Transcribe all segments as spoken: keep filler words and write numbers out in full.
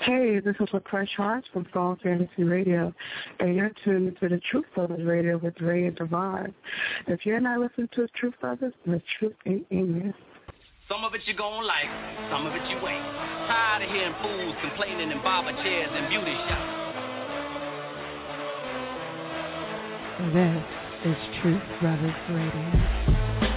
Hey, this is LaCroix Charles from Song Fantasy Radio, and you're tuned to the Truth Brothers Radio with Ray and Devon. If you're not listening to the Truth Brothers, the truth ain't in you. Some of it you gon' like, some of it you ain't. Tired of hearing fools complaining in barber chairs and beauty shops. This is Truth Brothers Radio.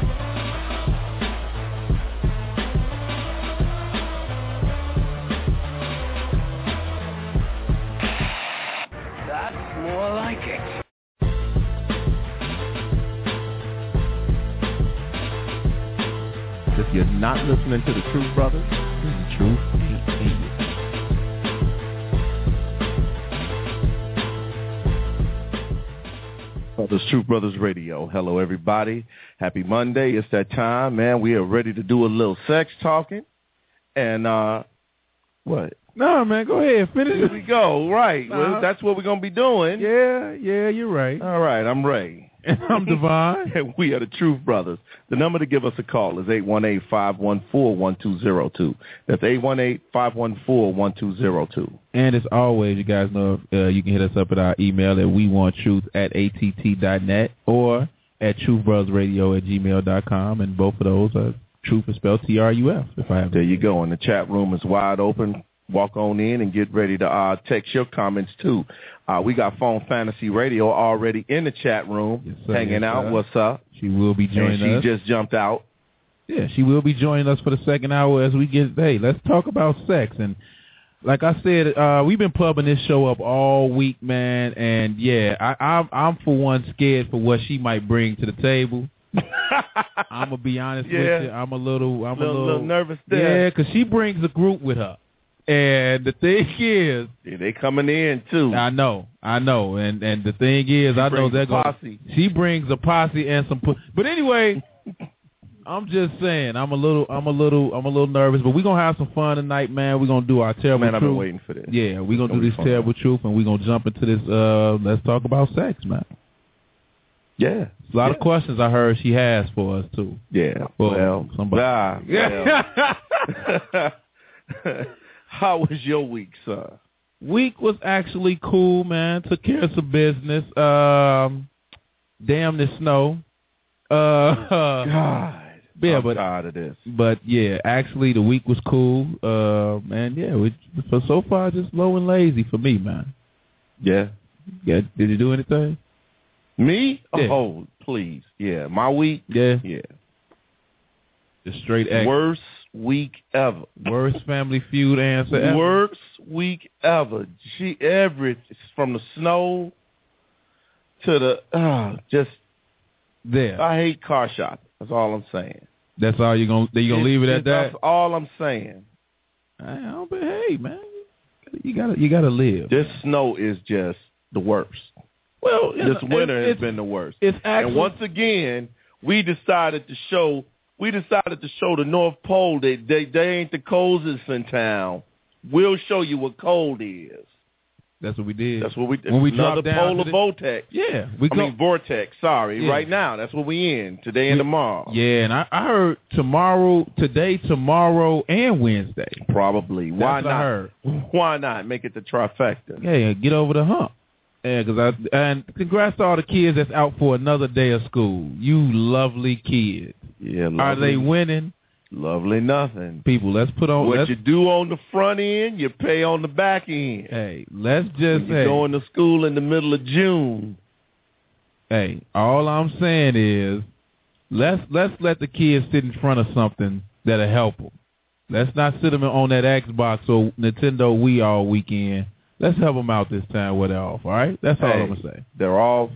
More like it. If you're not listening to the Truth Brothers, then the truth ain't in you. Brothers, Truth Brothers Radio. Hello, everybody. Happy Monday. It's that time, man. We are ready to do a little sex talking. And, uh, what? No, man, go ahead. Finish it. Here we go. Right. No. Well, that's what we're going to be doing. Yeah, yeah, you're right. All right. I'm Ray. And I'm Devon. And we are the Truth Brothers. The number to give us a call is eight one eight, five one four, one two zero two. That's eight one eight, five one four, one two zero two. And as always, you guys know uh, you can hit us up at our email at we want truth at a t t dot net or at truthbrothersradio at gmail dot com. And both of those are truth is spelled T R U F. If I have There you go. And the chat room is wide open. Walk on in and get ready to uh, text your comments, too. Uh, we got Phone Fantasy Radio already in the chat room, yes, sir, hanging yes, out. sir. What's up? She will be joining and us. She just jumped out. Yeah, she will be joining us for the second hour as we get, hey, let's talk about sex. And like I said, uh, we've been plugging this show up all week, man. And, yeah, I, I'm, I'm, for one, scared for what she might bring to the table. I'm going to be honest yeah. with you. I'm a little, I'm little, a little, little nervous there. Yeah, because she brings a group with her. And the thing is, yeah, they coming in too. I know, I know, and and the thing is, she I know they're going. She brings a posse and some. But anyway, I'm just saying, I'm a little, I'm a little, I'm a little nervous. But we're gonna have some fun tonight, man. We're gonna do our terrible man, truth. I've been waiting for this. Yeah, we're gonna it's do this terrible truth, and we're gonna jump into this. Uh, let's talk about sex, man. Yeah, a lot yeah. of questions I heard she has for us too. Yeah, well, well somebody. Nah, Yeah. well. How was your week, sir? Week was actually cool, man. Took care of some business. Um, damn the snow. Uh, God, yeah, I'm but, tired of this. But yeah, actually the week was cool. Uh, man, yeah, we, for so far just low and lazy for me, man. Yeah. Yeah. Did you do anything? Me? Yeah. Oh, please. Yeah, my week. Yeah. Yeah. Just straight X. Worst week ever. Worst Family Feud answer ever. Worst week ever. She every from the snow to the uh, just there. I hate car shopping. That's all I'm saying. That's all you're gonna you gonna it, leave it at it, that? That's all I'm saying. I don't, but hey, man, you gotta you gotta live. This snow is just the worst. Well, this know, winter it's, has been the worst. It's actually, and once again, we decided to show. We decided to show the North Pole that they, they ain't the coldest in town. We'll show you what cold is. That's what we did. That's what we did. When we Another dropped down polar the, vortex. Yeah. We I mean, vortex, sorry. Yeah. Right now, that's what we in, today and tomorrow. Yeah, and I, I heard tomorrow, today, tomorrow, and Wednesday. Probably. That's Why what not? I heard. Why not? Make it the trifecta. Yeah, get over the hump. Yeah, cause I, and congrats to all the kids that's out for another day of school. You lovely kids. Yeah, lovely. Are they winning? Lovely nothing. People, let's put on... What you do on the front end, you pay on the back end. Hey, let's just when say... You're going to school in the middle of June. Hey, all I'm saying is, let's let's let the kids sit in front of something that'll help them. Let's not sit them on that Xbox or Nintendo Wii all weekend. Let's help them out this time where they're off, all right? That's all hey, I'm going to say. They're off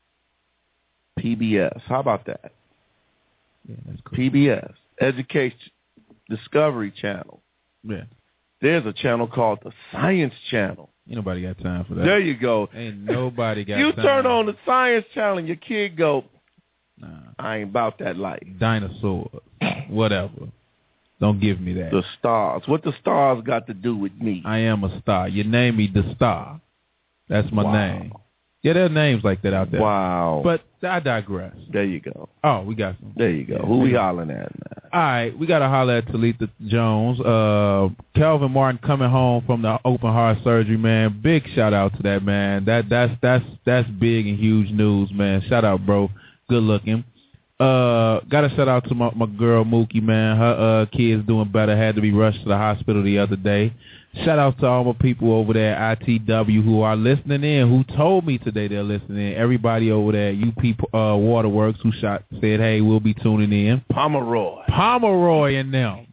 P B S. How about that? Yeah, that's cool. P B S, Education Discovery Channel. Yeah. There's a channel called the Science Channel. Ain't nobody got time for that. There you go. Ain't nobody got you time. You turn on the Science Channel and your kid go, nah, I ain't about that life. Dinosaurs. Whatever. Don't give me that. The stars. What the stars got to do with me? I am a star. You name me the star. That's my wow. name. Yeah, there are names like that out there. Wow. But I digress. There you go. Oh, we got some. There you go. Yeah, Who we go. hollering at now? All right, we got to holler at Talitha Jones. Uh, Kelvin Martin coming home from the open heart surgery, man. Big shout out to that, man. That that's that's that's big and huge news, man. Shout out, bro. Good looking. Uh, got to shout out to my, my girl Mookie, man. Her uh, kid's doing better. Had to be rushed to the hospital the other day. Shout out to all my people over there at I T W who are listening in, who told me today they're listening in. Everybody over there at U P uh, Waterworks who shot said, hey, we'll be tuning in. Pomeroy. Pomeroy and them.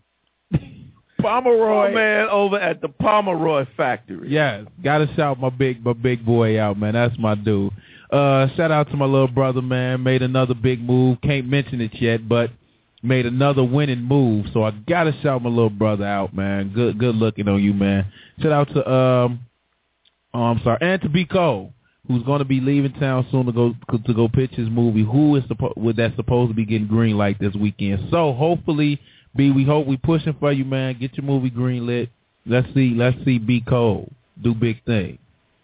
Pomeroy. Oh, man, over at the Pomeroy factory. Yes. Got to shout my big, my big boy out, man. That's my dude. Uh, shout out to my little brother, man. Made another big move. Can't mention it yet, but made another winning move. So I got to shout my little brother out, man. Good good looking on you, man. Shout out to, um, oh, I'm sorry, and to B. Cole, who's going to be leaving town soon to go to go pitch his movie. Who is suppo- that's supposed to be getting green light this weekend? So hopefully, B, we hope we pushing for you, man. Get your movie green lit. Let's see, let's see B. Cole do big things.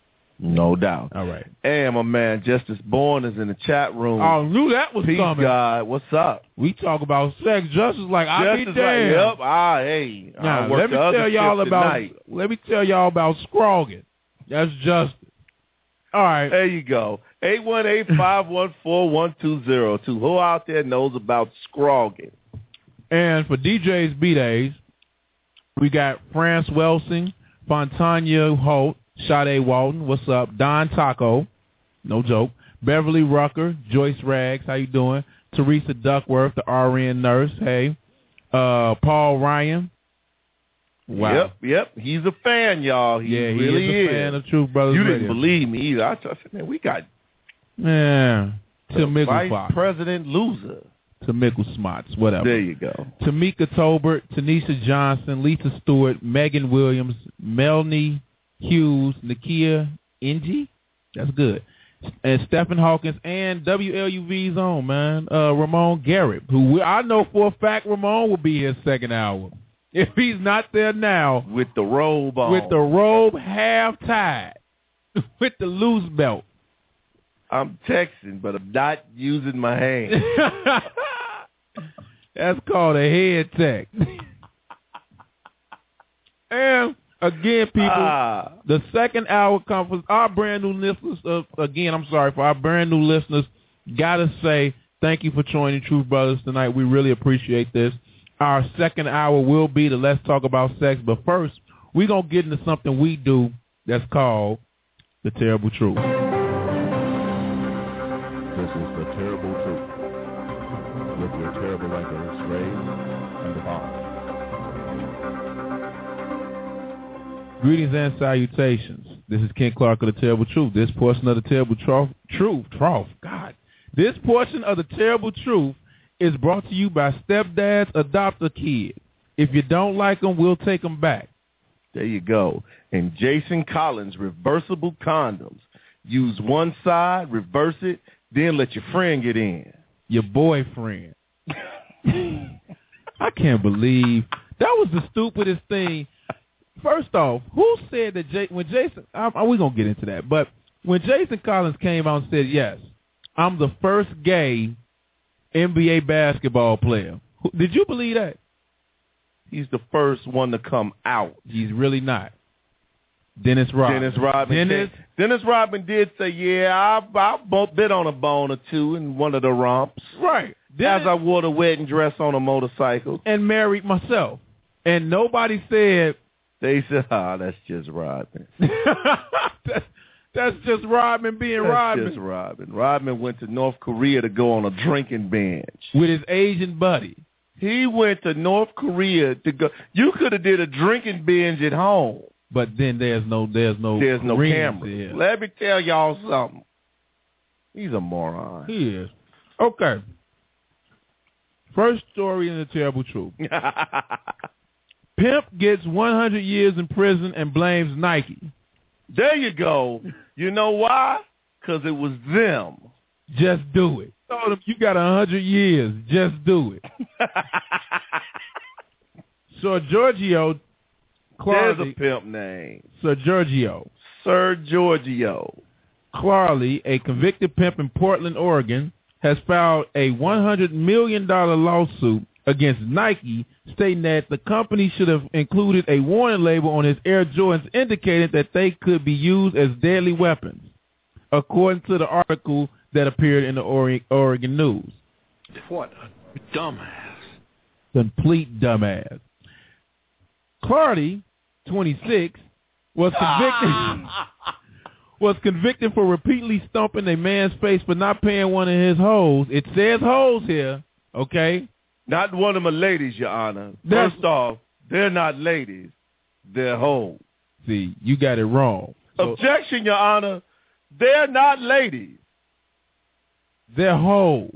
No doubt. All right. And my man Justice Bourne is in the chat room. I knew that was Peace, coming. God. What's up? We talk about sex. Justice like I be Justice damned. like, yep. Ah, hey. Now, I work let me the other tell y'all shift about. tonight. Let me tell y'all about Scroggin. That's Justice. All right. There you go. eight one eight, five one four, one two zero two. Who out there knows about Scroggin? And for D J's B-Days, we got France Welsing, Fontania Holt, Sade Walton, what's up? Don Taco, no joke. Beverly Rucker, Joyce Rags, how you doing? Teresa Duckworth, the R N nurse, hey. Uh, Paul Ryan. Wow. Yep, yep. He's a fan, y'all. He yeah, he really is a is. fan of Truth Brothers You Radio. didn't believe me either. I said, man, we got Yeah. Tim Vice Mickelfox. President loser. To Mickelsmots, whatever. There you go. Tamika Tolbert, Tanisha Johnson, Lisa Stewart, Megan Williams, Melanie Hughes, Nakia Ingy, that's good, and Stephen Hawkins, and W L U V's own, man, uh, Ramon Garrett, who we, I know for a fact Ramon will be his second hour. If he's not there now. With the robe on. With the robe half tied. With the loose belt. I'm texting, but I'm not using my hand. That's called a head tech. And again, people, ah. the second hour conference, our brand new listeners, uh, again, I'm sorry, for our brand new listeners, got to say thank you for joining Truth Brothers tonight. We really appreciate this. Our second hour will be the Let's Talk About Sex, but first, we're going to get into something we do that's called The Terrible Truth. This is The Terrible Truth with your terrible anchors, Ray and Devon. Greetings and salutations. This is Ken Clark of The Terrible Truth. This portion of The Terrible Truth, Truth, Trough, God. This portion of The Terrible Truth is brought to you by Stepdads Adopt a Kid. If you don't like them, we'll take them back. There you go. And Jason Collins, reversible condoms. Use one side, reverse it, then let your friend get in. Your boyfriend. I can't believe that was the stupidest thing. First off, who said that J- when Jason, I, I, we're going to get into that, but when Jason Collins came out and said, yes, I'm the first gay N B A basketball player. Did you believe that? He's the first one to come out. He's really not. Dennis Rodman. Dennis Rodman. Dennis, Dennis Rodman did say, yeah, I, I bit on a bone or two in one of the romps. Right. Dennis, as I wore the wedding dress on a motorcycle. And married myself. And nobody said. They said, ah, oh, that's just Rodman. that's, that's just Rodman being that's Rodman. That's just Rodman. Rodman went to North Korea to go on a drinking binge. With his Asian buddy. He went to North Korea to go. You could have did a drinking binge at home. But then there's no there's no there's no camera. There. Let me tell y'all something. He's a moron. He is. Okay. First story in The Terrible Truth. Pimp gets one hundred years in prison and blames Nike. There you go. You know why? Because it was them. Just do it. Told him, you got one hundred years. Just do it. So Giorgio Clardy, there's a pimp name. Sir Giorgio. Sir Giorgio. Clarley, a convicted pimp in Portland, Oregon, has filed a one hundred million dollars lawsuit against Nike, stating that the company should have included a warning label on his Air Jordans indicating that they could be used as deadly weapons, according to the article that appeared in the Oregon News. What a dumbass. Complete dumbass. Clardy, twenty-six, was convicted was convicted for repeatedly stomping a man's face for not paying one of his hoes. It says hoes here, okay? Not one of my ladies, Your Honor. That's, First off, they're not ladies. They're hoes. See, you got it wrong. So, objection, Your Honor. They're not ladies. They're hoes.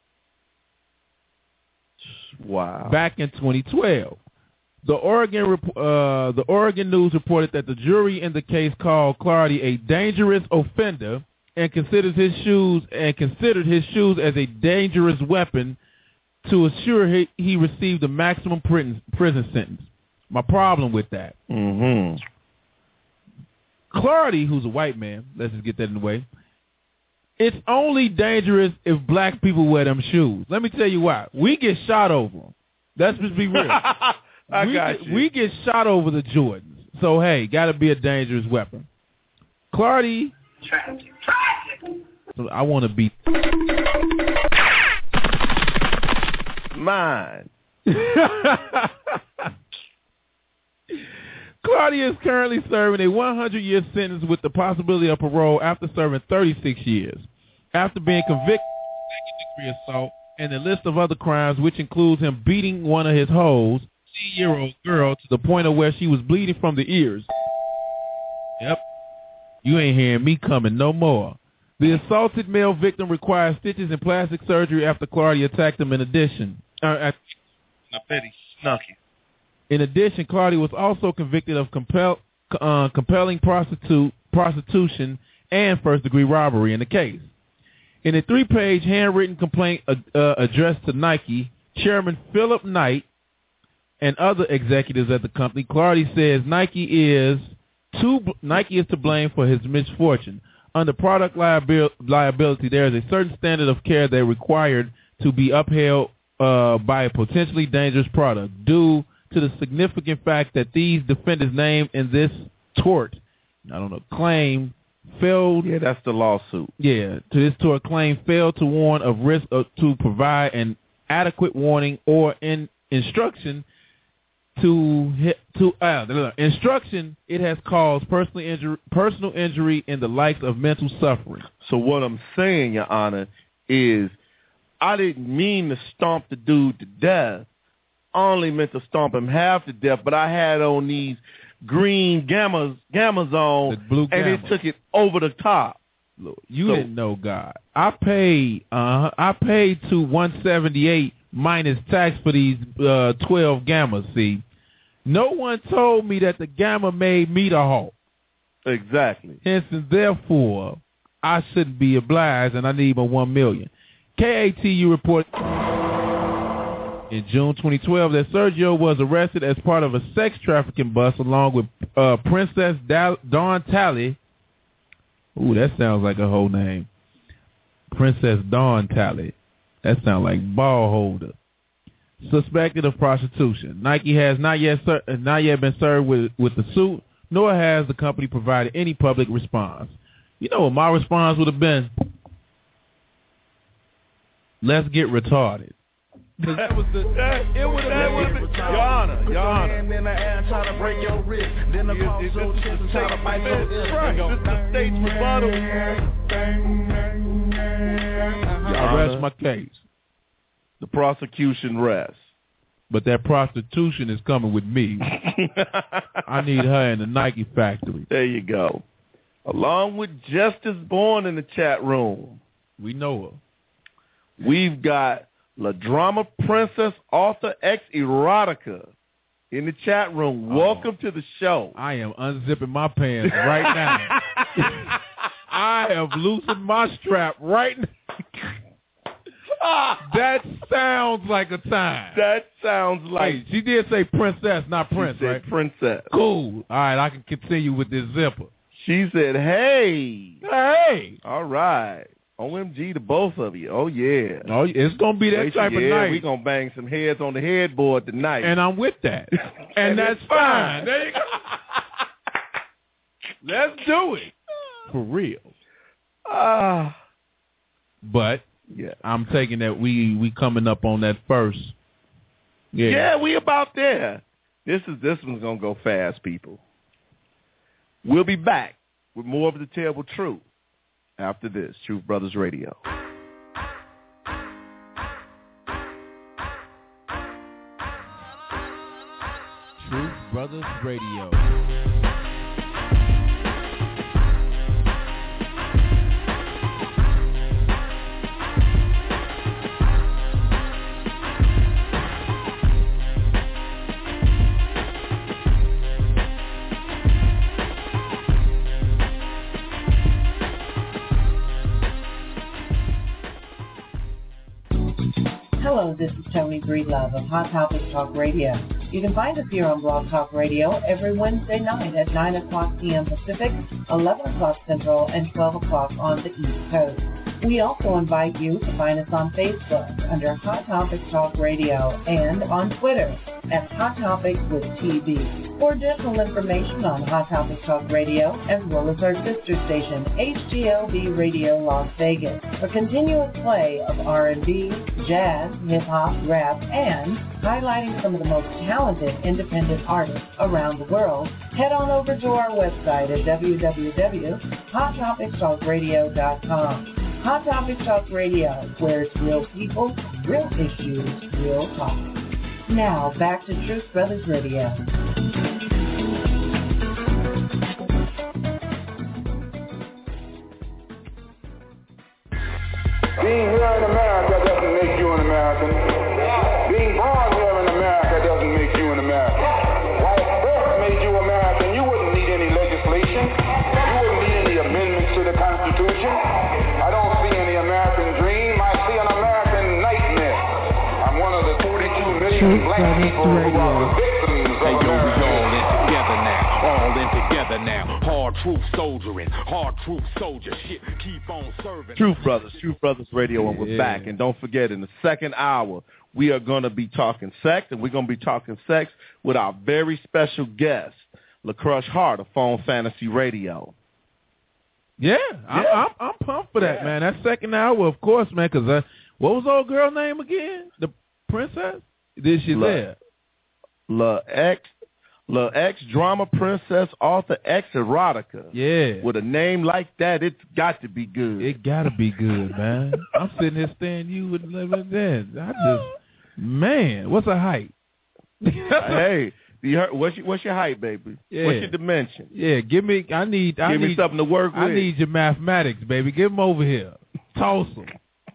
Wow. Back in twenty twelve, the Oregon uh, the Oregon News reported that the jury in the case called Clardy a dangerous offender and considered his shoes and considered his shoes as a dangerous weapon to assure he, he received a maximum prison, prison sentence. My problem with that. Mm-hmm. Clardy, who's a white man, let's just get that in the way, it's only dangerous if black people wear them shoes. Let me tell you why. We get shot over them. Let's just be real. I we got get, you. We get shot over the Jordans. So, hey, got to be a dangerous weapon. Clardy. Tragic. Tragic. So I want to be. Mine. Clardy is currently serving a one hundred year sentence with the possibility of parole after serving thirty-six years. After being convicted of second-degree assault and a list of other crimes, which includes him beating one of his hoes, sixteen-year-old girl, to the point of where she was bleeding from the ears. Yep. You ain't hearing me coming no more. The assaulted male victim requires stitches and plastic surgery after Clardy attacked him in addition. Uh, I bet he snuck it. In addition, Clardy was also convicted of compel, uh, compelling prostitute, prostitution and first-degree robbery in the case. In a three-page handwritten complaint uh, uh, addressed to Nike, Chairman Philip Knight and other executives at the company, Clardy says Nike is to Nike is to blame for his misfortune. Under product liabil- liability, there is a certain standard of care that is required to be upheld uh, by a potentially dangerous product due to the significant fact that these defendants named in this tort, I don't know, claim failed. Yeah, that's the lawsuit. Yeah, to this tort claim failed to warn of risk of, to provide an adequate warning or in instruction to to uh, instruction. It has caused personal injury, personal injury, and the likes of mental suffering. So what I'm saying, Your Honor, is I didn't mean to stomp the dude to death. I only meant to stomp him half to death, but I had on these green gammas, gammas on, the blue and gamma. it took it over the top. Look, you so, didn't know God. I paid. Uh, I paid to one seventy-eight minus tax for these uh, twelve gammas. See, no one told me that the gamma made me the halt. Exactly. Hence, and therefore, I shouldn't be obliged, and I need my one million. K A T U reported in June twenty twelve that Sergio was arrested as part of a sex trafficking bust along with uh, Princess da- Dawn Talley. Ooh, that sounds like a whole name. Princess Dawn Talley. That sounds like ball holder. Suspected of prostitution. Nike has not yet ser- not yet been served with with the suit, nor has the company provided any public response. You know what my response would have been? Let's get retarded. That was the. That, it would have been. Your Honor, Your Honor. Then the ass try to break your wrist. Then the pump so chest and try to bite your ear. Right. This is the state's rebuttal. I rest my case. The prosecution rests. But that prostitution is coming with me. I need her in the Nike factory. There you go. Along with Justice Born in the chat room. We know her. We've got La Drama Princess Author X Erotica in the chat room. Oh. Welcome to the show. I am unzipping my pants right now. I have loosened my strap right now. That sounds like a time. That sounds like... Hey, she did say princess, not prince, she said right? princess. Cool. All right, I can continue with this zipper. She said, hey. Hey. All right. O M G to both of you. Oh, yeah. Oh, it's going to be that Wait, type yeah, of night. We're going to bang some heads on the headboard tonight. And I'm with that. and, and that's fine. There you go. Let's do it. For real. Ah. Uh, but yeah, I'm taking that we we coming up on that first. Yeah. Yeah, we about there. This is this one's going to go fast, people. We'll be back with more of the terrible truth after this. Truth Brothers Radio. Truth Brothers Radio. Hello, this is Tony Breedlove of Hot Topics Talk Radio. You can find us here on Blog Talk Radio every Wednesday night at nine o'clock p.m. Pacific, eleven o'clock Central, and twelve o'clock on the East Coast. We also invite you to find us on Facebook under Hot Topics Talk Radio and on Twitter at Hot Topics with T V. For additional information on Hot Topics Talk Radio, as well as our sister station, H G L V Radio Las Vegas, a continuous play of R and B, jazz, hip-hop, rap, and highlighting some of the most talented independent artists around the world, head on over to our website at w w w dot hot topics talk radio dot com. Hot Topics Talk Radio, where it's real people, real issues, real talk. Now, back to Truth Brothers Radio. Being here in America doesn't make you an American. Being born here in America doesn't make you an American. While birth made you American, you wouldn't need any legislation. You wouldn't need any amendments to the Constitution. I don't see any American dream. I see an American nightmare. I'm one of the forty-two million black people who are the victims of hey, yo, America. We all in together now. All in together now. Hard truth soldiering. Hard truth soldier shit. Keep on serving. Truth Brothers, Truth Brothers Radio, and we're yeah. back. And don't forget, in the second hour, we are going to be talking sex, and we're going to be talking sex with our very special guest, LaCrush Hart of Phone Fantasy Radio. Yeah, yeah. I'm, I'm, I'm pumped for that, yeah. man. That second hour, of course, man, because uh, what was the old girl name again? The princess? Is she La, there? La X, La X Drama Princess Author X Erotica. Yeah. With a name like that, it's got to be good. It got to be good, man. I'm sitting here staring you with living then. I just, man, what's her height? Hey. You what's your, what's your height, baby? Yeah. What's your dimension? Yeah, give me. I need. I give need me something to work I with. I need your mathematics, baby. Give them over here. Toss them.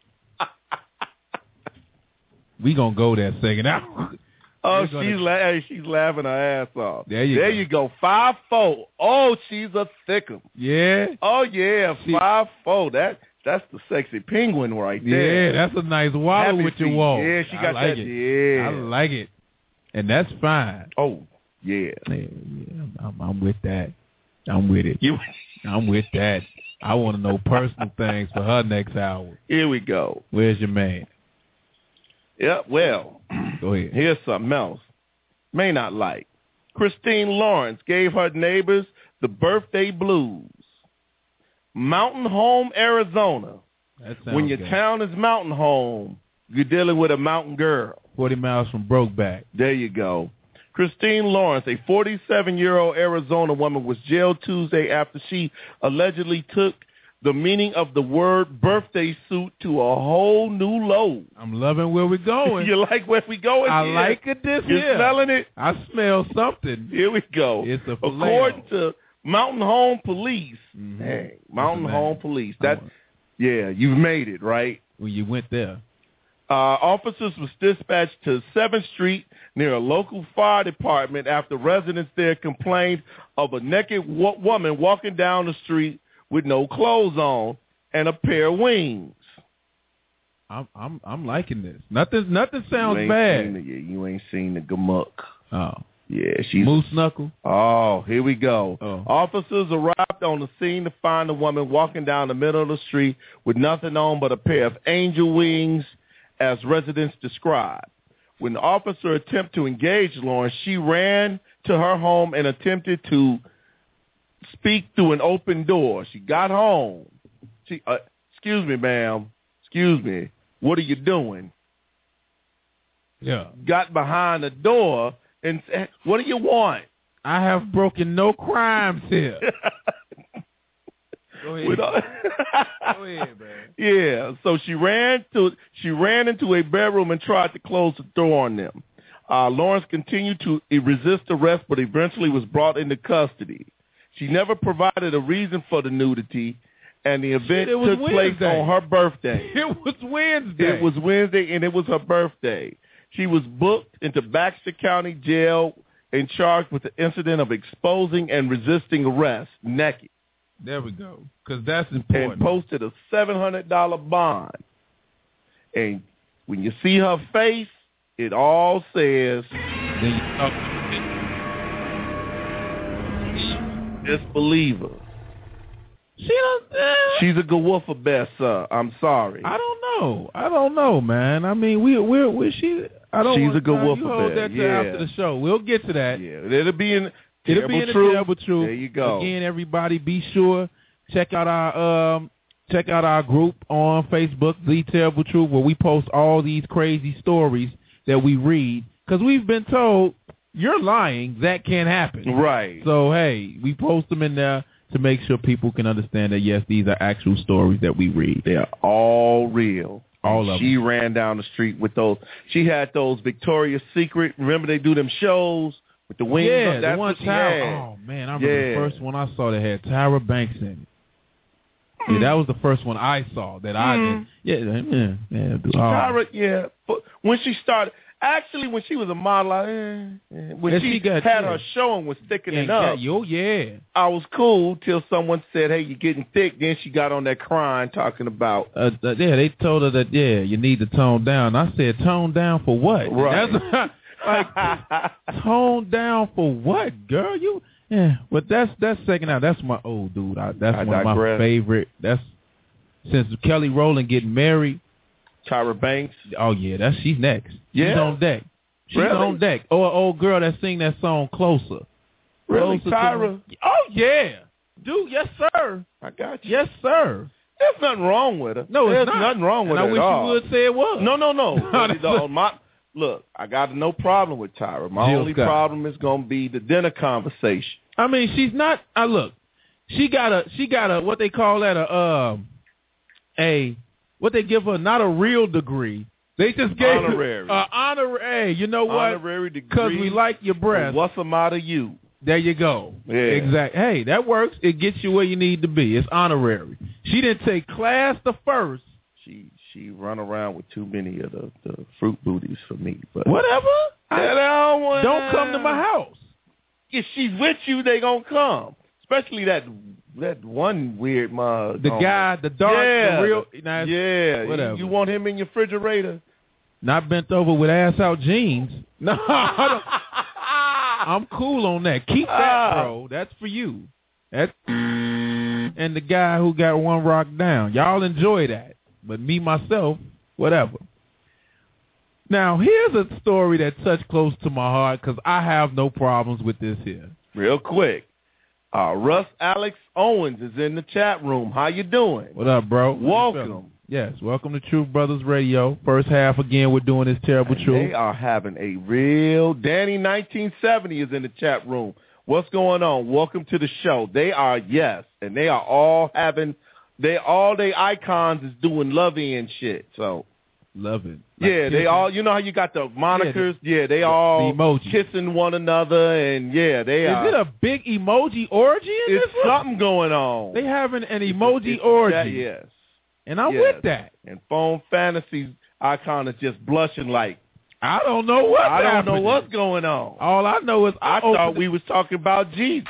we gonna go that second hour. Oh, gonna... she's la- hey, she's laughing her ass off. There you there go. you go. Five four. Oh, she's a thickum. Yeah. Oh yeah, she... five four. That that's the sexy penguin right there. Yeah, that's a nice waddle Happy with your feet. wall. Yeah, she got I like that. It. Yeah, I like it. And that's fine. Oh, yeah. yeah, yeah I'm, I'm with that. I'm with it. You, I'm with that. I want to know personal things for her next hour. Here we go. Where's your man? Yeah, well, go ahead. Here's something else. May not like. Christine Lawrence gave her neighbors the birthday blues. Mountain Home, Arizona. That sounds when your good. town is Mountain Home, you're dealing with a mountain girl. forty miles from Brokeback. There you go. Christine Lawrence, a forty-seven-year-old Arizona woman, was jailed Tuesday after she allegedly took the meaning of the word birthday suit to a whole new low. I'm loving where we're going. You like where we going? I here? like it this You're here. smelling it? I smell something. Here we go. It's a According to Mountain Home Police, mm-hmm. hey, Mountain Home Police, that, yeah, you've made it, right? Well, you went there. Uh, officers was dispatched to seventh Street near a local fire department after residents there complained of a naked wo- woman walking down the street with no clothes on and a pair of wings. I'm I'm I'm liking this. Nothing nothing sounds you ain't bad. Seen the, you ain't seen the gamuk. Oh, Yeah, she's Moose Knuckle. Oh, here we go. Oh. Officers arrived on the scene to find a woman walking down the middle of the street with nothing on but a pair of angel wings, as residents described. When the officer attempted to engage Lawrence, she ran to her home and attempted to speak through an open door. She got home. She, uh, excuse me, ma'am. Excuse me. What are you doing? Yeah. Got behind the door and said, what do you want? I have broken no crimes here. Go ahead. All... Go ahead, man. Yeah. So she ran to she ran into a bedroom and tried to close the door on them. Uh, Lawrence continued to resist arrest, but eventually was brought into custody. She never provided a reason for the nudity, and the event Shit, took Wednesday. place on her birthday. It was Wednesday. It was Wednesday, and it was her birthday. She was booked into Baxter County Jail and charged with the incident of exposing and resisting arrest naked. There we go, because that's important. And posted a seven hundred dollars bond. And when you see her face, it all says, disbelieve her. She don't, uh, She's a gewoofer best, sir. I'm sorry. I don't know. I don't know, man. I mean, we we we she. I don't. She's want, a good uh, woofer You hold bed. that to Yeah. after the show. We'll get to that. Yeah, it'll be in It'll be in the Terrible Truth. There you go. Again, everybody, be sure check out our um check out our group on Facebook, The Terrible Truth, where we post all these crazy stories that we read because we've been told you're lying. That can't happen. Right. So hey, we post them in there to make sure people can understand that yes, these are actual stories that we read. They're all real. All of she them. ran down the street with those. She had those Victoria's Secret. Remember they do them shows with the wings? Yeah, up? That's the one what she Tyra. had. Oh man, I remember Yeah. the first one I saw that had Tyra Banks in it. Yeah, that was the first one I saw that I Mm. did. Yeah, yeah, yeah. dude. Oh. Tyra, yeah. But when she started, actually, when she was a model, I, eh, eh, when Yeah, she, she got- had yeah. her show and was thickening And up, got- Yo, yeah. I was cool till someone said, "Hey, you're getting thick." Then she got on that crying, talking about. Uh, uh, yeah, they told her that, yeah, you need to tone down. I said, tone down for what? Right. That's, like, tone down for what, girl? You, yeah. But that's that's second out. That's my, oh, dude, I, that's I one of my digress. favorite. That's, since Kelly Rowland getting married. Tyra Banks. Oh, yeah, that's she's next. She's Yeah? on deck. She's Really? on deck. Oh, an old girl that sing that song, Closer. Really, Closer to Tyra? the- Oh, yeah. Dude, yes, sir. I got you. Yes, sir. There's nothing wrong with her. No, it's There's not. nothing wrong with And her I wish at all. you would say it was. No, no, no. No, that's- No, my, look, I got no problem with Tyra. My Jill only Scott. problem is going to be the dinner conversation. I mean, she's not. I look. She got a. She got a. What they call that? A. Um. A. What they give her? Not a real degree. They just gave Honorary. Uh, honorary. You know what? Honorary degree. Because we like your breath. What's the matter, you? There you go. Yeah. Exactly. Hey, that works. It gets you where you need to be. It's honorary. She didn't take class the first. She she run around with too many of the, the fruit booties for me. But Whatever. I don't, want- Don't come to my house. If she's with you, they gonna come. Especially that that one weird mug. The guy, the dark, yeah, the real. the- Nah, yeah. whatever. You want him in your refrigerator? Not bent over with ass out jeans. No, I don't. I'm cool on that. Keep that, bro. That's for you. That's and the guy who got one rock down. Y'all enjoy that, but me myself, whatever. Now here's a story that touched close to my heart because I have no problems with this here. Real quick, uh, Russ Alex Owens is in the chat room. How you doing? What up, bro? Welcome. Yes, welcome to Truth Brothers Radio. First half again, we're doing this Terrible And Truth. They are having a real. Danny nineteen seventy is in the chat room. What's going on? Welcome to the show. They are yes, and they are all having. They all they icons is doing lovey and shit. So love it. Like yeah, they kissing. all. You know how you got the monikers? Yeah, yeah they the all emojis. kissing one another, and yeah, they Is are. it a big emoji orgy in It's this one? something going on. They having an It's- emoji it's- orgy. that- yes. And I'm Yes. with that. And Phone Fantasy's icon is just blushing like, I don't know what's I don't happening. know what's going on. All I know is I I thought opened we was talking about Jesus.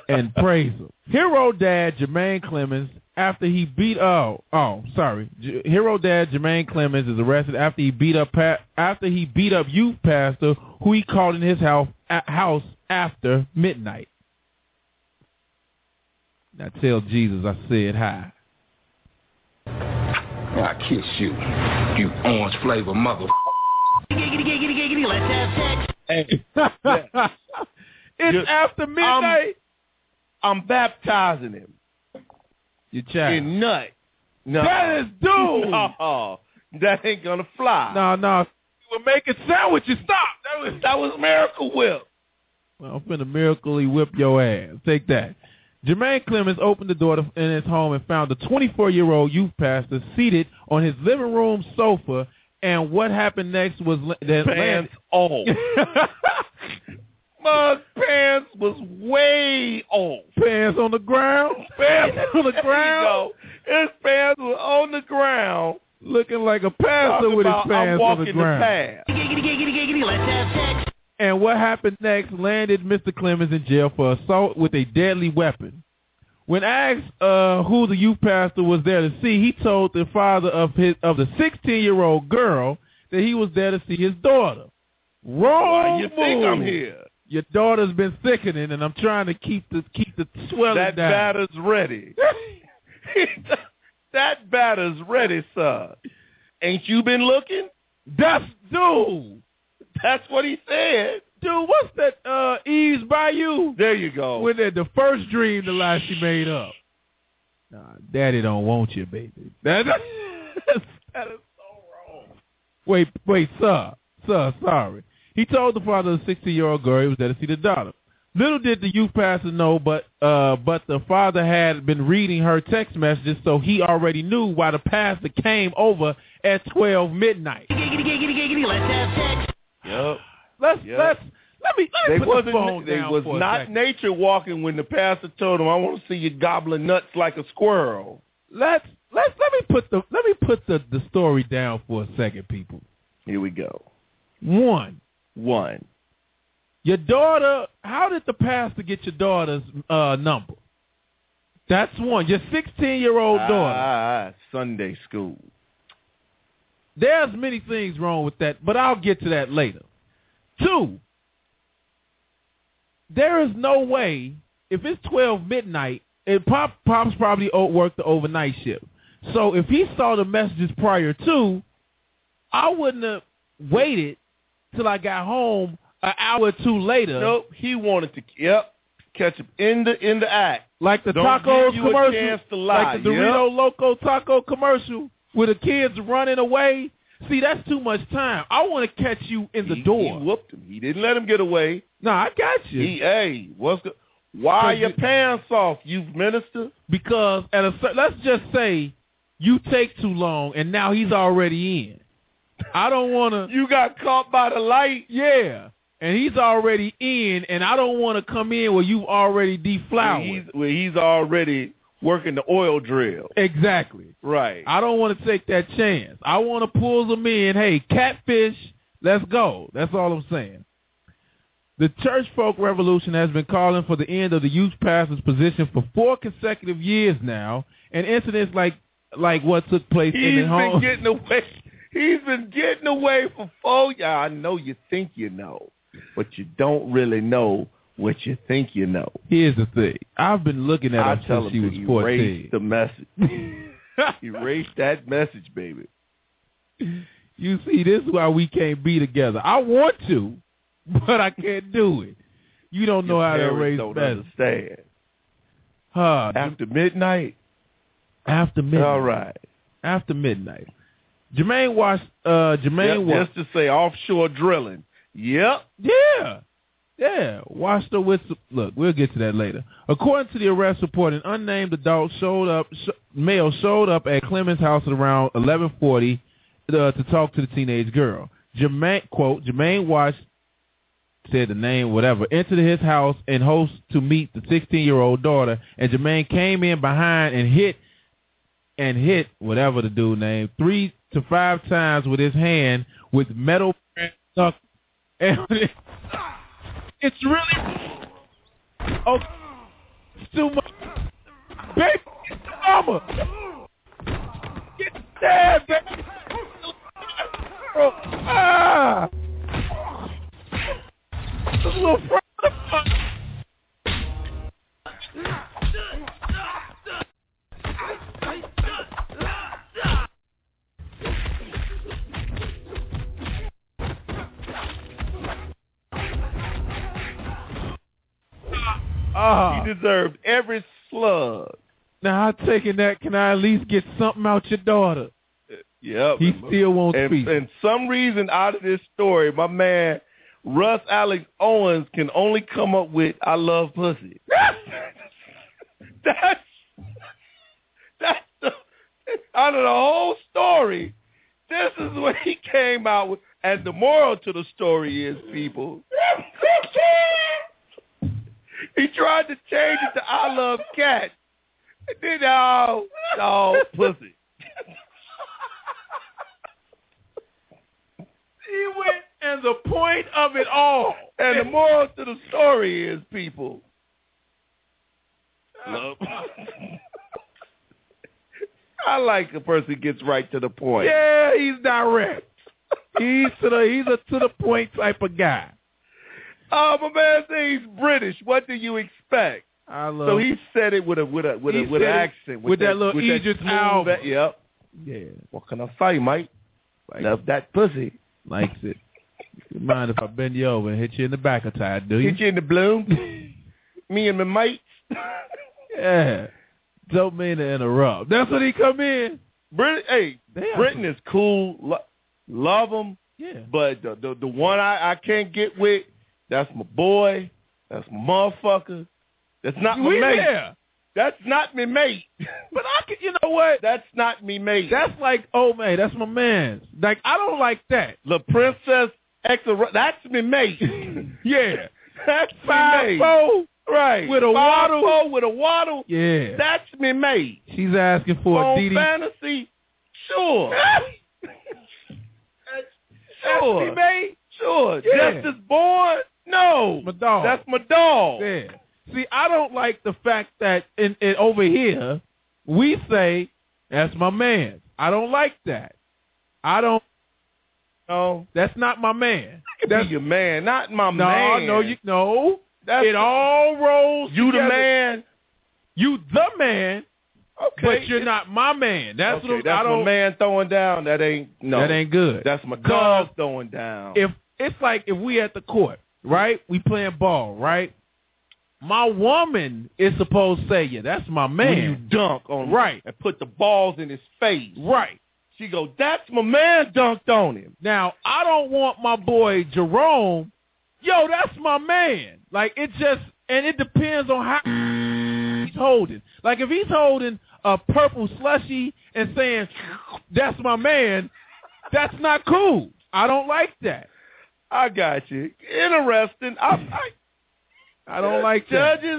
and praise him. Hero dad Jermaine Clemens, after he beat oh oh sorry, J- Hero dad Jermaine Clemens is arrested after he beat up pa- after he beat up youth pastor who he called in his house a- house after midnight. Now tell Jesus I said hi. I kiss you, you orange flavor mother. Let's have sex. Hey, yeah. It's Just, after midnight. I'm, I'm baptizing him. Your child. In nut. No. That is dude. No, that ain't gonna fly. No, no. You were making sandwiches. Stop. That was that was Miracle Whip. Well, I'm finna miraculously whip your ass. Take that. Jermaine Clemens opened the door to, in his home and found a twenty-four-year-old youth pastor seated on his living room sofa. And what happened next was that pants off. My pants was way off. Pants on the ground. Pants on the ground. His pants were on the ground, looking like a pastor with his pants on the ground. The Let's have sex. And what happened next landed Mister Clemens in jail for assault with a deadly weapon. When asked uh, who the youth pastor was there to see, he told the father of his of the sixteen-year-old girl that he was there to see his daughter. Wrong Why you move. think I'm here? Your daughter's been thickening, and I'm trying to keep the keep the swelling that down. That batter's ready. That batter's ready, sir. Ain't you been looking? That's dude. That's what he said. Dude, what's that uh, Eve's Bayou? There you go. When the, the first dream, the lie she made up. Nah, Daddy don't want you, baby. That, that, that is so wrong. Wait, wait, sir. Sir, sorry. He told the father of the sixteen-year-old girl he was there to see the daughter. Little did the youth pastor know, but uh, but the father had been reading her text messages, so he already knew why the pastor came over at twelve midnight. Let's have sex. Yep. Let's yep. let's let me let me they put the phone They down was for a not second. nature walking when the pastor told him, "I want to see you gobbling nuts like a squirrel." Let's let's let me put the let me put the, the story down for a second, people. Here we go. One. One. Your daughter, how did the pastor get your daughter's uh, number? That's one. Your sixteen-year-old ah, daughter. Ah, Sunday school. There's many things wrong with that, but I'll get to that later. Two, there is no way, if it's twelve midnight, and Pop, Pop's probably worked the overnight shift. So if he saw the messages prior to, I wouldn't have waited till I got home an hour or two later. Nope, he wanted to, yep, catch him in the in the act. Like the Don't tacos give you a commercial, chance to lie. like the Dorito yep. Loco taco commercial with the kids running away. See, that's too much time. I want to catch you in the he, door. He whooped him. He didn't let him get away. No, I got you. He, hey, what's the, why are your pants off, you minister? Because at a let's just say you take too long and now he's already in. I don't want to. You got caught by the light. Yeah, and he's already in, and I don't want to come in where you've already deflowered. Where he's, where he's already working the oil drill. Exactly. Right. I don't want to take that chance. I want to pull them in. Hey, catfish, let's go. That's all I'm saying. The church folk revolution has been calling for the end of the youth pastor's position for four consecutive years now, and incidents like like what took place He's in the home. He's been getting away. He's been getting away for four years. I know you think you know, but you don't really know what you think you know. Here's the thing. I've been looking at I her tell since she him was to fourteen. Erase the message. Erase that message, baby. You see, this is why we can't be together. I want to, but I can't do it. You don't know Your how to parents erase don't messages. understand. Huh, After midnight? After midnight. All right. After midnight. Jermaine watched, uh, Jermaine yep, watched. Just to say offshore drilling. Yep. Yeah. Yeah. Watched her with, some, look, we'll get to that later. According to the arrest report, an unnamed adult showed up, sh- male showed up at Clemens' house at around eleven forty uh, to talk to the teenage girl. Jermaine, quote, Jermaine watched, said the name, whatever, entered his house and hopes to meet the sixteen-year-old daughter, and Jermaine came in behind and hit, and hit, whatever the dude named, three to five times with his hand with metal stuck. And it's really, okay, It's too much. Baby, get the mama. Get there, baby. Ah. This little friend of mine. Uh, he deserved every slug. Now, I'm taking that. Can I at least get something out your daughter? Yep. He still won't and, speak. And some reason out of this story, my man Russ Alex Owens can only come up with "I love pussy." that's that's the, out of the whole story. This is what he came out with. And the moral to the story is, people. He tried to change it to "I love cats." And then, oh, oh, pussy. He went, and the point of it all. And the moral to the story is, people. Love. I like a person who gets right to the point. Yeah, he's direct. He's to the he's a to the point type of guy. Oh, my man says he's British. What do you expect? I love. So he said it with a with a with a with an accent, with, with that, that little Egypt album. Yep. Yeah. What can I say, mate? Like, love that pussy. Likes it. You mind if I bend you over and hit you in the back of tide, do you? Hit you in the bloom. Me and my mates. Yeah. Don't mean to interrupt. That's when he come in. Britain, hey, Damn. Britain is cool. Lo- love him. Yeah. But the the, the one I, I can't get with, that's my boy. That's my motherfucker. That's not my we mate. There. That's not me mate. But I can, you know what? That's not me mate. That's like, oh man, that's my man. Like, I don't like that. The Princess X. That's me mate. Yeah. That's Five, me mate. Four, right. With a Five, waddle. Four with a waddle. Yeah. That's me mate. She's asking for On a D D. fantasy, sure. Sure. That's me mate. Sure. Yeah. Justice Born? No. My dog. That's my dog. Yeah. See, I don't like the fact that in, in over here we say that's my man. I don't like that. I don't. No, that's not my man. That's your man, not my no, man. No, you no. That's it the, all rolls. You together. the man. You the man. Okay, but you're not my man. That's okay, what that's I don't. my man throwing down. That ain't no. That ain't good. That's my dog throwing down. If it's like if we at the court, right? We playing ball, right? My woman is supposed to say, yeah, that's my man. When you dunk on right him and put the balls in his face. Right. She go, that's my man dunked on him. Now, I don't want my boy Jerome, yo, that's my man. Like, it just, and it depends on how he's holding. Like, if he's holding a purple slushie and saying, that's my man, that's not cool. I don't like that. I got you. Interesting. I, I I don't like judges.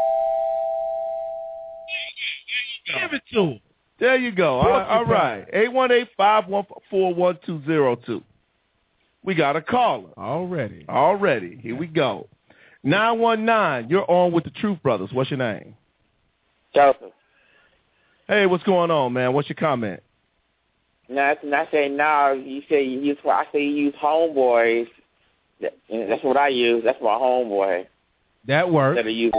That. Give it to him. There you go. All, all right. eight one eight, five one four, one two zero two. We got a caller. Already. Already. Here we go. nine one nine, you're on with the Truth Brothers. What's your name? Joseph. Hey, what's going on, man? What's your comment? No, I say no. You say you use. I say you use homeboys. That's what I use. That's my homeboy. That works. That are using.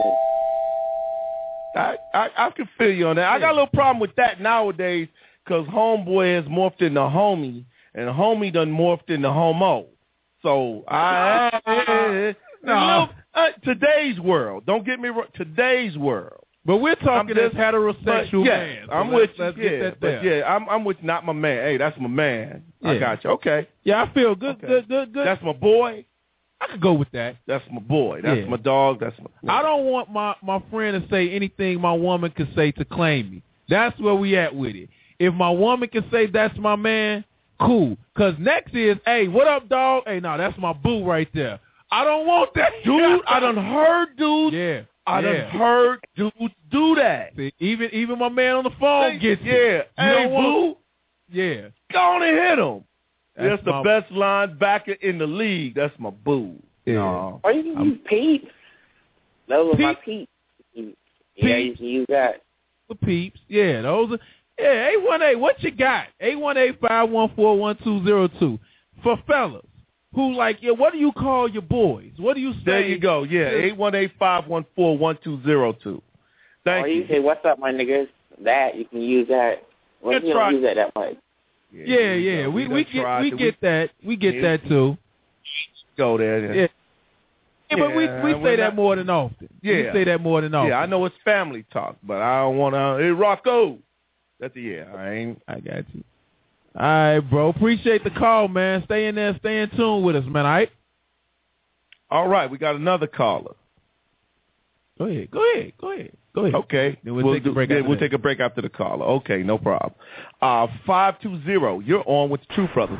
I, I I can feel you on that. I got a little problem with that nowadays because homeboy has morphed into homie, and homie done morphed into homo. So I uh, no uh, today's world. Don't get me wrong. Today's world. But we're talking just, as heterosexual yeah, man. So I'm let's, with you. let's Yeah, get that but there. yeah, I'm I'm with not my man. Hey, that's my man. Yeah. I got you. Okay. Yeah, I feel good. Okay. Good. Good. Good. That's my boy. I could go with that. That's my boy. That's Yeah. my dog. That's my. Yeah. I don't want my, my friend to say anything my woman could say to claim me. That's where we at with it. If my woman can say that's my man, cool. Because next is, hey, what up, dog? Hey, no, that's my boo right there. I don't want that. Dude, I done heard dudes. Yeah. I yeah. done heard dudes do that. See, even even my man on the phone Hey, gets yeah. it. You Hey, don't want- boo. Yeah. Go on and hit him. That's That's the my- best linebacker in the league. That's my boo. Yeah. No. Or you can use Pete. Those are my Pete. Yeah, you can use that. The peeps. Yeah, those are. Yeah, eight one eight, what you got? eight one eight, five one four, one two zero two. For fellas who like, yeah, what do you call your boys? What do you say? There you go. Yeah, eight one eight, five one four, one two zero two. Thank or you. you say, what's up, my niggas? That, you can use that. Well, you don't use that that much. Yeah, yeah, yeah. we, we, we get we get we, that. We get yeah. that too. Go there. Yeah. Yeah. Yeah, but we we say that not, more than often. Yeah. We say that more than often. Yeah, I know it's family talk, but I don't want to. Hey, Rocco. That's the yeah. I ain't. I got you. All right, bro. Appreciate the call, man. Stay in there. Stay in tune with us, man. All right. All right. We got another caller. Go ahead. Go ahead. Go ahead. Go ahead. Okay. Then we'll, we'll take do, a break. We'll that. take a break after the caller. Okay, no problem. Uh, five two zero. You're on with the Truth Brothers.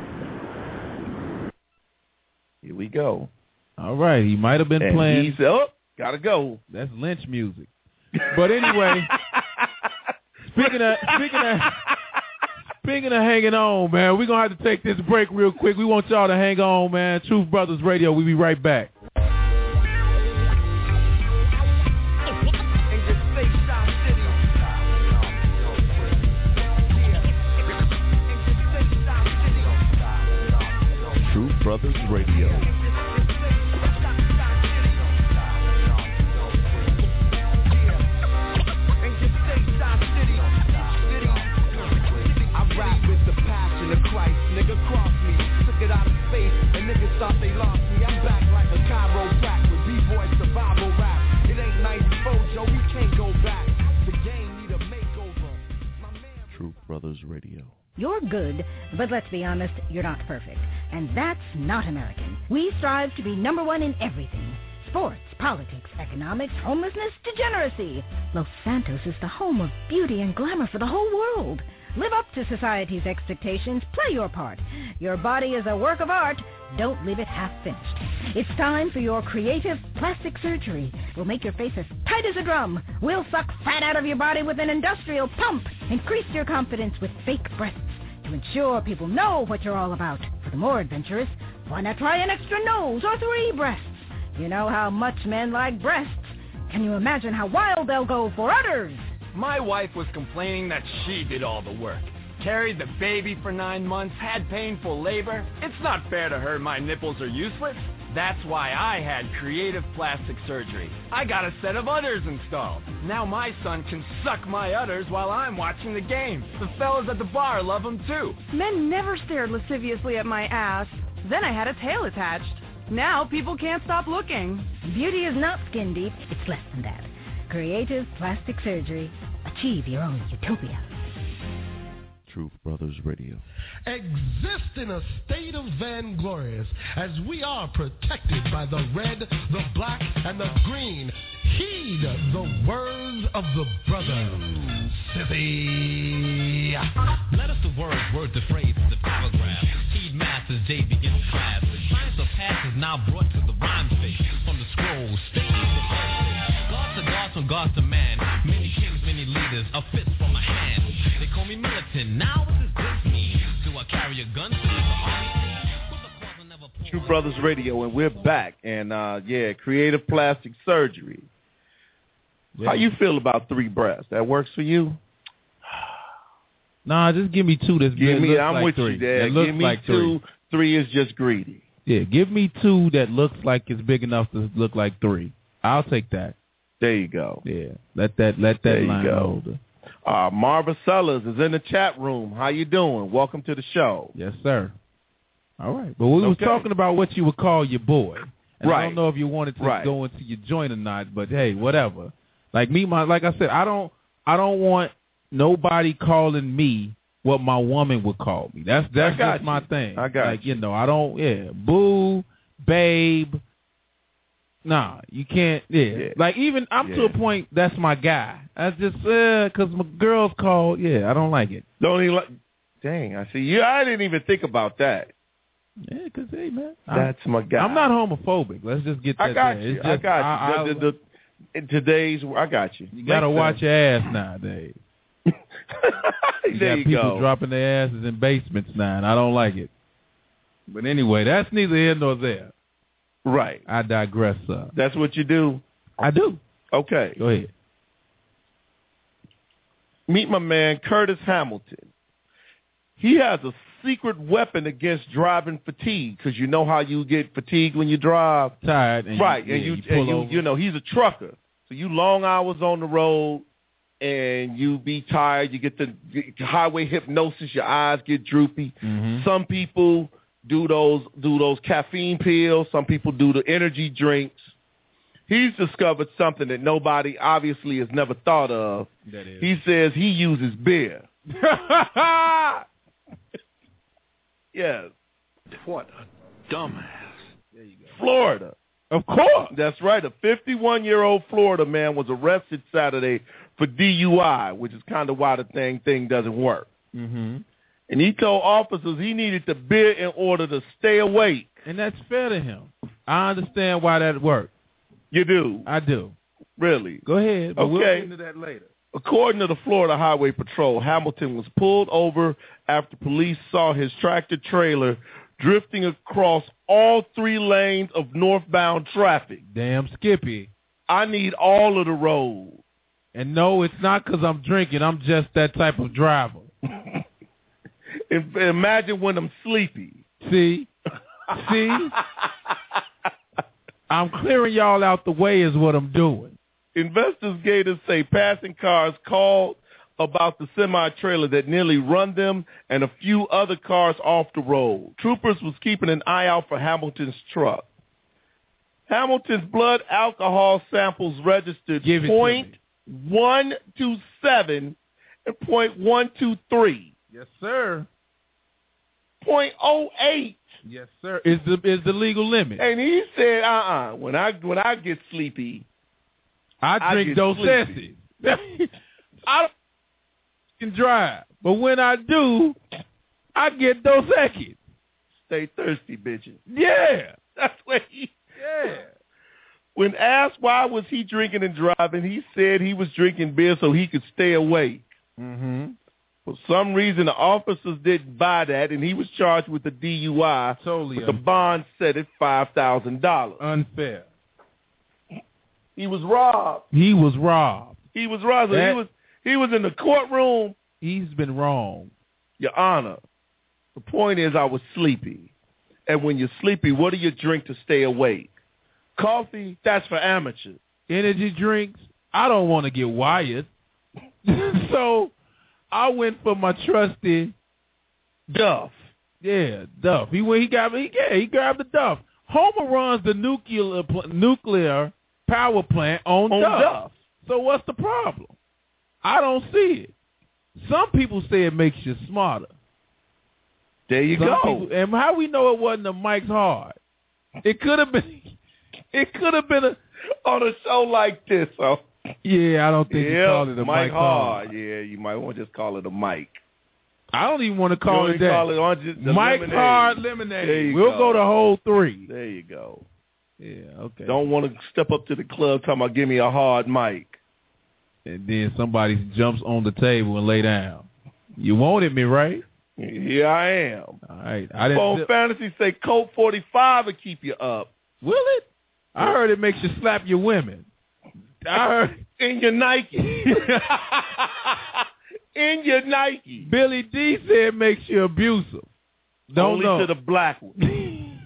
Here we go. All right. He might have been and playing. He's up. Gotta go. That's Lynch music. But anyway. Speaking of speaking of speaking of hanging on, man, we're gonna have to take this break real quick. We want y'all to hang on, man. Truth Brothers Radio. We'll be right back. Truth Brothers Radio. Thought they lost me, I'm back like a chiropractor with B-boy survival rap. It ain't ninety-four, Joe, we can't go back. The game need a makeover. My man... Truth Brothers Radio. You're good, but let's be honest, you're not perfect. And that's not American. We strive to be number one in everything. Sports, politics, economics, homelessness, degeneracy. Los Santos is the home of beauty and glamour for the whole world. Live up to society's expectations. Play your part. Your body is a work of art. Don't leave it half-finished. It's time for your creative plastic surgery. We'll make your face as tight as a drum. We'll suck fat out of your body with an industrial pump. Increase your confidence with fake breasts to ensure people know what you're all about. For the more adventurous, why not try an extra nose or three breasts? You know how much men like breasts. Can you imagine how wild they'll go for udders? My wife was complaining that she did all the work. Carried the baby for nine months, had painful labor. It's not fair to her my nipples are useless. That's why I had creative plastic surgery. I got a set of udders installed. Now my son can suck my udders while I'm watching the game. The fellas at the bar love them too. Men never stared lasciviously at my ass. Then I had a tail attached. Now people can't stop looking. Beauty is not skin deep. It's less than that. Creative plastic surgery. Achieve your own utopia. Truth Brothers Radio. Exist in a state of vainglorious as we are protected by the red, the black, and the green. Heed the words of the brother. Sissy. Let us the words, word the phrase, the paragraph. Heed masters, J begins class. The science of past is now brought to the rhyme space. From the scrolls, stages of verses. Gods to gods, from gods to man. Many kings, many leaders, a fist from a hand. They call me militant. Now what does this mean? Do I carry a gun to the army? True Brothers Radio, and we're back. And, uh, yeah, creative plastic surgery. Yeah. How you feel about three breasts? That works for you? Nah, just give me two. That's give me. I'm like with three. you, Dad. That looks give me like two. Three. Three is just greedy. Yeah, give me two that looks like it's big enough to look like three. I'll take that. There you go. Yeah, let that let that there line you go. hold. Uh, Marva Sellers is in the chat room. How you doing? Welcome to the show. Yes, sir. All right. But we okay. were talking about what you would call your boy. And right. I don't know if you wanted to right. go into your joint or not, but hey, whatever. Like me, my like I said, I don't I don't want nobody calling me what my woman would call me. That's that's just you. my thing. I got like, you. you know, I don't yeah. Boo, babe. Nah, you can't. Yeah, yeah. Like even I'm yeah. to a point. That's my guy. I just uh, cause my girls call. Yeah, I don't like it. Don't even like. Dang, I see you. I didn't even think about that. Yeah, cause hey man, that's I'm, my guy. I'm not homophobic. Let's just get that. I got there. you. Just, I got you. I, the, the, the, in today's, I got you. You gotta Makes watch sense. your ass nowadays. you there got you people go. dropping their asses in basements now, and I don't like it. But anyway, that's neither here nor there. Right. I digress, sir. That's what you do? I do. Okay. Go ahead. Meet my man, Curtis Hamilton. He has a secret weapon against driving fatigue, because you know how you get fatigued when you drive. Tired. And right, you, and yeah, you, you, pull and you, over. you know, he's a trucker. So you long hours on the road, and you be tired. You get the highway hypnosis. Your eyes get droopy. Mm-hmm. Some people do those do those caffeine pills. Some people do the energy drinks. He's discovered something that nobody obviously has never thought of. That is. He says he uses beer. Yes. What a dumbass. There you go. Florida. Of course. That's right. A fifty-one-year-old Florida man was arrested Saturday for D U I, which is kind of why the thing thing doesn't work. Mm-hmm. And he told officers he needed the beer in order to stay awake. And that's fair to him. I understand why that worked. You do? I do. Really? Go ahead. But okay. We'll get into that later. According to the Florida Highway Patrol, Hamilton was pulled over after police saw his tractor trailer drifting across all three lanes of northbound traffic. Damn Skippy. I need all of the road. And no, it's not because I'm drinking. I'm just that type of driver. Imagine when I'm sleepy. See? See? I'm clearing y'all out the way is what I'm doing. Investigators say passing cars called about the semi-trailer that nearly run them and a few other cars off the road. Troopers was keeping an eye out for Hamilton's truck. Hamilton's blood alcohol samples registered point one two seven and point one two three. Yes, sir. point oh eight. Yes, sir. Is the is the legal limit. And he said, uh-uh, when I when I get sleepy, I drink Dos Equis. I don't can drive, but when I do, I get Dos Equis. Stay thirsty, bitches. Yeah, that's what he. Yeah. When asked why was he drinking and driving, he said he was drinking beer so he could stay awake. Mm-hmm. For some reason, the officers didn't buy that, and he was charged with a D U I. Totally. But the bond set at five thousand dollars. Unfair. He was robbed. He was robbed. He was robbed. That, he was he was in the courtroom. He's been wrong. Your Honor, the point is I was sleepy. And when you're sleepy, what do you drink to stay awake? Coffee, that's for amateurs. Energy drinks, I don't want to get wired. So I went for my trusty Duff. Yeah, Duff. He went, he got me. Yeah, he grabbed the Duff. Homer runs the nuclear nuclear power plant on, on Duff. Duff. So what's the problem? I don't see it. Some people say it makes you smarter. There you Some go. People, and how we know it wasn't a Mike's Hard? It could have been. It could have been a on a show like this. So yeah, I don't think yeah, you call it a Mike Mike Hard. Hard. Yeah, you might want to just call it a Mike. I don't even want to call you it that. Call it on just the Mike's lemonade. Hard Lemonade. There you we'll go. go the whole three. There you go. Yeah, okay. Don't want to step up to the club talking about give me a hard mic. And then somebody jumps on the table and lay down. You wanted me, right? Here I am. All right. I didn't. Phone Fantasy say Colt forty-five will keep you up. Will it? I heard it makes you slap your women. I heard in your Nike. In your Nike. Billy D said it makes you abusive. Don't Only know. to the black one.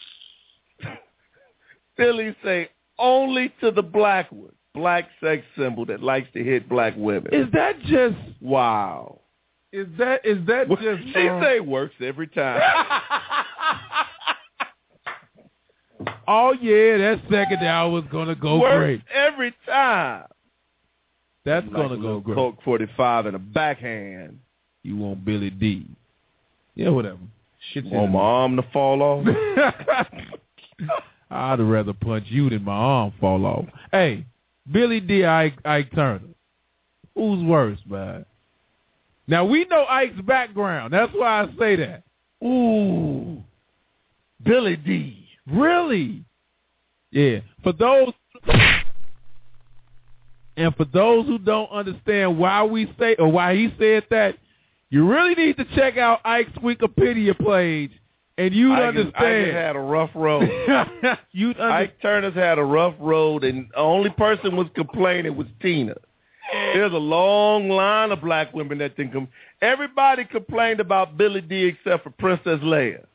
Billy say only to the black one. Black sex symbol that likes to hit black women. Is that just wow? Is that is that well, just? She um, say works every time. Oh yeah, that second hour is gonna go works great every time. That's like gonna go great. Coke forty-five in a backhand. You want Billy D? Yeah, whatever. Shit. Want my arm to fall off? I'd rather punch you than my arm fall off. Hey, Billy D, Ike, Ike Turner. Who's worse, man? Now, we know Ike's background. That's why I say that. Ooh. Billy D. Really? Yeah. For those and for those who don't understand why we say or why he said that, you really need to check out Ike's Wikipedia page. And you'd Ike understand. Ike had a rough road. you'd under- Ike Turner's had a rough road, and the only person was complaining was Tina. There's a long line of black women that think them. Everybody complained about Billy D except for Princess Leia.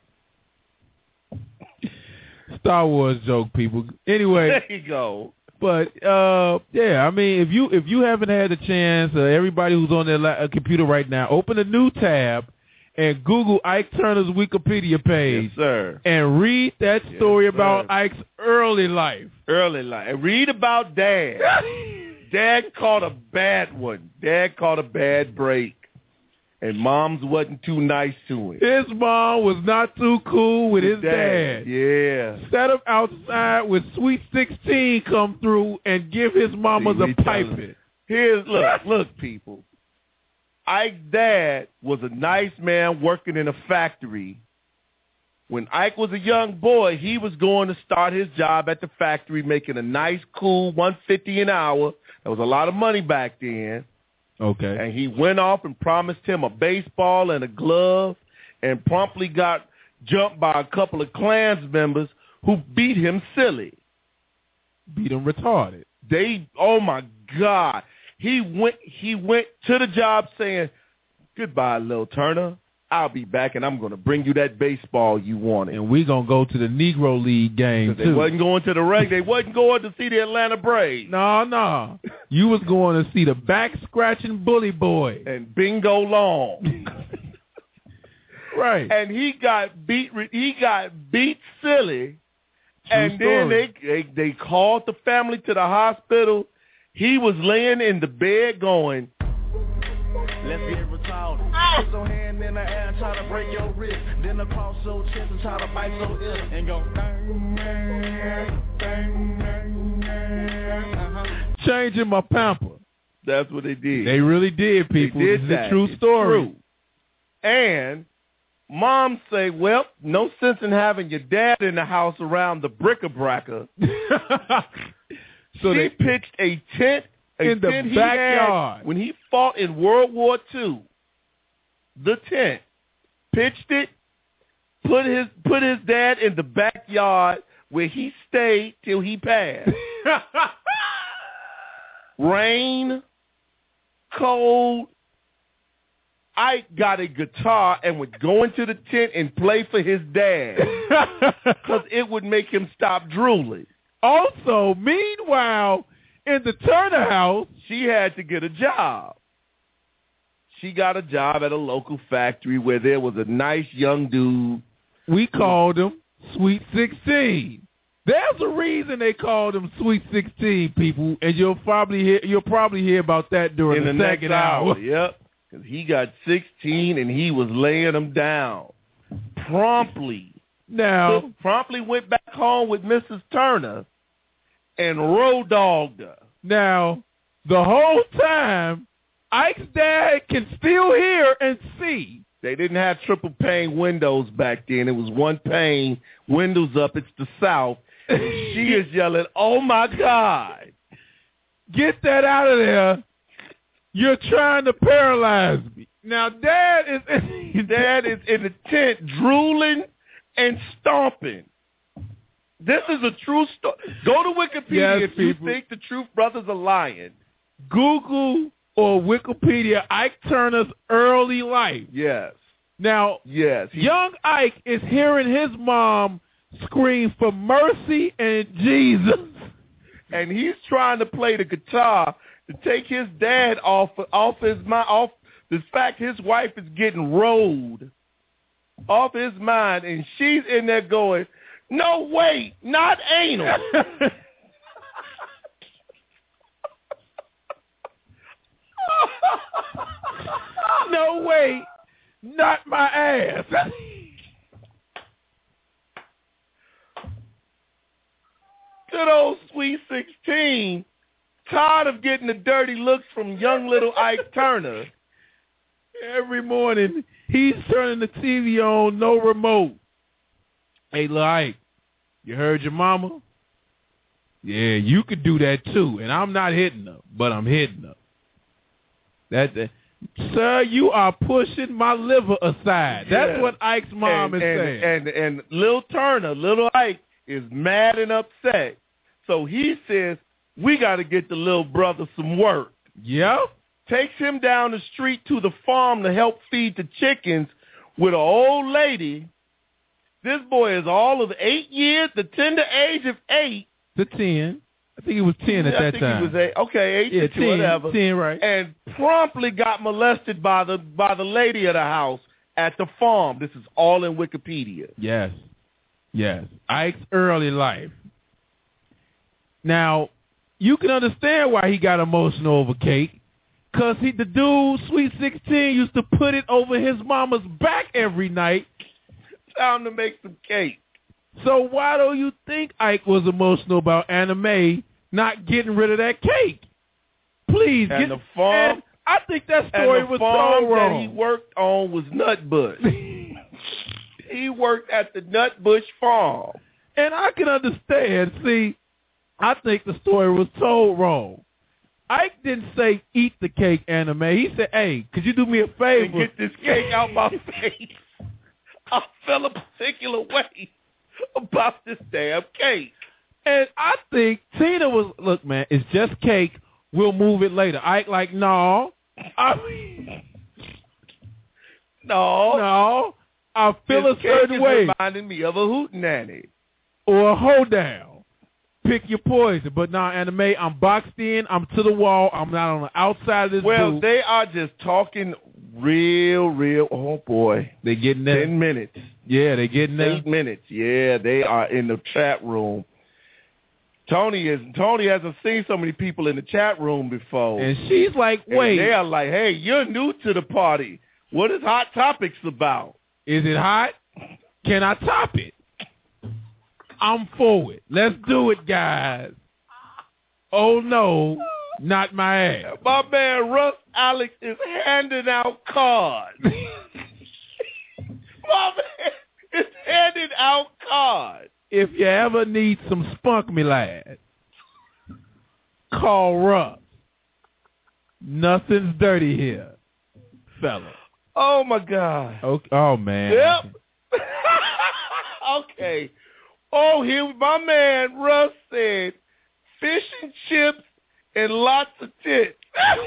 Star Wars joke, people. Anyway, there you go. But uh, yeah, I mean, if you if you haven't had a chance, uh, everybody who's on their la- computer right now, open a new tab and Google Ike Turner's Wikipedia page, yes, sir, and read that story yes, about sir. Ike's early life. Early life. And read about Dad. Dad caught a bad one. Dad caught a bad break. And Mom's wasn't too nice to him. His mom was not too cool with his, his dad. dad. Yeah. Set him outside with Sweet sixteen come through and give his mamas See, a piping. Here's, look, look, people. Ike's dad was a nice man working in a factory. When Ike was a young boy, he was going to start his job at the factory making a nice, cool one hundred fifty dollars an hour. That was a lot of money back then. Okay. And he went off and promised him a baseball and a glove and promptly got jumped by a couple of Klans members who beat him silly. Beat him retarded. They, oh, my God. He went He went to the job saying, goodbye, Lil Turner. I'll be back, and I'm going to bring you that baseball you wanted. And we're going to go to the Negro League game, too. They wasn't going to the reg. They wasn't going to see the Atlanta Braves. No, no. You was going to see the back-scratching bully boy. And Bingo Long. Right. And he got beat He got beat silly. True and story. then they, they, they called the family to the hospital. He was laying in the bed going, let's get retarded. Put your hand in the air and try to break your wrist. Then across your chest and try to bite your ear. And go, uh-huh. Changing my pamper. That's what they did. They really did, people. They did this that. is a true it's story. True. And Mom say, well, no sense in having your dad in the house around the bric-a-bracker. So she they pitched a tent a in the tent backyard. When he fought in World War Two, the tent, pitched it, put his put his dad in the backyard where he stayed till he passed. Rain, cold. Ike got a guitar and would go into the tent and play for his dad because it would make him stop drooling. Also, meanwhile, in the Turner house, she had to get a job. She got a job at a local factory where there was a nice young dude. We called him Sweet sixteen. There's a reason they called him Sweet sixteen, people, and you'll probably hear you'll probably hear about that during in the, the second next hour. hour. Yep, because he got sixteen and he was laying them down promptly. Now, so promptly went back home with Missus Turner and road dogged her. Now, the whole time, Ike's dad can still hear and see. They didn't have triple pane windows back then. It was one pane, windows up. It's the South. And she is yelling, oh, my God. Get that out of there. You're trying to paralyze me. Now, Dad is in, Dad is in the tent drooling and stomping. This is a true story. Go to Wikipedia yes, if you people. think the Truth Brothers are lying. Google or Wikipedia Ike Turner's early life. Yes. Now, yes, young Ike is hearing his mom scream for mercy and Jesus. And he's trying to play the guitar to take his dad off off his mind, off the fact his wife is getting rolled off his mind, and she's in there going, no, wait, not anal. No, wait, not my ass. Good old Sweet sixteen, tired of getting the dirty looks from young little Ike Turner. Every morning, he's turning the T V on, no remote. Hey, little Ike, you heard your mama? Yeah, you could do that too, and I'm not hitting her, but I'm hitting her. That, that sir, you are pushing my liver aside. That's Yeah. what Ike's mom and, is and, saying. And and Lil Turner, little Ike, is mad and upset. So he says, we got to get the little brother some work. Yep. Takes him down the street to the farm to help feed the chickens with an old lady. This boy is all of eight years, the tender age of eight. To ten. I think he was ten at yeah, that I think time. He was eight. Okay, eight yeah, to ten, whatever. ten, right. And promptly got molested by the by the lady of the house at the farm. This is all in Wikipedia. Yes. Yes. Ike's early life. Now, you can understand why he got emotional over cake. Because he, the dude, Sweet sixteen, used to put it over his mama's back every night. Time to make some cake. So why do you think Ike was emotional about Anna Mae not getting rid of that cake? Please. And get, the farm. And I think that story and the was farm so wrong. that he worked on was Nutbush. He worked at the Nutbush farm. And I can understand. See, I think the story was told wrong. Ike didn't say, eat the cake, Anna Mae. He said, hey, could you do me a favor? And get this cake out my face. I feel a particular way about this damn cake. And I think Tina was, look, man, it's just cake. We'll move it later. Ike like, no. I mean, no. No. I feel this a certain cake way. Is reminding me of a hootenanny. Or a hoedown. Pick your poison. But now, Anna Mae, I'm boxed in. I'm to the wall. I'm not on the outside of this Well, booth. they are just talking real, real. Oh, boy. They getting there. Ten minutes. Yeah, they getting there. Eight minutes. Yeah, they are in the chat room. Tony is Tony hasn't seen so many people in the chat room before. And she's like, wait. And they are like, hey, you're new to the party. What is Hot Topics about? Is it hot? Can I top it? I'm for it. Let's do it, guys. Oh, no, not my ass. My man Russ Alex is handing out cards. My man is handing out cards. If you ever need some spunk, me lad, call Russ. Nothing's dirty here, fella. Oh, my God. Okay. Oh, man. Yep. Okay. Oh, here my man Russ said, fish and chips and lots of tits.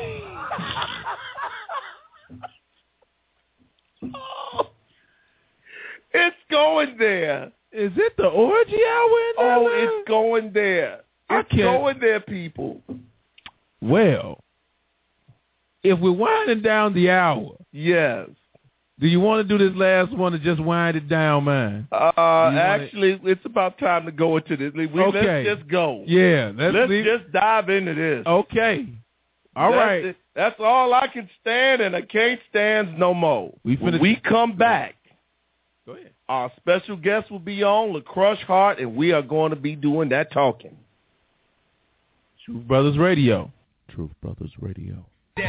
Oh, it's going there. Is it the orgy hour in there? Oh, man? it's going there. It's going there, people. Well, if we're winding down the hour. Yes. Do you want to do this last one to just wind it down, man? Uh, actually, wanna... it's about time to go into this. We, okay. Let's just go. Yeah. Let's, let's leave... just dive into this. Okay. All That's right. It. That's all I can stand, and I can't stand no more. We when finna... we come back, go ahead. Our special guest will be on, LaCrush Hart, and we are going to be doing that talking. Truth Brothers Radio. Truth Brothers Radio.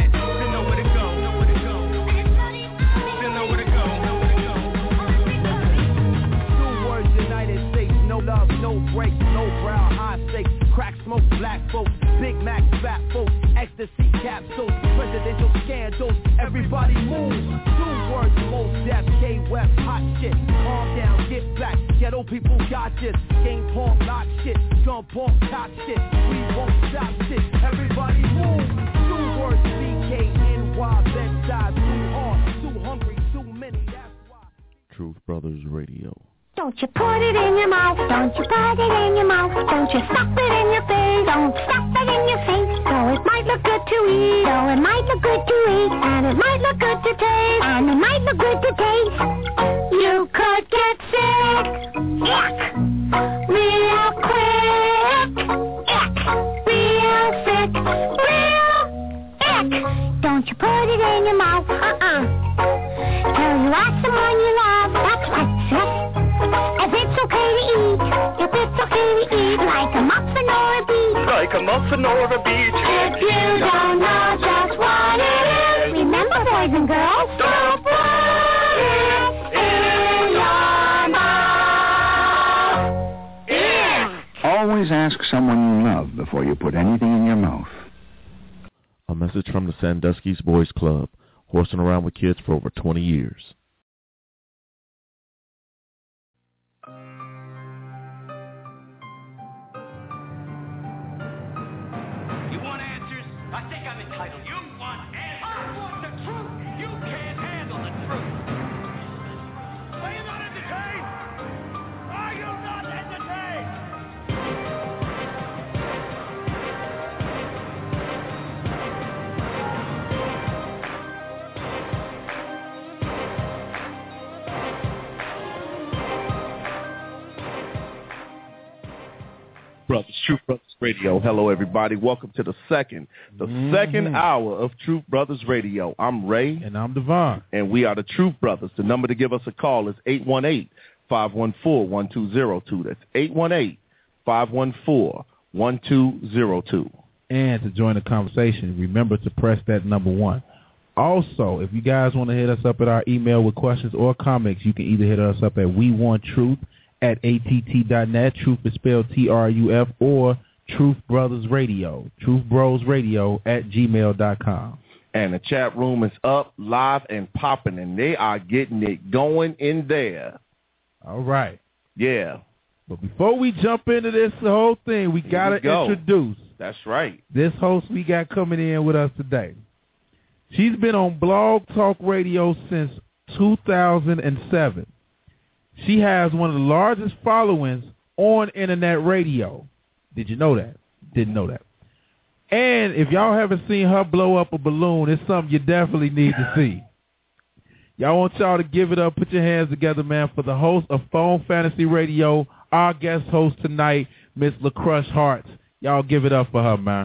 Love, no breaks, no brow, high stakes, crack smoke, black folks, Big Mac, fat folks, ecstasy capsules, presidential scandals, everybody move. Two words, most death, K-West, hot shit, calm down, get back, ghetto people got this, game pong, lock shit, gun pong, top shit, we won't stop shit, everybody move. Two words, B K N Y, bedside, too hard, too hungry, too many, that's why. Truth Brothers Radio. Don't you put it in your mouth, don't you put it in your mouth, don't you stuff it in your face, don't stuff it in your face. Though it might look good to eat, though it might look good to eat, and it might look good to taste, and it might look good to taste. You could get sick, yuck, real quick, yuck, real sick, real ick. Don't you put it in your mouth, uh-uh. Tell you ask someone you love, that's right, sis. If it's okay to eat, if it's okay to eat, like a muffin or a beet, like a muffin or a beet. If you don't know just what it is, remember, boys and girls, don't put it in your mouth. Yeah. Always ask someone you love before you put anything in your mouth. A message from the Sandusky's Boys Club, horsing around with kids for over twenty years. I think I'm entitled Brothers, Truth Brothers Radio. Hello, everybody. Welcome to the second, the mm-hmm. second hour of Truth Brothers Radio. I'm Ray. And I'm Devon. And we are the Truth Brothers. The number to give us a call is eight one eight, five one four, one two zero two. That's eight one eight, five one four, one two zero two. And to join the conversation, remember to press that number one. Also, if you guys want to hit us up at our email with questions or comments, you can either hit us up at we want truth at A T T dot net. Truth is spelled T R U F, or Truth Brothers Radio, Truth Bros Radio at gmail dot com. And the chat room is up, live, and popping, and they are getting it going in there. All right. Yeah. But before we jump into this whole thing, we got to go. introduce. That's right. This host we got coming in with us today. She's been on Blog Talk Radio since two thousand seven. She has one of the largest followings on internet radio. Did you know that? Didn't know that. And if y'all haven't seen her blow up a balloon, it's something you definitely need to see. Y'all want y'all to give it up. Put your hands together, man, for the host of Phone Fantasy Radio, our guest host tonight, Miss LaCrush Hearts. Y'all give it up for her, man.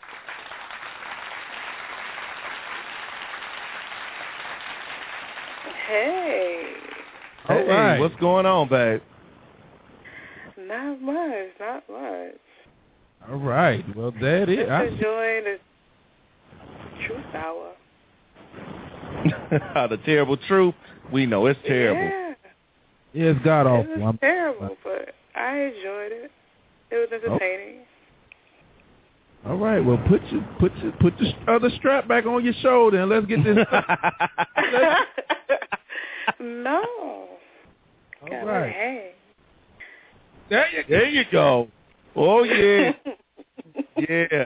Hey. All hey, right. What's going on, babe? Not much, not much. All right. Well, that is. Just I... enjoying the truth hour. The terrible truth. We know it's terrible. Yeah. Yeah, it's god awful. It was terrible, but I enjoyed it. It was entertaining. Oh. All right. Well, put your put your put the other strap back on your shoulder and let's get this. No. All God, right. Hey. There you, there you go. Oh, yeah. Yeah.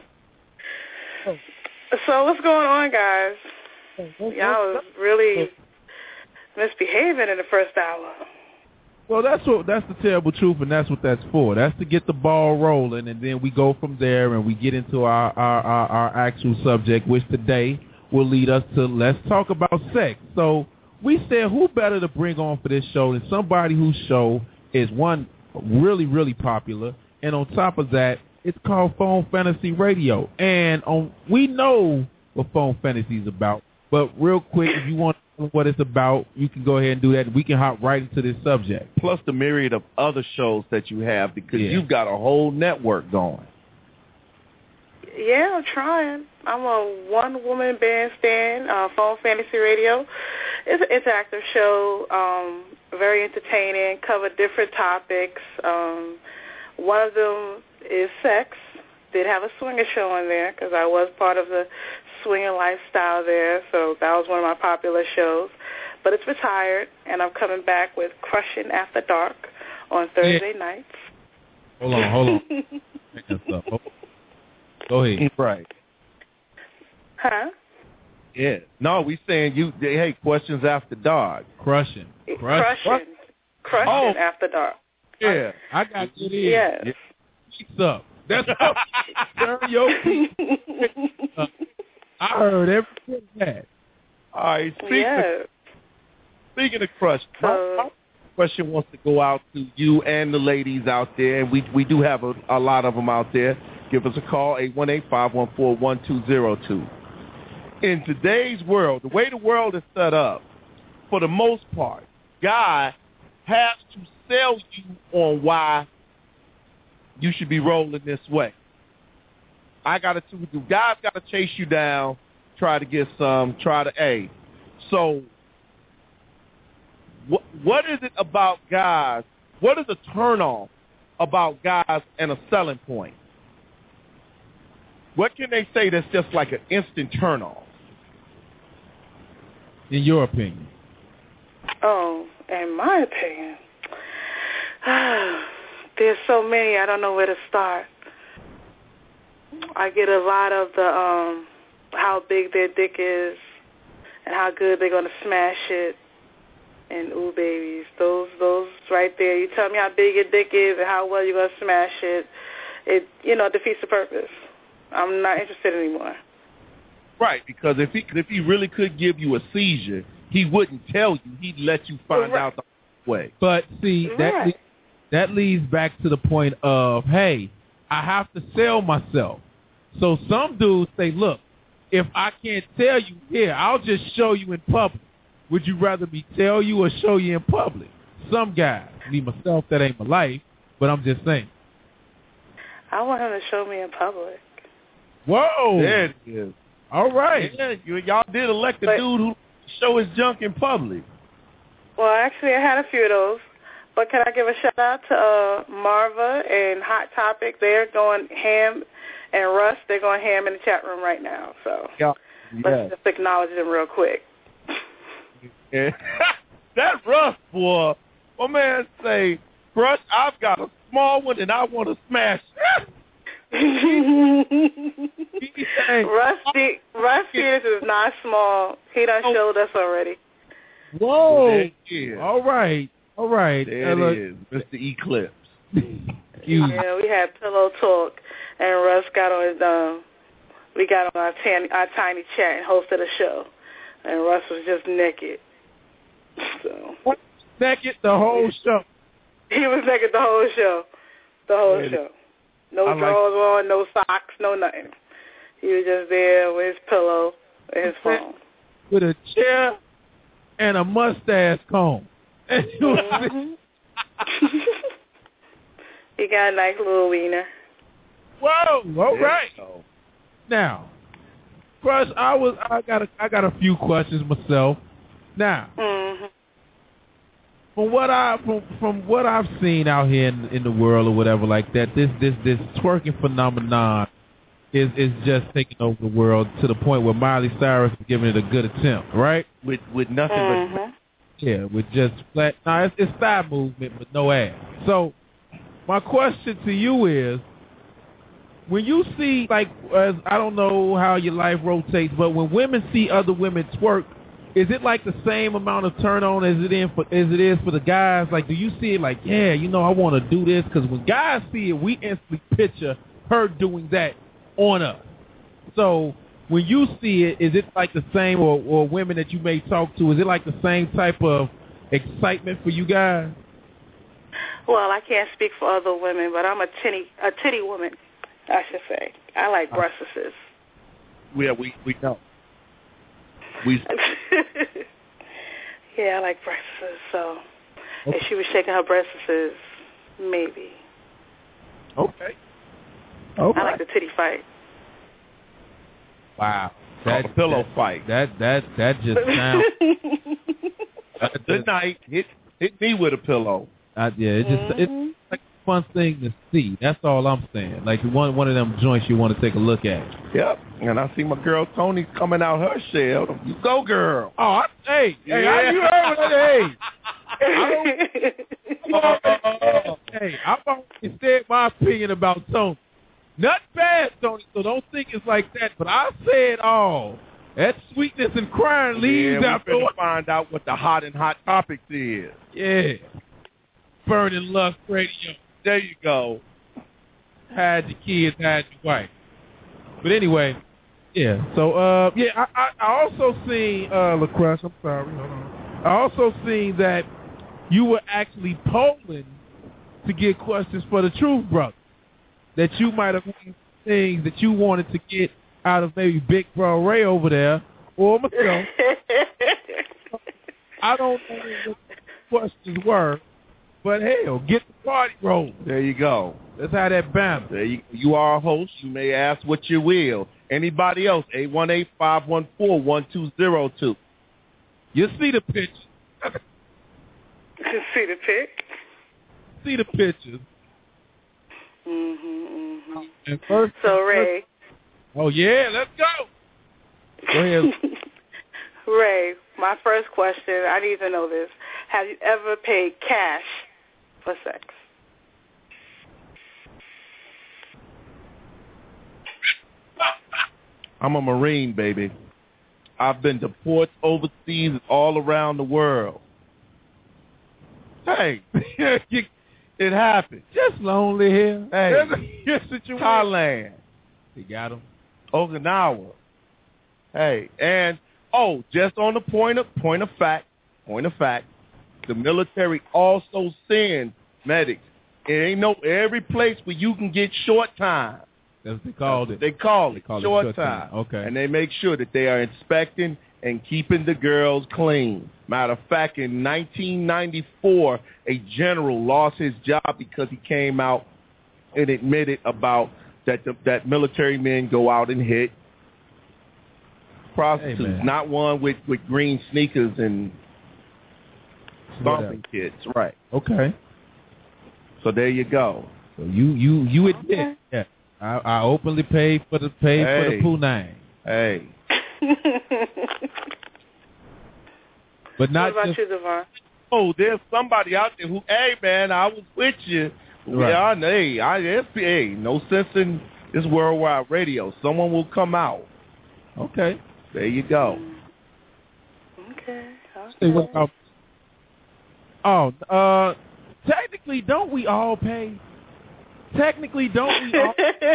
So what's going on, guys? Y'all was really misbehaving in the first hour. Well, that's what that's the terrible truth, and that's what that's for. That's to get the ball rolling, and then we go from there, and we get into our, our, our, our actual subject, which today will lead us to let's talk about sex. So we said, who better to bring on for this show than somebody whose show is, one, really, really popular, and on top of that, it's called Phone Fantasy Radio. And on, we know what Phone Fantasy is about, but real quick, if you want to know what it's about, you can go ahead and do that, and we can hop right into this subject. Plus the myriad of other shows that you have, because yeah. you've got a whole network going. Yeah, I'm trying. I'm a one-woman bandstand, uh, Phone Fantasy Radio. It's an interactive show, um, very entertaining, cover different topics. Um, one of them is sex. Did have a swinger show on there because I was part of the swinger lifestyle there, so that was one of my popular shows. But it's retired, and I'm coming back with Crushing After Dark on Thursday yeah. nights. Hold on, hold on. Go ahead. Right. Huh? Yeah. No, we saying you. Hey, questions after dark. Crushing. Crushing. Crushing, Crushing oh. after dark. Yeah, I got you there. Yes. Yeah. What's up? That's up. Turn your feet. Uh, I heard everything that. All right. Speaking, yes. of, speaking of crush, my, my question wants to go out to you and the ladies out there, and we we do have a, a lot of them out there. Give us a call, eight one eight, five one four, one two zero two. In today's world, the way the world is set up, for the most part, God has to sell you on why you should be rolling this way. I got to do. God's got to chase you down, try to get some, try to, hey. So what, what is it about guys? What is a turn-on about guys and a selling point? What can they say that's just like an instant turn-on? In your opinion? Oh, in my opinion, there's so many, I don't know where to start. I get a lot of the um, how big their dick is and how good they're going to smash it. And ooh, babies, those those right there. You tell me how big your dick is and how well you're going to smash it. It, you know, defeats the purpose. I'm not interested anymore. Right, because if he if he really could give you a seizure, he wouldn't tell you. He'd let you find right. out the way. But see, that right. that leads back to the point of, hey, I have to sell myself. So some dudes say, look, if I can't tell you here, I'll just show you in public. Would you rather me tell you or show you in public? Some guys, me myself, that ain't my life, but I'm just saying. I want him to show me in public. Whoa. There it is. All right. Yeah, you, y'all did elect a but, dude who show his junk in public. Well, actually, I had a few of those. But can I give a shout-out to uh, Marva and Hot Topic? They're going ham, and Russ, they're going ham in the chat room right now. So yeah. let's yeah. just acknowledge them real quick. Yeah. That Russ, boy. My man say, Russ, I've got a small one, and I want to smash Rusty, Rusty is not small. He done showed us already. Whoa. Yeah. All right. All right. There uh, it is, Mister Eclipse. Yeah, we had pillow talk, and Russ got on his, um, we got on our, tan, our tiny chat and hosted a show, and Russ was just naked. So naked the whole show. He was naked the whole show. The whole yeah. show. No I drawers like on, no socks, no nothing. He was just there with his pillow and his phone. With a chair and a mustache comb. Mm-hmm. He got a nice little wiener. Whoa! All right. Now, Crush, I was I got a, I got a few questions myself. Now, mm-hmm. from what I from from what I've seen out here in, in the world or whatever like that, this this this twerking phenomenon is is just taking over the world to the point where Miley Cyrus is giving it a good attempt, right? With with nothing mm-hmm. but yeah, with just flat. Now it's, it's thigh movement, but no ass. So my question to you is, when you see, like, as I don't know how your life rotates, but when women see other women twerk, is it like the same amount of turn on as it in for as it is for the guys? Like, do you see it like, yeah, you know, I want to do this? Because when guys see it, we instantly picture her doing that on us. So when you see it, is it like the same, or, or women that you may talk to, is it like the same type of excitement for you guys? Well, I can't speak for other women, but I'm a titty a titty woman, I should say. I like breasts. Yeah, we we know. We yeah, I like breasts. So okay. If she was shaking her breasts, maybe. Okay. Okay. I like the titty fight. Wow. That oh, pillow that, fight. That that that just sounds. Good night. Hit hit me with a pillow. I, yeah, it just mm-hmm. it's like a fun thing to see. That's all I'm saying. Like one one of them joints you want to take a look at. Yep. And I see my girl Tony coming out her shell. You go, girl. Oh, I, hey, yeah. hey, how you heard that? Hey, I don't, hey, I've already said my opinion about Tony. Not bad, Tony, so don't think it's like that. But I said all. That sweetness and crying leaves yeah, out there. We're find out what the hot and hot topics is. Yeah. Burning Lust Radio. There you go. Hide your kids, hide your wife. But anyway, yeah. So, uh, yeah, I, I, I also seen, uh, LaCrush, I'm sorry, hold on. I also seen that you were actually polling to get questions for the Truth Brother. That you might have things that you wanted to get out of maybe Big Bro Ray over there or myself. I don't know what the questions were, but hell, get the party rolling. There you go. That's how that bounces. There you, you are a host. You may ask what you will. Anybody else? eight one eight, five one four, one two zero two. You see the picture. You see the pic? See the pictures. Mm-hmm, mm-hmm. And first, so, Ray. First, oh, yeah, let's go. Go ahead. Ray, my first question, I need to know this. Have you ever paid cash for sex? I'm a Marine, baby. I've been to ports overseas all around the world. Hey, it happened. Just lonely here. Hey, Thailand. He got him. Okinawa. Hey, and, oh, just on the point of point of fact, point of fact, the military also sends medics It ain't no every place where you can get short time. That's what they called it. They call They it call it short short time. time. Okay. And they make sure that they are inspecting and keeping the girls clean. Matter of fact, in nineteen ninety-four, a general lost his job because he came out and admitted about that the, that military men go out and hit prostitutes, Hey, man. not one with, with green sneakers and stomping kids. Right. Okay. So there you go. So you you you admit, okay. yeah, I, I openly paid for the pay hey. for the punang. Hey. But not what about just, you, Devon? Oh, there's somebody out there who, hey man, I was with you. Right. Yeah, I, hey, I, it's, hey, no sense in this worldwide radio. Someone will come out. Okay. There you go. Okay. Say what about, oh, uh, technically, don't we all pay? Technically, don't we all?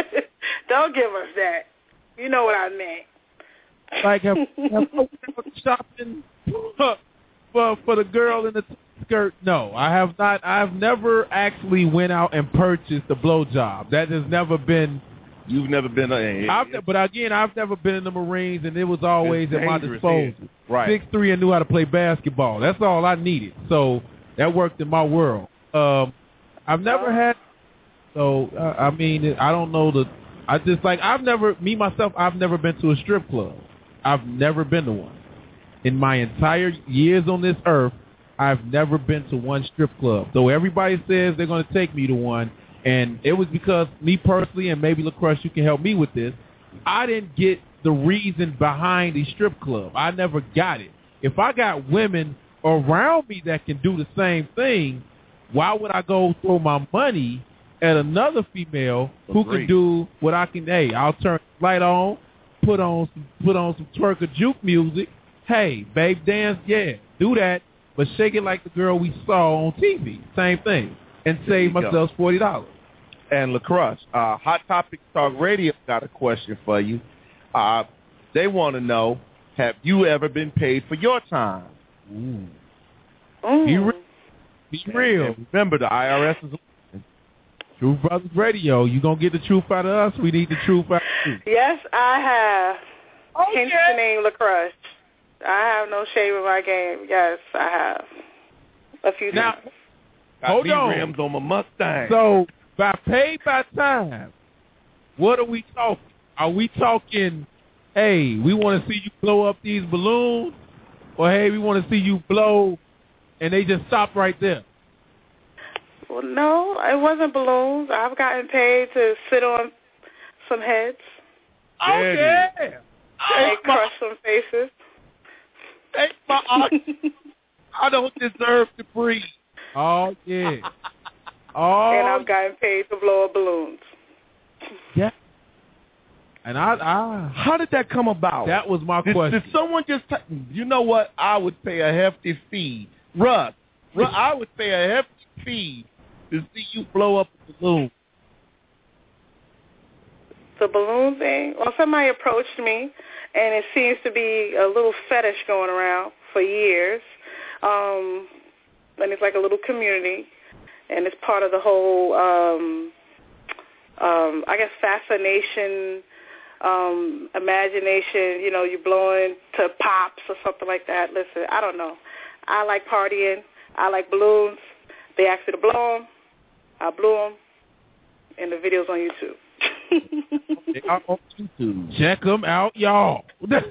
Don't give us that. You know what I meant. Like, have, have shopping for, for the girl in the skirt? No, I have not. I've never actually went out and purchased a blowjob. That has never been. You've never been a. I've, but again, I've never been in the Marines, and it was always at my disposal. Yeah. Right. six three and knew how to play basketball. That's all I needed. So that worked in my world. Um, I've never had. So uh, I mean, I don't know the. I just like I've never me myself. I've never been to a strip club. I've never been to one. In my entire years on this earth, I've never been to one strip club. So everybody says they're going to take me to one, and it was because me personally, and maybe LaCrush, you can help me with this, I didn't get the reason behind a strip club. I never got it. If I got women around me that can do the same thing, why would I go throw my money at another female who Agreed. can do what I can? Hey, I'll turn the light on, put on some, put on some twerk or juke music. Hey, babe, dance, yeah, do that, but shake it like the girl we saw on T V. Same thing, and save myself forty dollars. And LaCrush, uh, Hot Topic Talk Radio got a question for you. Uh, they want to know: have you ever been paid for your time? Ooh. Mm. Be, re- be real. And remember, the I R S is. Truth Brothers Radio. You gonna get the truth out of us? We need the truth out of you. Yes, I have. Okay. Hence the name LaCrush. I have no shame in my game. Yes, I have. A few now, times. Hold Got on. rims on my Mustang. So, by paid by time, what are we talking? Are we talking, hey, we want to see you blow up these balloons? Or, hey, we want to see you blow, and they just stop right there? Well, no, it wasn't balloons. I've gotten paid to sit on some heads. Oh, yeah. And crush some faces. Take my I don't deserve to breathe. Oh, yeah. Oh, and I've gotten paid to blow up balloons. Yeah. And I, I, how did that come about? That was my did, question. Did someone just, t- you know what? I would pay a hefty fee. Russ, Russ I would pay a hefty fee to see you blow up a balloon. The balloon thing? Well, somebody approached me, and it seems to be a little fetish going around for years. Um, and it's like a little community, and it's part of the whole, um, um, I guess, fascination, um, imagination. You know, you're blowing to pops or something like that. Listen, I don't know. I like partying. I like balloons. They asked me to blow them. I blew them, and the video's on YouTube. They are on YouTube. Check them out, y'all.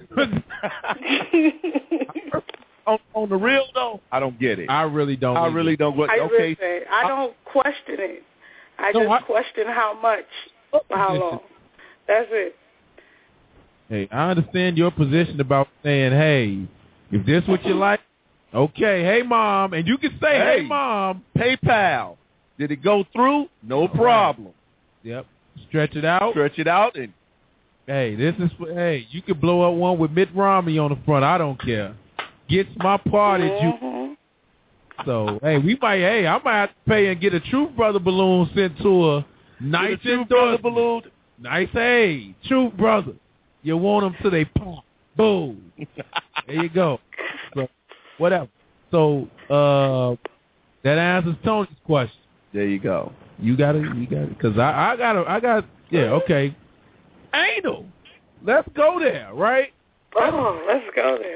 on, on the real, though, I don't get it. I really don't. I really don't. Go, I okay. listen, I don't question it. I No, just I- question how much, for how long. That's it. Hey, I understand your position about saying, hey, if this what you like, okay, hey, Mom. And you can say, hey, Hey. Mom. PayPal. Did it go through? No problem. Yep. Stretch it out. Stretch it out. And Hey, this is for, hey, you could blow up one with Mitt Romney on the front. I don't care. Gets my party Mm-hmm. juice. So, hey, we might, hey, I might have to pay and get a Truth Brother balloon sent to a nice Truth Brother endorsement. balloon. Nice, hey, Truth Brother. You want them till they pop. Boom. There you go. So, whatever. So, uh, that answers Tony's question. There you go. You got it. You got it. Because I, I got I got. Yeah. Okay. Anal. Let's go there. Right. Oh, let's go there.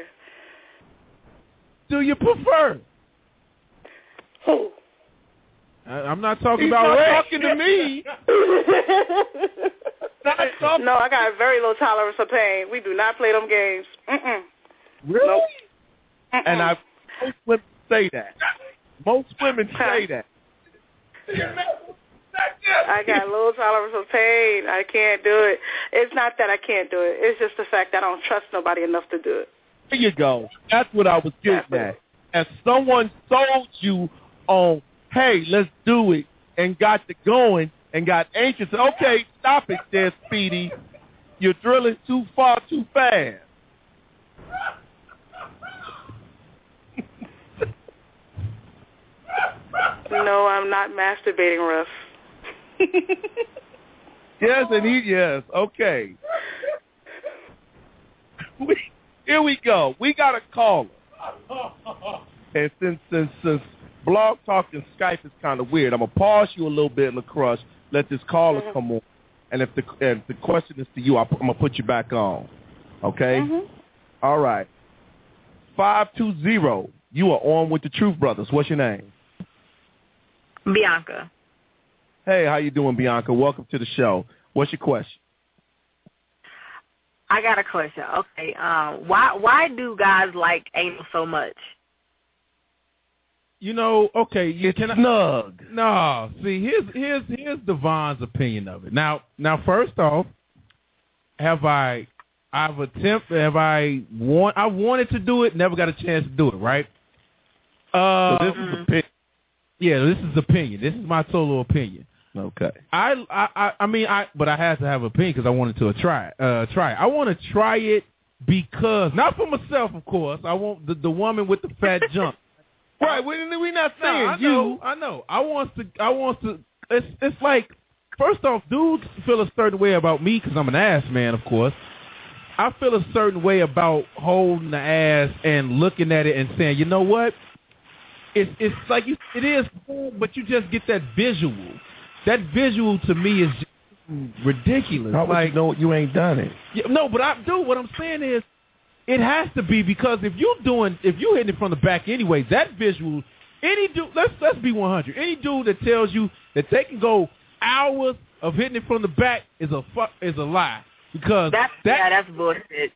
Do you prefer? Who? I, I'm not talking He's about not Ray. talking to me. No, I got a very low tolerance of pain. We do not play them games. Mm-mm. Really? Nope. And I most women say that. Most women say that. I got low tolerance of pain. I can't do it. It's not that I can't do it. It's just the fact that I don't trust nobody enough to do it. There you go. That's what I was getting at. As someone sold you on, hey, let's do it, and got to going and got anxious. Okay, stop it there, Speedy. You're drilling too far, too fast. No, I'm not masturbating, Russ. Yes, and he, yes, okay. We, here we go. We got a caller. And since, since, since Blog Talk and Skype is kind of weird, I'm going to pause you a little bit, LaCrush, let this caller mm-hmm. come on. And if the if the question is to you, I'm going to put you back on. Okay? Mm-hmm. All right. five two zero, you are on with the Truth Brothers. What's your name? Bianca. Hey, how you doing, Bianca? Welcome to the show. What's your question? I got a question. Okay, um, why why do guys like anal so much? You know, okay, you it's can snug. I, no, see, here's here's here's Devon's opinion of it. Now, now, first off, have I, I've attempted, have I want, I wanted to do it, never got a chance to do it, right? Uh, so this is opinion. Yeah, this is opinion. This is my solo opinion. Okay. I, I, I mean, I, but I had to have an opinion because I wanted to try, uh, try. It. I want to try it because not for myself, of course. I want the, the woman with the fat junk. Right, we're we not saying no, I you. Know, I know. I want to. I want to. It's it's like, first off, dudes feel a certain way about me because I'm an ass man, of course. I feel a certain way about holding the ass and looking at it and saying, you know what? It's it's like you, it is cool, but you just get that visual. That visual to me is just ridiculous. How would like, you know you ain't done it? Yeah, no, but I do. What I'm saying is, it has to be because if you doing, if you hitting it from the back anyway, that visual, any dude, let's let's be one hundred. Any dude that tells you that they can go hours of hitting it from the back is a fuck is a lie because that's that, yeah, that's bullshit.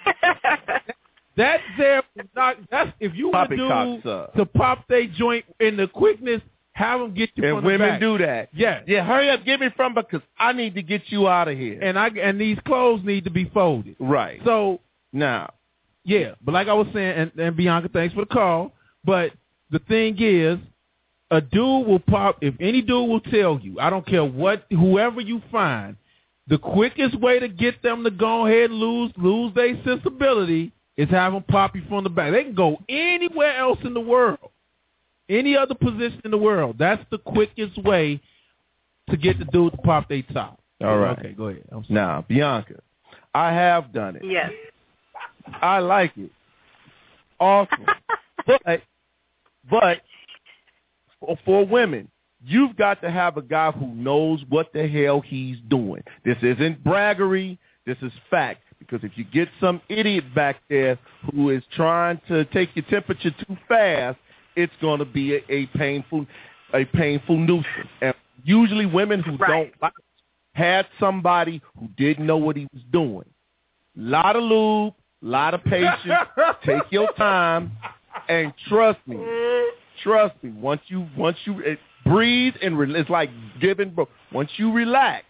That's there. Not, that's if you want to do to pop they joint in the quickness, have them get you and from the women back. do that. Yeah, yeah. Hurry up, get me from because I need to get you out of here. And I and these clothes need to be folded. Right. So now, yeah. But like I was saying, and, and Bianca, thanks for the call. But the thing is, a dude will pop. If any dude will tell you, I don't care what, whoever you find, the quickest way to get them to go ahead and lose lose their sensibility is have them pop you from the back. They can go anywhere else in the world, any other position in the world. That's the quickest way to get the dude to pop their top. All right. Okay, go ahead. Now, Bianca, I have done it. Yes. I like it. Awesome. but, but for, for women, you've got to have a guy who knows what the hell he's doing. This isn't braggery. This is fact. Because if you get some idiot back there who is trying to take your temperature too fast, it's going to be a, a painful, a painful nuisance. And usually, women who right. don't like it had somebody who didn't know what he was doing. Lot of lube, lot of patience. Take your time, and trust me, trust me. Once you, once you it, breathe and re- it's like giving. Bro- once you relax,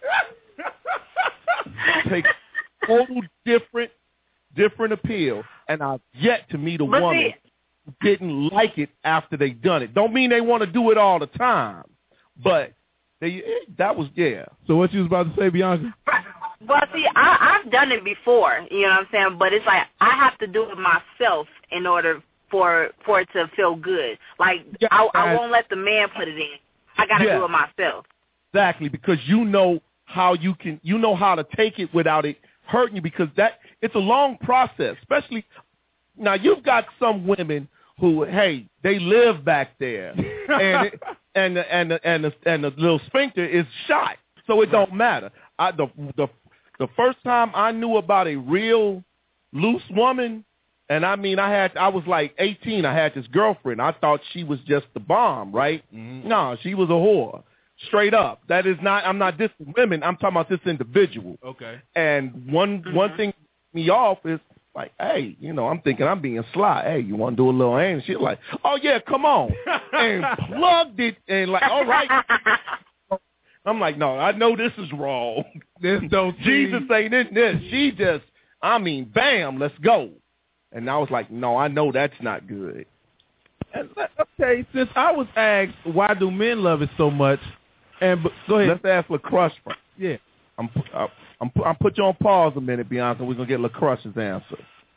take. Total different, different appeal, and I've yet to meet a but woman see, who didn't like it after they done it. Don't mean they want to do it all the time, but they that was yeah. So what you was about to say, Bianca? Well, see, I, I've done it before. You know what I'm saying? But it's like I have to do it myself in order for for it to feel good. Like yeah, I, I won't let the man put it in. I got to yeah, do it myself. Exactly, because you know how you can, you know how to take it without it hurting you, because that it's a long process. Especially now, you've got some women who, hey, they live back there, and it, and the, and the, and the, and the little sphincter is shot, so it don't matter. I the the the first time I knew about a real loose woman, and I mean I had I was like eighteen. I had this girlfriend. I thought she was just the bomb, right? Mm-hmm. No, she was a whore. Straight up. That is not. I'm not dissing women. I'm talking about this individual. Okay. And one mm-hmm. one thing me off is like, hey, you know, I'm thinking I'm being sly. Hey, you want to do a little aim? She's like, oh yeah, come on, and plugged it and like, all right. I'm like, no, I know this is wrong. This don't Jesus ain't in this. She just, I mean, bam, let's go. And I was like, no, I know that's not good. And okay, since I was asked why do men love it so much, and go ahead. Let's ask LaCrush first. Yeah, I'm I'm I'm, I'm put you on pause a minute, Bianca. We're gonna get LaCrush's answer.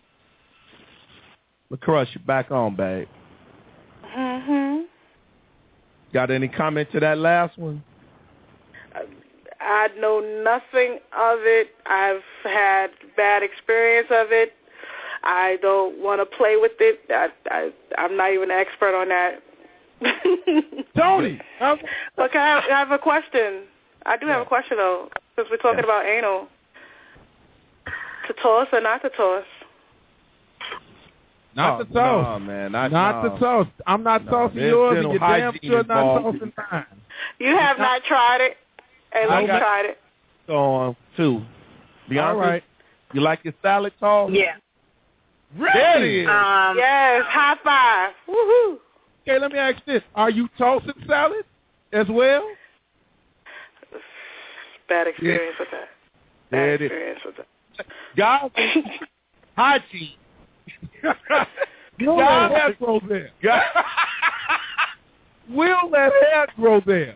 LaCrush, you back on, babe. Mhm. Got any comment to that last one? I know nothing of it. I've had bad experience of it. I don't want to play with it. I, I, I'm not even an expert on that. Tony! Look, I have, I have a question. I do have a question, though, since we're talking yeah. about anal. To toss or not to toss? Not oh, to toss. No, man. Not, not no. to toss. I'm not no, tossing yours, and you're damn sure not involved. tossing mine. You have not tried it. At least tried it. On um, two. Bianca, all right. You like your salad toss? Yeah. Really? There it is. Um, yes, high five. Woohoo. Okay, let me ask you this. Are you tossing salad as well? Bad experience yeah. with that. Bad there experience with that. God, hygiene. Will that hair grow there? Will that hair grow there?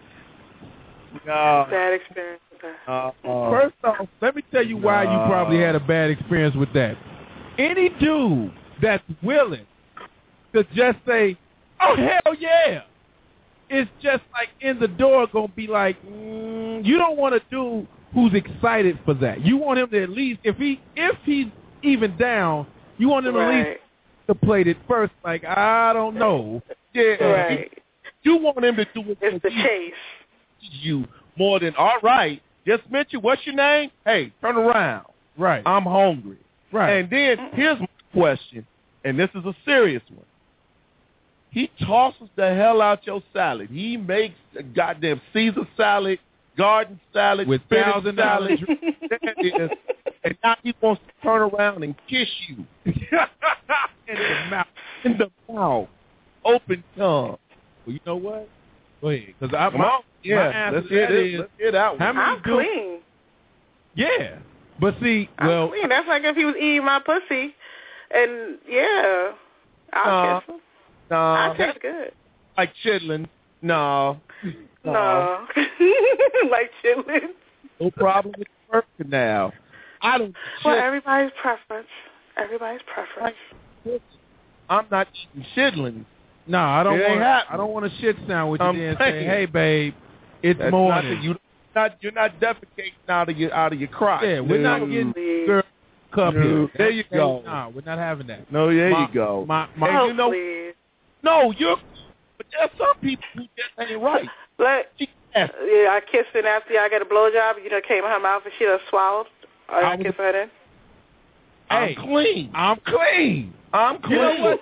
No. Bad experience with that. Uh, uh, First off, let me tell you why no. you probably had a bad experience with that. Any dude that's willing to just say, oh, hell yeah, it's just like in the door going to be like, mm, you don't want a dude who's excited for that. You want him to at least, if he if he's even down, you want him right. at least to play it first, like, I don't know. Yeah, right. You want him to do it. It's the chase. You more than, all right, just mention, what's your name? Hey, turn around. Right. I'm hungry. Right. And then here's my question, and this is a serious one. He tosses the hell out your salad. He makes a goddamn Caesar salad, garden salad, with thousand salad. And now he wants to turn around and kiss you. In the mouth. In the mouth. Open tongue. Well, you know what? Go ahead. Because I, Come my, on. Yeah, my let's hear this. Let's hear that one. How many I'm do, clean. Yeah. But see, I'm well. clean. That's like if he was eating my pussy. And, yeah, I'll uh, kiss him. No. I taste good. Like chitlin. No. No. no. Like chitlin. No problem with the birth canal. I don't. Well, shit. everybody's preference. Everybody's preference. I'm not eating chitlins. No, I don't it want. I don't want a shit sandwich I'm and saying. say, "Hey, babe, it's That's morning." Not, you not you're not defecating out of your out of your crotch. Yeah, we're no. not getting girl cup no. here. There you go. No, we're not having that. No, there my, you go. My, my, oh, you know, please. No, you're. But there's some people who just ain't right. Let, yes. Yeah, I kissed her after I got a blowjob. You know, came in her mouth and she done swallowed. Or I, I kissed her then. I'm hey, clean. I'm clean. I'm clean. You know what?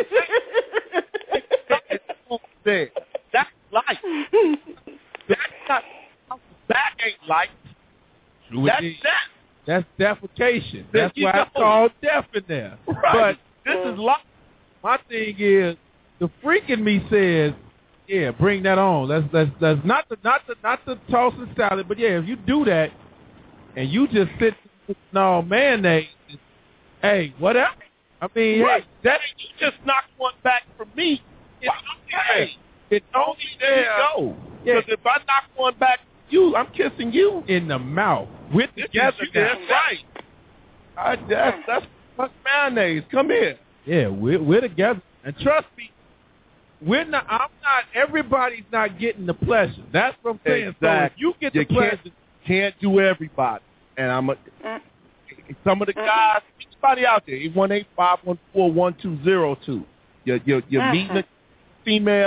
That's life. That's not. That ain't life. That's that. That's defecation. That's why know. It's called death in there. Right. But this is life. My thing is, the freak in me says, yeah, bring that on. Let's let's let's not the not the not the toss and salad, but yeah, if you do that and you just sit with no mayonnaise, hey, whatever. I mean, right. hey, that you just knocked one back from me. It's okay. It's only there you go. Because yeah. if I knock one back from you, I'm kissing you in the mouth. We're together. That's right. I, that's that's much mayonnaise. Come here. Yeah, we're we're together. And trust me, we're not. I'm not. Everybody's not getting the pleasure. That's what I'm saying. Exactly. So if you get the you pleasure, can't, can't do everybody. And I'm a, some of the guys, anybody out there, eight one eight, five one four, one two zero two. You're you're, you're meeting a female,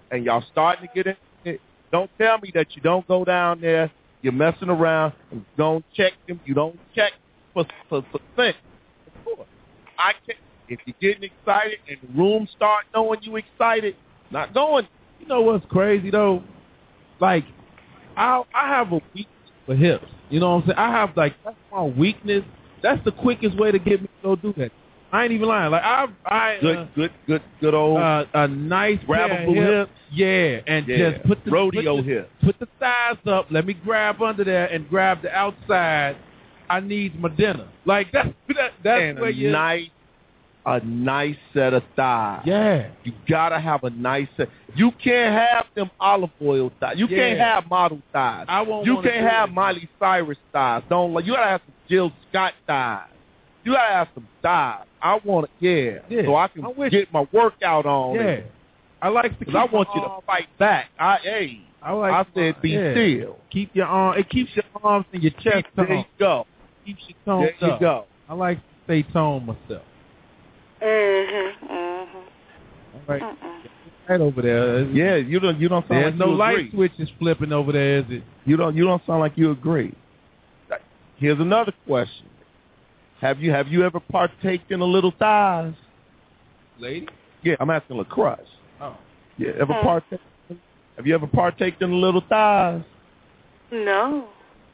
and y'all starting to get in it, don't tell me that you don't go down there, you're messing around, and you don't check them, you don't check for, for, for things. I can't, if you're getting excited and the room start knowing you excited, not going. You know what's crazy, though? Like, I I have a weakness for hips. You know what I'm saying? I have, like, that's my weakness. That's the quickest way to get me to go do that. I ain't even lying. Like, I, I good, uh, good, good, good old uh, a nice grabbable hip. Yeah, and yeah. just put the rodeo put the, hip. Put the thighs up. Let me grab under there and grab the outside. I need my dinner. Like that's that, that's and where a you nice, a nice set of thighs. Yeah, you gotta have a nice set. You can't have them olive oil thighs. You yeah. can't have model thighs. I won't. You can't have Miley Cyrus thighs. Don't like. You gotta have some Jill Scott thighs. You gotta have some thighs. I want it, yeah, yeah. so I can I get my workout on. Yeah, it. I like to. I want you arms. to fight back. I, hey, I like. I said, my, be yeah. still. Keep your arm. It keeps your arms and your chest toned. There you go. Keeps you toned There you up. go. I like to stay toned myself. Mhm. Mhm. All right. Uh-uh. Right over there. Yeah, you don't. You don't sound There's like no you light agree. switches flipping over there, is it? You don't. You don't sound like you agree. Here's another question. Have you have you ever partaked in a little thighs? Lady? Yeah, I'm asking LaCrush. Oh. Yeah, ever Hmm. partake? Have you ever partaked in a little thighs? No.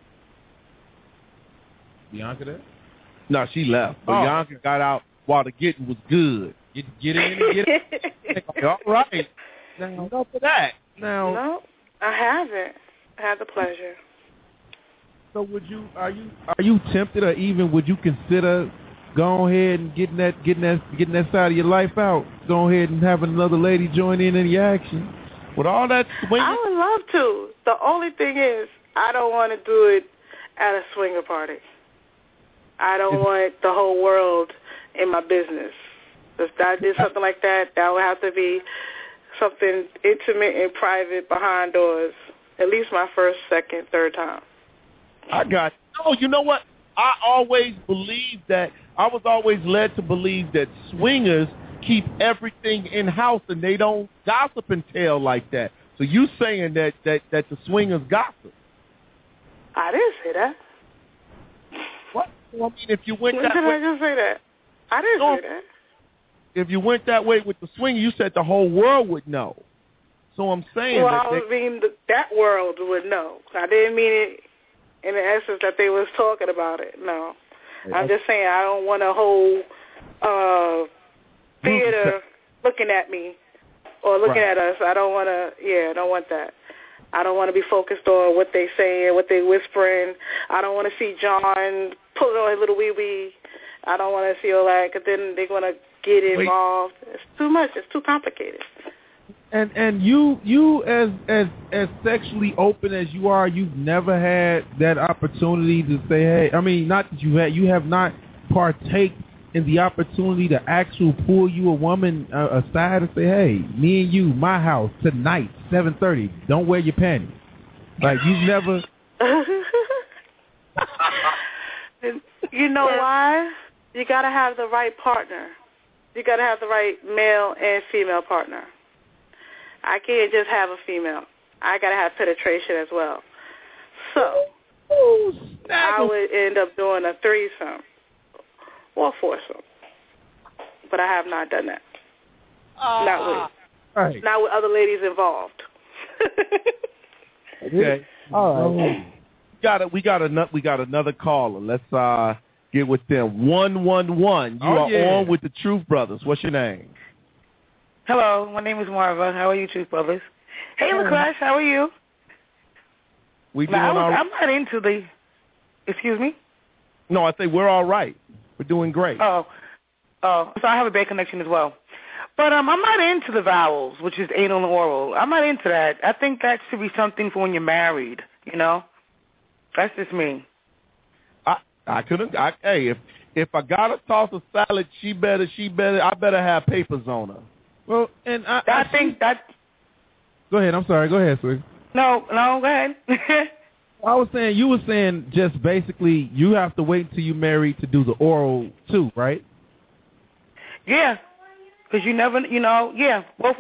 Bianca there? No, she left. But Oh. Bianca got out while the getting was good. Get get in and get it. All right. Now enough of that. Now No, I haven't had the pleasure. So would you are you are you tempted, or even would you consider going ahead and getting that getting that getting that side of your life out? Go ahead and having another lady join in in the action with all that swinging? I would love to. The only thing is, I don't want to do it at a swinger party. I don't Is, want the whole world in my business. If I did something like that, that would have to be something intimate and private behind doors. At least my first, second, third time. I got no. You know what? I always believed that. I was always led to believe that swingers keep everything in house and they don't gossip and tell like that. So you saying that that that the swingers gossip? I didn't say that. What? Well, I mean, if you went When that did way, I just say that? I didn't no, say that. if you went that way with the swinger, you said the whole world would know. So I'm saying Well, that I they, mean that that world would know. I didn't mean it in the essence that they was talking about it. No, yeah. I'm just saying I don't want a whole uh, theater looking at me or looking Right. at us. I don't want to. Yeah, I don't want that. I don't want to be focused on what they saying, what they whispering. I don't want to see John pulling on his little wee wee. I don't want to see all that because then they're going to get involved. Wait. It's too much. It's too complicated. And and you you as as as sexually open as you are, you've never had that opportunity to say, hey, I mean, not that you had, you have not partake in the opportunity to actually pull you a woman uh, aside and say, hey, me and you, my house tonight, seven thirty. Don't wear your panties. Like you've never. You know why? You got to have the right partner. You got to have the right male and female partner. I can't just have a female. I got to have penetration as well. So oh, I would end up doing a threesome or a foursome. But I have not done that. Uh, not with right. not with other ladies involved. Okay. All right. We got a, we got a, we got another caller. Let's uh, get with them. One one one. You oh, are yeah. on with the Truth Brothers. What's your name? Hello, my name is Marva. How are you, Truth Brothers? Hey, LaCrush, how are you? We doing now, I was, all right. I'm not into the. Excuse me. No, I say we're all right. We're doing great. Oh, oh. So I have a bad connection as well. But um, I'm not into the vowels, which is anal and oral. I'm not into that. I think that should be something for when you're married. You know, that's just me. I I couldn't. I, hey, if if I gotta toss a salad, she better. She better. I better have papers on her. Well, and I, I, I think that. Go ahead. I'm sorry. Go ahead, sweetie. No, no, go ahead. I was saying, you were saying just basically you have to wait until you're married to do the oral too, right? Yeah, because you never, you know, yeah, both of them.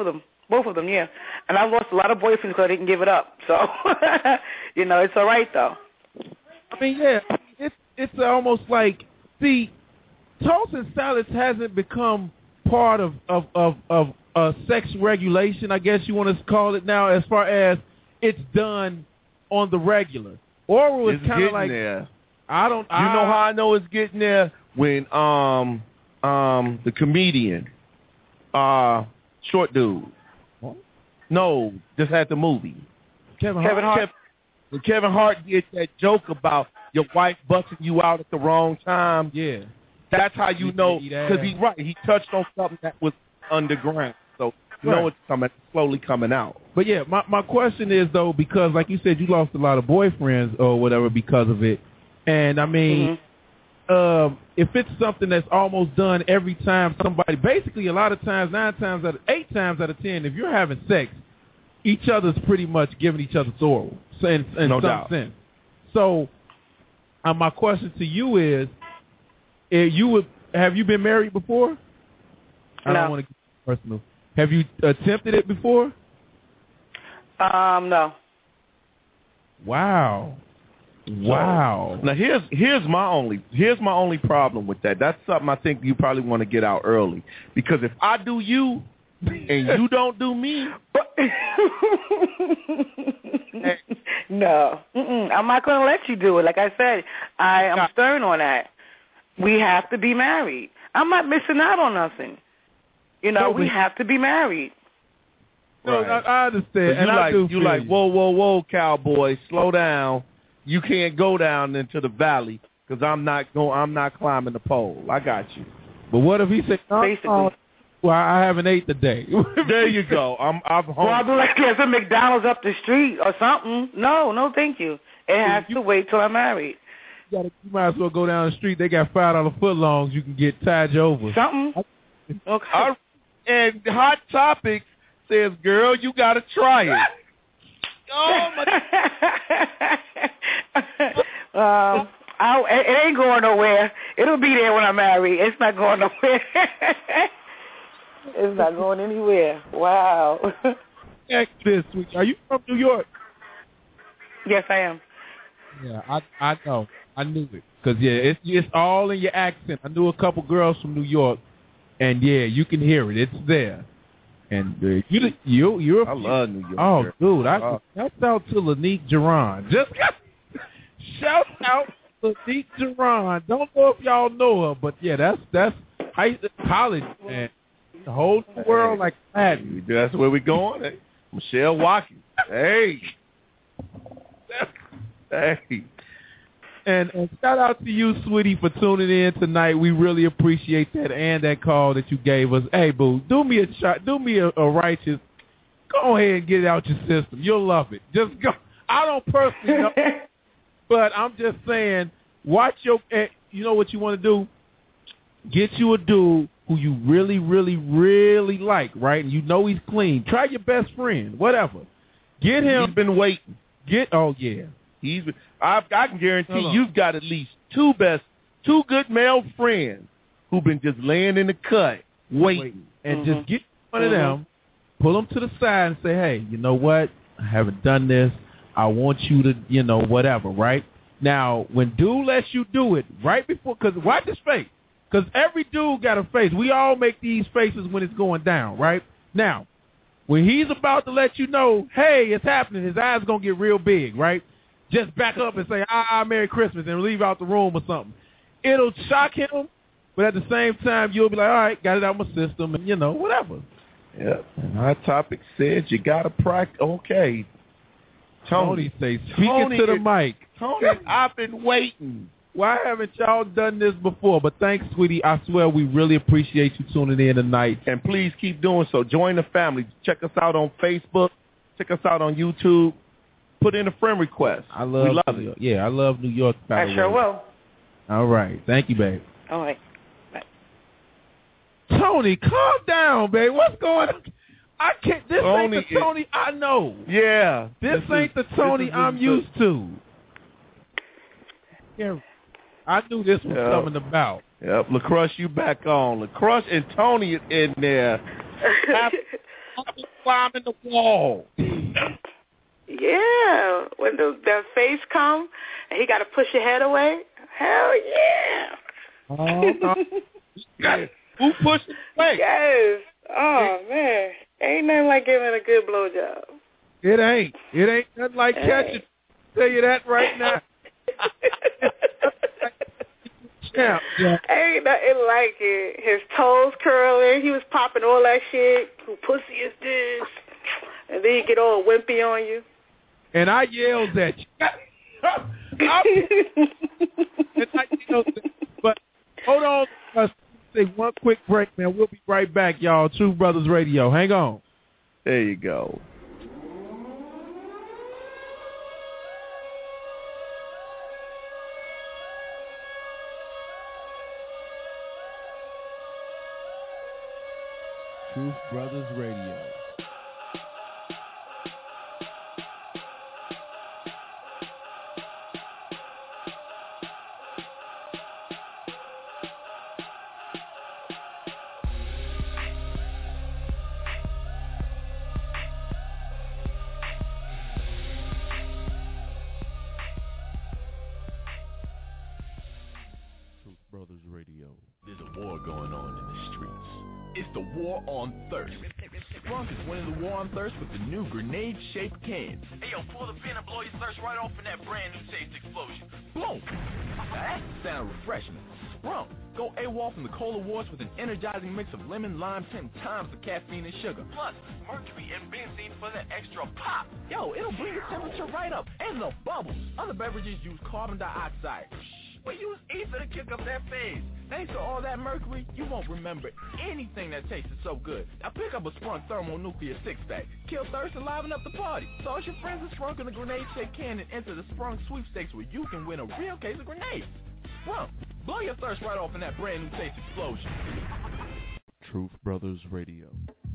Both of them, yeah. And I've lost a lot of boyfriends because I didn't give it up. So, you know, it's all right, though. I mean, yeah, it's it's almost like, see, toast and salads hasn't become part of, of, of, of uh, sex regulation, I guess you want to call it now, as far as it's done on the regular. Oral is kind of like, there. I don't, You I, know how I know it's getting there? When um um the comedian, uh, short dude, no, just had the movie. Kevin, Kevin Hart. Kevin, when Kevin Hart did that joke about your wife busting you out at the wrong time. Yeah. That's how you He- know, he- because he's right. He touched on something that was underground. So you know Right. it's coming, slowly coming out. But yeah, my, my question is, though, because like you said, you lost a lot of boyfriends or whatever because of it. And, I mean, Mm-hmm. um, if it's something that's almost done every time somebody, basically a lot of times, nine times out of, eight times out of ten, if you're having sex, each other's pretty much giving each other oral so in, in No some doubt. sense. So uh, my question to you is, if you would, have you been married before? I No. don't want to get personal. Have you attempted it before? Um, no. Wow. Wow. Now here's here's my only here's my only problem with that. That's something I think you probably want to get out early, because if I do you and you don't do me, no, Mm-mm. I'm not going to let you do it. Like I said, I am stern on that. We have to be married. I'm not missing out on nothing. You know, No, we but- have to be married. No, I, I understand. you And I like do you feel like you. whoa whoa whoa cowboy, slow down. You can't go down into the valley because I'm not going. I'm not climbing the pole. I got you. But what if he said, no, Basically. no, well, I haven't ate today. There you go. I'm I'm home. Well, I'll be like, there's a McDonald's up the street or something. No, no, thank you. It has to wait till I'm married. You, gotta, you might as well go down the street. They got five dollar footlongs. You can get tied over. Something. Okay. I, and Hot Topic says, girl, you got to try it. Oh, my. um, I, it ain't going nowhere. It'll be there when I'm married. It's not going nowhere. It's not going anywhere. Wow. Ask this week. Are you from New York? Yes, I am. Yeah, I I know. I knew it. Because, yeah, it's, it's all in your accent. I knew a couple girls from New York, and, yeah, you can hear it. It's there. And uh, you, you, you're. I love New York. Oh, girl. dude! I Oh. shout out to Lanique Geron. Just shout out to Lanique Geron. Don't know if y'all know her, but yeah, that's that's high college, man. The whole new world like that. That's where we going. Hey, Michelle Watkins. Hey. Hey. And, and shout out to you, sweetie, for tuning in tonight. We really appreciate that and that call that you gave us. Hey, boo, do me a shot, do me a, a righteous. Go ahead and get it out your system. You'll love it. Just go. I don't personally know, but I'm just saying, watch your. eh, You know what you want to do? Get you a dude who you really, really, really like, right? And you know he's clean. Try your best friend, whatever. Get him. He's been waiting. Get. Oh yeah. He's. Been, I, I can guarantee Hold on. you've got at least two best, two good male friends who've been just laying in the cut, waiting. And Mhm. just get one of Mhm. them, pull them to the side and say, hey, you know what? I haven't done this. I want you to, you know, whatever, right? Now, when dude lets you do it, right before, because watch his face. Because every dude got a face. We all make these faces when it's going down, right? Now, when he's about to let you know, hey, it's happening, his eyes going to get real big, right? Just back up and say, ah, ah, Merry Christmas, and leave out the room or something. It'll shock him, but at the same time, you'll be like, all right, got it out of my system, and, you know, whatever. Yeah. My topic says you got to practice. Okay. Tony, Tony, say, speaking Tony to the is- mic. Tony, I've been waiting. Why haven't y'all done this before? But thanks, sweetie. I swear we really appreciate you tuning in tonight. And please keep doing so. Join the family. Check us out on Facebook. Check us out on YouTube. Put in a friend request. I love, we love New it. York. Yeah, I love New York. by I the sure way. will. All right. Thank you, babe. All right. Tony, calm down, babe. What's going on? I can't. This Tony ain't the is- Tony I know. Yeah. This, This ain't is- the Tony this is- I'm used to. Yeah, I knew this was Yeah. coming about. Yep. LaCrush, you back on. LaCrush and Tony is in there. Happy, climbing the wall. Yeah, when the, the face come and he got to push your head away. Hell yeah. Oh, no. Yeah. Who pushed it away? Yes. Oh, man. Ain't nothing like giving a good blowjob. It ain't. It ain't nothing like catching. I'll tell you that right now. Yeah, yeah. Ain't nothing like it. His toes curling. He was popping all that shit. Who pussy is this? And then you get all wimpy on you. And I yelled at you. I, and I yelled at you. But hold on. Let's take one quick break, man. We'll be right back, y'all. True Brothers Radio. Hang on. There you go. Truth Brothers Radio. Truth Brothers Radio. There's a war going on in the streets. It's the war on thirst. Sprunk is winning the war on thirst with the new grenade-shaped cans. Hey, yo, pull the pin and blow your thirst right off in that brand new taste explosion. Boom! That sound refreshing. Sprunk, go AWOL from the Cola Wars with an energizing mix of lemon, lime, ten times the caffeine and sugar. Plus, mercury and benzene for that extra pop. Yo, it'll bring your temperature right up and the bubbles. Other beverages use carbon dioxide. But use ether to kick up that phase. Thanks to all that mercury, you won't remember anything that tasted so good. Now pick up a Sprunk Thermonuclear six-pack. Kill thirst and liven up the party. So it's your friends at Sprunk in a grenade-shaped can and enter the Sprunk sweepstakes where you can win a real case of grenades. Sprunk, blow your thirst right off in that brand new taste explosion. Truth Brothers Radio.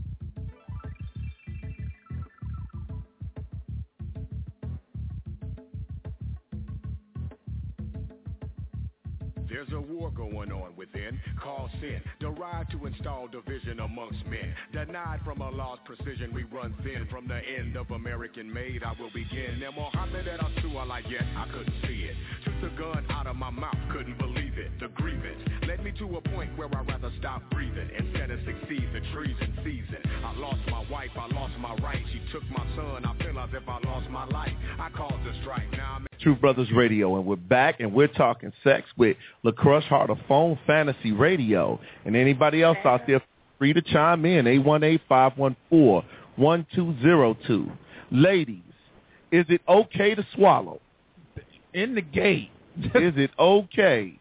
There's a war going on within, called sin, derived to install division amongst men. Denied from Allah's precision, we run thin. From the end of American made, I will begin. Now Muhammad that I saw, I like yet, I couldn't see it. Took the gun out of my mouth, couldn't believe it. The grievance led me to a point where I'd rather stop breathing instead of succeed the treason season. I lost my wife, I lost my right. She took my son, I feel as if I lost my life. I caused a strike, now I'm Truth Brothers Radio, and we're back, and we're talking sex with LaCrush Heart of Phone Fantasy Radio. And anybody else out there, free to chime in, eight one eight, five one four, one two zero two. Ladies, is it okay to swallow? In the gate. Is it okay?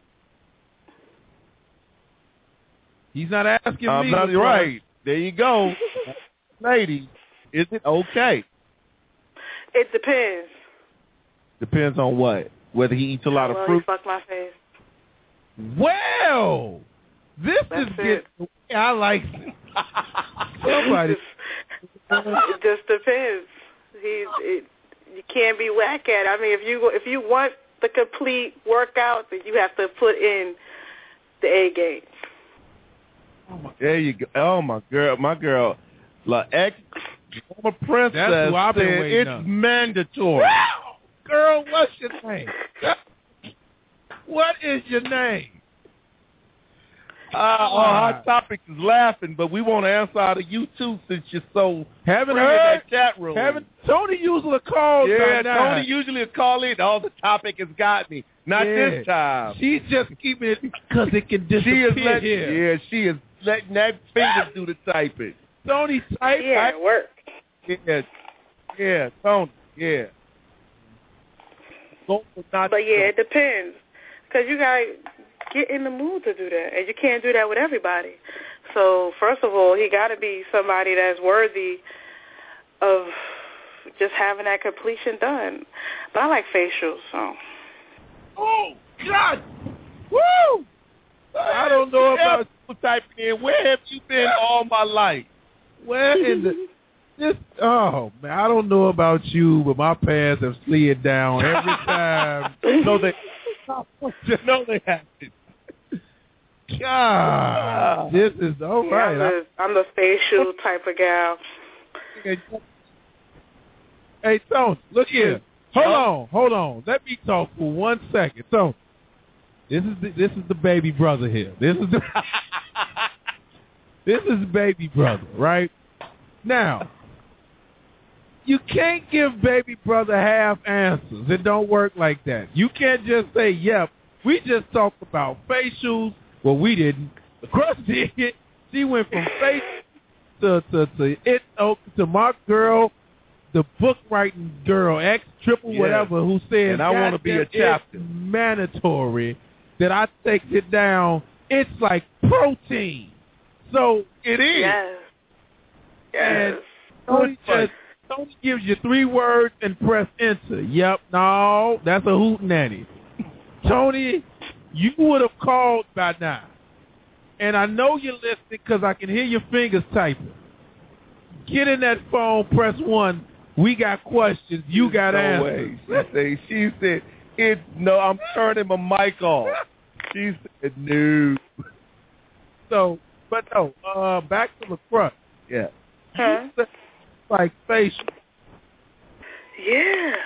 He's not asking I'm me. Not right. There you go. Ladies, is it okay? It depends. Depends on what? Whether he eats a lot of well, fruit. Fuck my face. Well, this That's is getting the way I like somebody. It just, it just depends. He's it, you can't be whack at it. I mean, if you if you want the complete workout, then you have to put in the A game. Oh my, there you go. Oh my girl, my girl, La ex, former princess. That's who I've been said waiting it's on. mandatory. Girl, what's your name? What is your name? Uh, our hot topic is laughing, but we want to answer out of you too, since you're so haven't free heard in that chat room. Haven't Tony usually calls? Yeah, now. Tony usually a call in. All the topic has got me. Not Yeah. this time. She's just keeping it because it can disappear. She is letting, here. yeah, she is letting that finger do the typing. Tony type. Yeah, it works. Yeah, yeah, Tony, yeah. Go for not But yeah, it depends. Because you got to get in the mood to do that. And you can't do that with everybody. So, first of all, he got to be somebody that's worthy of just having that completion done. But I like facials, so. Oh, God! Woo! I don't know about you typing in. Where have you been all my life? Where in the... This, oh, man, I don't know about you, but my pants have slid down every time. no, they, no, they haven't. God, this is all right. Yeah, I'm, the, I'm the facial type of gal. Okay. Hey, Tony, look here. Hold on, hold on. Let me talk for one second. So, this is the, this is the baby brother here. This is the this is the baby brother, right? Now, you can't give baby brother half answers. It don't work like that. You can't just say, "Yep, we just talked about facials." Well, we didn't. The Crush did it. She went from face to to to it oh, to my girl. The book writing girl, X triple Yeah. whatever, who says, And I wanna be a "Goddamn, chapter." it's mandatory that I take it down. It's like protein. So it is. Yes. And Tony just Tony gives you three words and press enter. Yep, no, that's a hootenanny. Tony, you would have called by now. And I know you're listening because I can hear your fingers typing. Get in that phone, press one. We got questions. You got no answers. Way. She said, she said, it, no, I'm turning my mic off. She said, no. So, but no, uh, back to the front. Yeah. Huh? Like facial. Yeah.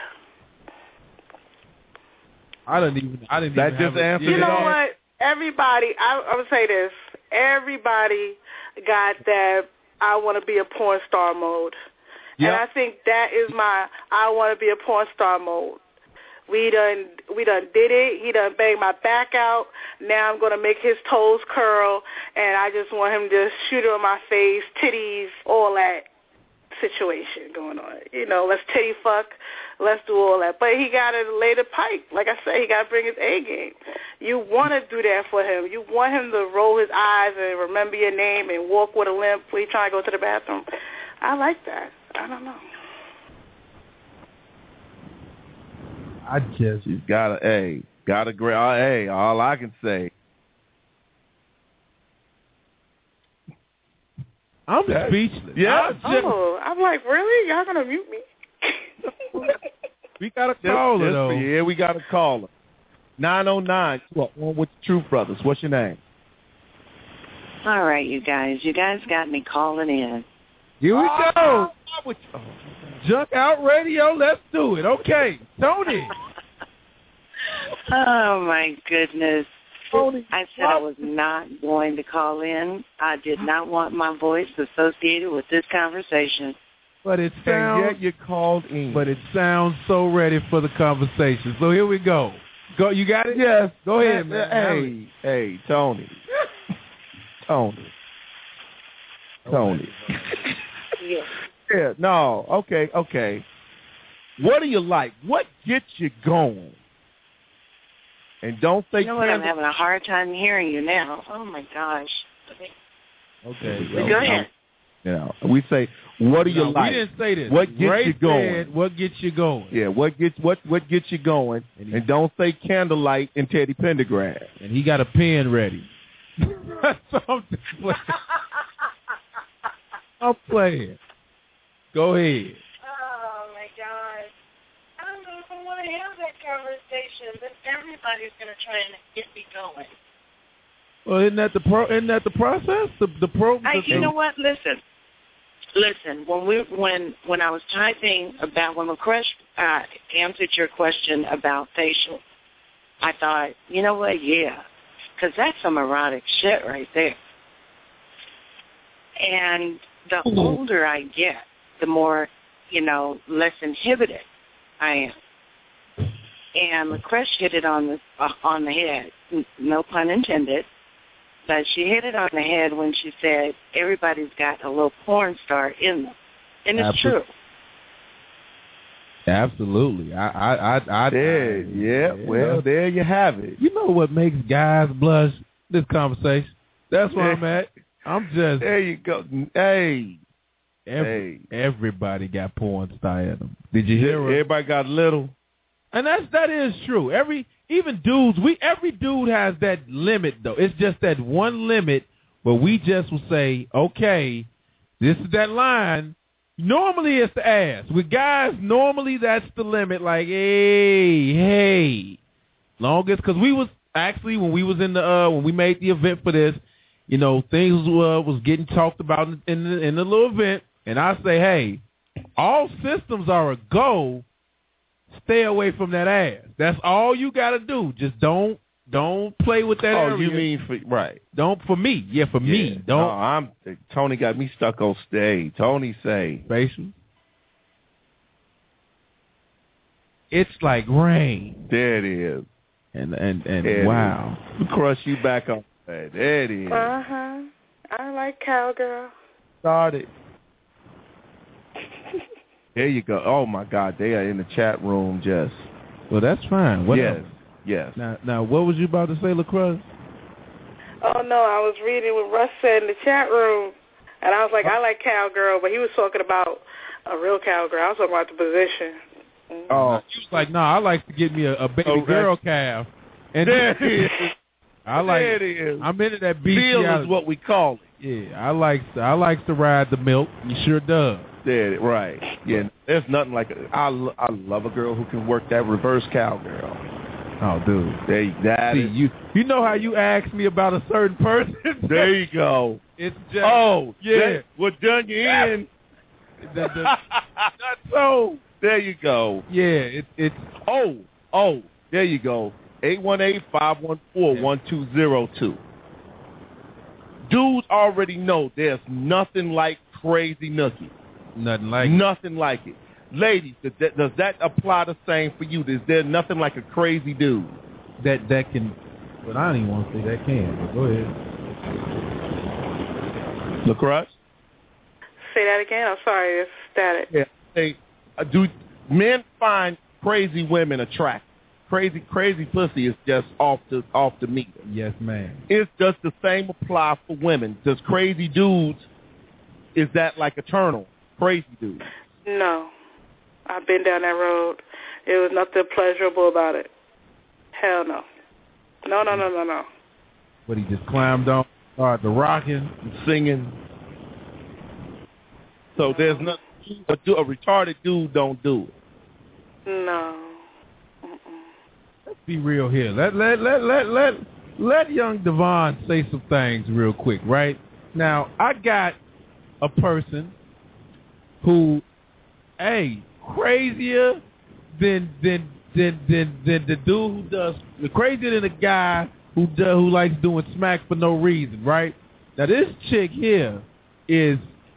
I didn't even, I didn't That even just have a- answered You it know all. what? Everybody, I, I would say this. Everybody got that I want to be a porn star mode. Yep. And I think that is my I want to be a porn star mode. We done we done did it. He done banged my back out. Now I'm going to make his toes curl, and I just want him to shoot it on my face, titties, all that situation going on. You know, let's titty fuck. Let's do all that. But he got to lay the pipe. Like I said, he got to bring his A game. You want to do that for him. You want him to roll his eyes and remember your name and walk with a limp when he's trying to go to the bathroom. I like that. I don't know. I just She's got a, hey, got a great, uh, hey, all I can say. I'm speechless. Yeah. I'm just, Oh, I'm like, really? Y'all going to mute me? we got a Just- caller, just- though. Yeah, we got a caller. nine oh nine, what, one with the Truth Brothers. What's your name? All right, you guys. You guys got me calling in. Here we go. Junk Out Radio, let's do it. Okay, Tony. Oh, my goodness. Tony. I said I was not going to call in. I did not want my voice associated with this conversation. But it And sounds, yet you called in. but it sounds so ready for the conversation. So here we go. Go, you got it? Yes. Go ahead, man. Hey, hey, Tony. Tony. Tony. Yeah. Yeah, no, okay, okay. What do you like? What gets you going? And don't say You know what? I'm candle- having a hard time hearing you now. Oh, my gosh. Okay. Go ahead. You know, we say, what do you No, like? we didn't say this. What gets Ray you going? said, what gets you going? Yeah, what gets what what gets you going? And, he, And don't say candlelight and Teddy Pendergrass. and he got a pen ready. That's what I'm just playing. I'm playing. Go ahead. Oh, my God. I don't know if I want to have that conversation, but everybody's going to try and get me going. Well, isn't that the pro? Isn't that the process? The the pro. Hey, the, you know what? Listen, listen. When we when when I was typing about when McCrush uh, answered your question about facial, I thought, you know what? Yeah, because that's some erotic shit right there. And the older I get, the more, you know, less inhibited I am. And McCrush hit it on the uh, on the head. N- no pun intended. But she hit it on the head when she said everybody's got a little porn star in them. And it's Absolutely. true. Absolutely. I I I, I There, I, yeah, well, there you have it. You know what makes guys blush? This conversation. That's where I'm at. I'm just. There you go. Hey, every, everybody got porn star in them. Did you hear? her? Everybody got little. And that's that is true. Every even dudes, we every dude has that limit though. It's just that one limit where we just will say, okay, this is that line. Normally it's the ass. With guys, normally that's the limit. Like, hey, hey, longest because we was actually when we was in the uh, when we made the event for this, you know, things uh, was getting talked about in the, in the little event, and I say, hey, all systems are a go. Stay away from that ass. That's all you got to do. Just don't don't play with that. Oh, area. you mean for right? Don't for me. Yeah, for yeah. me. Don't. No, I'm. Tony got me stuck on stage. Tony say facial. It's like rain. There it is. And and and there wow. Crush you back on that. There it is. Uh huh. I like cowgirl. Started. There you go. Oh my God, they are in the chat room. Just. Well, that's fine. What yes. else? Yes. Now, now, what was you about to say, LaCruz? Oh no, I was reading what Russ said in the chat room, and I was like, I like cowgirl, but he was talking about a real cowgirl. I was talking about the position. Mm-hmm. Oh, he was like, no, nah, I like to get me a, a baby oh, girl calf. And there it is. I like. There it is. I'm into that beef. Feel is what we call it. Yeah, I like. I like to ride the milk. He sure does. Yeah, right. Yeah, there's nothing like it. I, I love a girl who can work that reverse cowgirl. Oh, dude. There you that See, is. you you know how you asked me about a certain person? There you go. It's just oh yeah. That, what done you in? the, the, not so. There you go. Yeah, it, it's oh oh there you go. Eight one eight five one four one two zero two. Dudes already know there's nothing like Crazy Nookie. Nothing like nothing it. like it. Ladies, does that, does that apply the same for you? Is there nothing like a crazy dude that that can? But I don't even want to say that can. But go ahead. LaCruz? Say that again. I'm sorry, it's static. Yeah. Hey, uh, do men find crazy women attractive? Crazy, crazy pussy is just off the off the meter. Yes, ma'am. Is does the same apply for women? Does crazy dudes? Is that like a turn on? Crazy dudes? No. I've been down that road. There was nothing pleasurable about it. Hell no. No, no, no, no, no. But he just climbed on, started the rocking, and singing. So there's nothing. A, a retarded dude don't do it. No. Mm-mm. Let's be real here. Let let let let let let young Devon say some things real quick, right? Now I got a person who, hey, crazier than than than than than the dude who does crazier than the guy who do, who likes doing smack for no reason, right? Now this chick here is,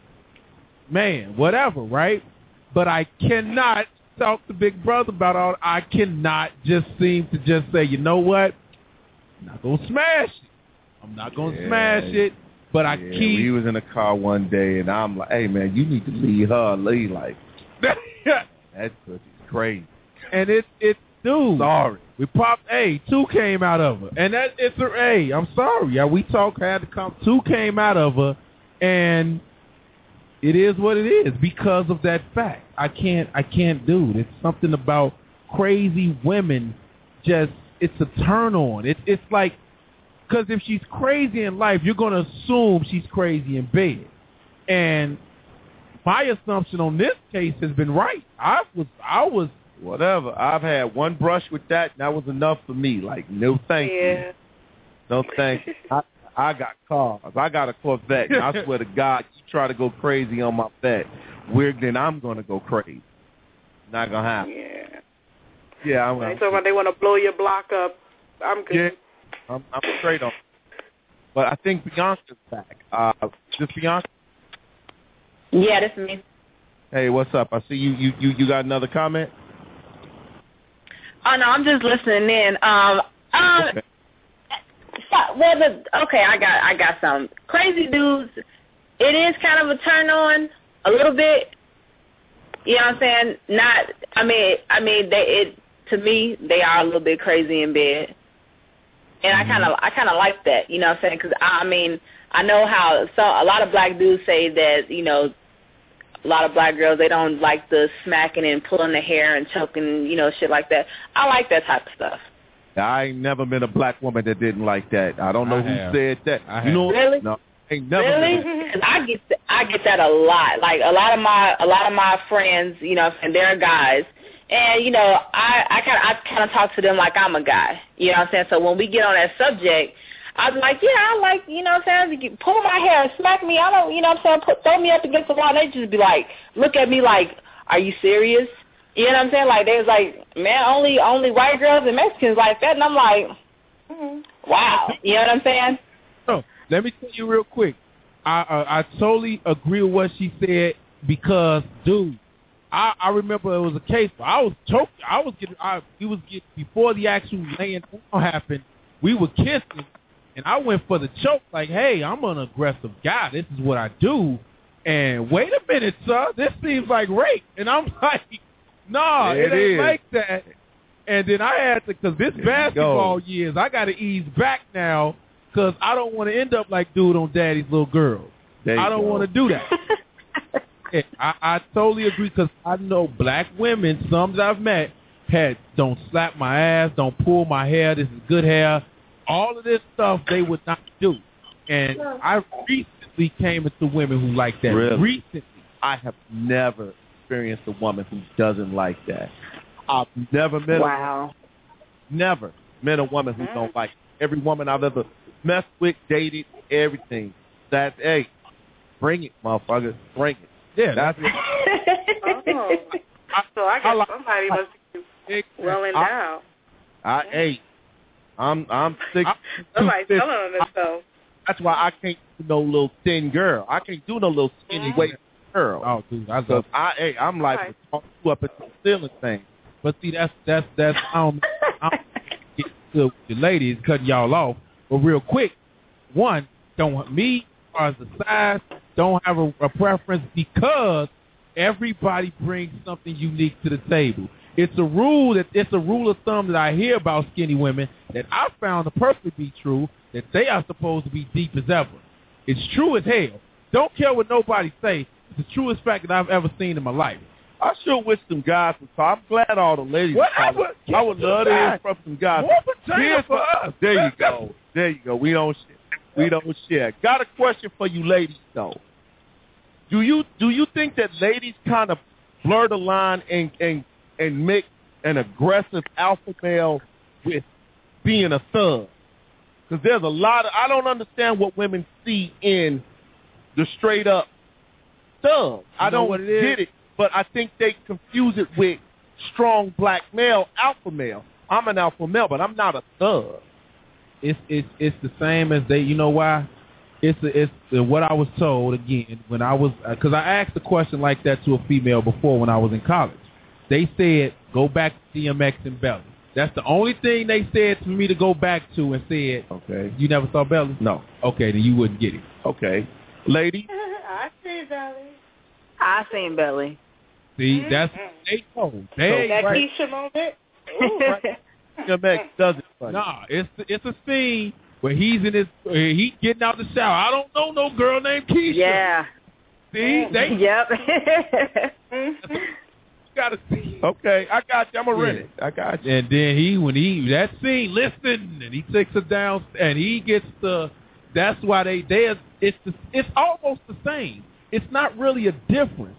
man, whatever, right? But I cannot talk to Big Brother about all. I cannot just seem to just say, you know what? I'm not gonna smash it. I'm not gonna yeah. smash it. But I yeah, keep. He was in the car one day, and I'm like, "Hey, man, you need to leave her. Leave like that pussy's crazy." And it, it, dude. Sorry, we popped. Hey, two came out of her, and that it's a. Hey, I'm sorry. Yeah, we talk had to come. Two came out of her, and it is what it is because of that fact. I can't. I can't do it. It's something about crazy women. Just it's a turn on. It's it's like. Because if she's crazy in life, you're going to assume she's crazy in bed. And my assumption on this case has been right. I was, I was, whatever. I've had one brush with that, and that was enough for me. Like, no thank yeah. you. No thank you. I, I got cars. I got a Corvette, and I swear to God, you try to go crazy on my vet, weird, then I'm going to go crazy. Not going to happen. Yeah. Yeah. I'm they talking about they want to blow your block up. I'm good. Yeah. I'm, I'm straight on. But I think Bianca's back. Uh, this Bianca? Yeah, that's me. Hey, what's up? I see you. You, you, you got another comment? Oh no, I'm just listening in. Um, um, okay. well, the, okay, I got, I got some crazy dudes. It is kind of a turn on, a little bit. You know what I'm saying? Not, I mean, I mean, they, it to me, they are a little bit crazy in bed. And I kind of, I kind of like that, you know what I'm saying? Because I mean, I know how so a lot of black dudes say that, you know, a lot of black girls they don't like the smacking and pulling the hair and choking, you know, shit like that. I like that type of stuff. I ain't never been a black woman that didn't like that. I don't know I who have. said that. I you know, really? No, ain't never. Really? Been. Cause I get, th- I get that a lot. Like a lot of my, a lot of my friends, you know, and they're guys. And, you know, I, I kind of I kind of talk to them like I'm a guy. You know what I'm saying? So when we get on that subject, I'd be like, yeah, I like, you know what I'm saying, you pull my hair, smack me, I don't, you know what I'm saying, put, throw me up against the wall. They just be like, look at me like, are you serious? You know what I'm saying? Like, they was like, man, only only white girls and Mexicans like that. And I'm like, mm-hmm. wow. You know what I'm saying? Oh, let me tell you real quick. I uh, I totally agree with what she said because, dude, I, I remember it was a case where I was choking. I was getting, I, we was getting, before the actual laying down happened, we were kissing, and I went for the choke like, hey, I'm an aggressive guy. This is what I do. And wait a minute, sir, this seems like rape. And I'm like, no, nah, it, it ain't is. like that. And then I had to, because this there basketball years, I got to ease back now because I don't want to end up like dude on Daddy's Little Girl. I don't want to do that. yeah, I, I totally agree because I know black women, some that I've met, had don't slap my ass, don't pull my hair, this is good hair. All of this stuff they would not do. And I recently came into women who like that. Really? Recently. I have never experienced a woman who doesn't like that. I've never met wow. a, never met a woman who don't like it. Every woman I've ever messed with, dated, everything. That's, hey, bring it, motherfucker. Bring it. Yeah, that's it. Oh. So I guess I like, somebody must be well endowed. I, I, hey, I'm I'm sick. Somebody's telling them this though. That's why I can't do no little thin girl. I can't do no little skinny mm-hmm. waist girl. Oh, dude, I love. I, hey, I'm like right. you up at the ceiling thing. But see, that's that's that's I don't, I don't get to the ladies cutting y'all off. But real quick, one, don't me as the size don't have a, a preference because everybody brings something unique to the table. It's a rule that it's a rule of thumb that I hear about skinny women that I found to perfectly be true, that they are supposed to be deep as ever. It's true as hell. Don't care what nobody say. It's the truest fact that I've ever seen in my life. I sure wish some guys would talk. I'm glad all the ladies what talk. I would love to hear from some guys. More Here's for us. There you go. There you go. We don't share. We don't share. Got a question for you ladies, though. Do you do you think that ladies kind of blur the line and and and make an aggressive alpha male with being a thug? Because there's a lot of, I don't understand what women see in the straight up thug. You I don't what it get it, but I think they confuse it with strong black male, alpha male. I'm an alpha male, but I'm not a thug. It's it's it's the same as they. You know why? It's a, it's a, what I was told again when I was because I asked a question like that to a female before when I was in college. They said go back to D M X and Belly. That's the only thing they said for me to go back to and said. Okay. You never saw Belly? No. Okay, then you wouldn't get it. Okay, lady. I seen Belly. I seen Belly. See, mm-hmm. that's they told. They that right. Keisha moment. Ooh, right. D M X does it funny. Nah, it's it's a scene where he's in his he getting out the shower. I don't know no girl named Keisha. Yeah. See, they yep. You gotta see. Okay, I got you. I'm a ready. I got you. And then he when he that scene, listen, and he takes her down, and he gets the. That's why they they it's the, it's almost the same. It's not really a difference.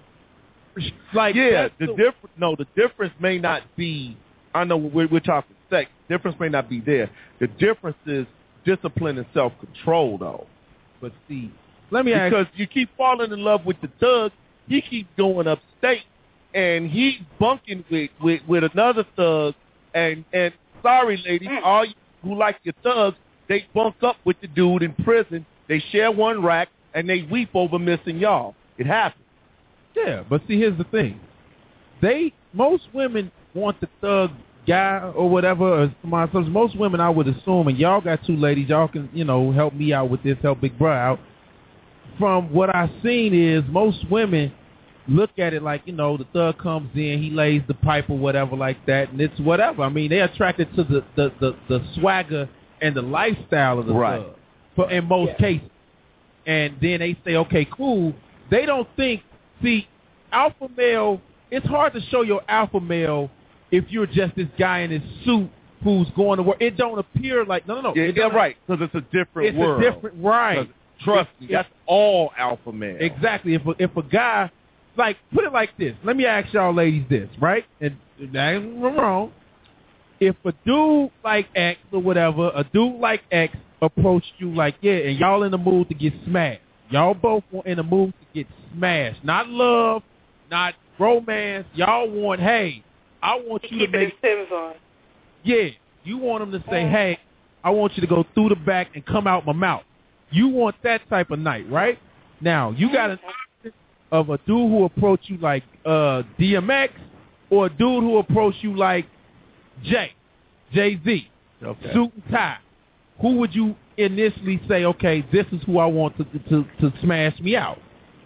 Like yeah, the, the difference. No, the difference may not be. I know we're, we're talking sex. The difference may not be there. The difference is discipline and self-control, though. But see, let me because ask. Because you keep falling in love with the thug, he keeps going upstate, and he's bunking with, with, with another thug. And, and sorry, ladies, all you who like your thugs, they bunk up with the dude in prison. They share one rack, and they weep over missing y'all. It happens. Yeah, but see, here's the thing. They most women want the thug guy or whatever. Or somebody, most women, I would assume, and y'all got two ladies, y'all can, you know, help me out with this, help Big Bro out. From what I've seen is most women look at it like, you know, the thug comes in, he lays the pipe or whatever like that, and it's whatever. I mean, they're attracted to the, the, the, the swagger and the lifestyle of the right. thug for, in most yeah. cases. And then they say, okay, cool. They don't think, see, alpha male, it's hard to show your alpha male if you're just this guy in his suit who's going to work. It don't appear like, no, no, no. Yeah, it yeah right, because it's a different it's world. It's a different, right. Trust me, that's all alpha male. Exactly. If a, if a guy, like, put it like this. Let me ask y'all ladies this, right? And that ain't wrong. If a dude like X or whatever, a dude like X approached you like, yeah, and y'all in the mood to get smashed. Y'all both want in the mood to get smashed. Not love, not romance. Y'all want, hey, I want you to make his Tim's on. Yeah, you want him to say, hey, I want you to go through the back and come out my mouth. You want that type of night, right? Now, you got an option of a dude who approached you like uh, D M X or a dude who approached you like Jay, Jay-Z, okay. suit and tie. Who would you initially say, okay, this is who I want to to, to smash me out?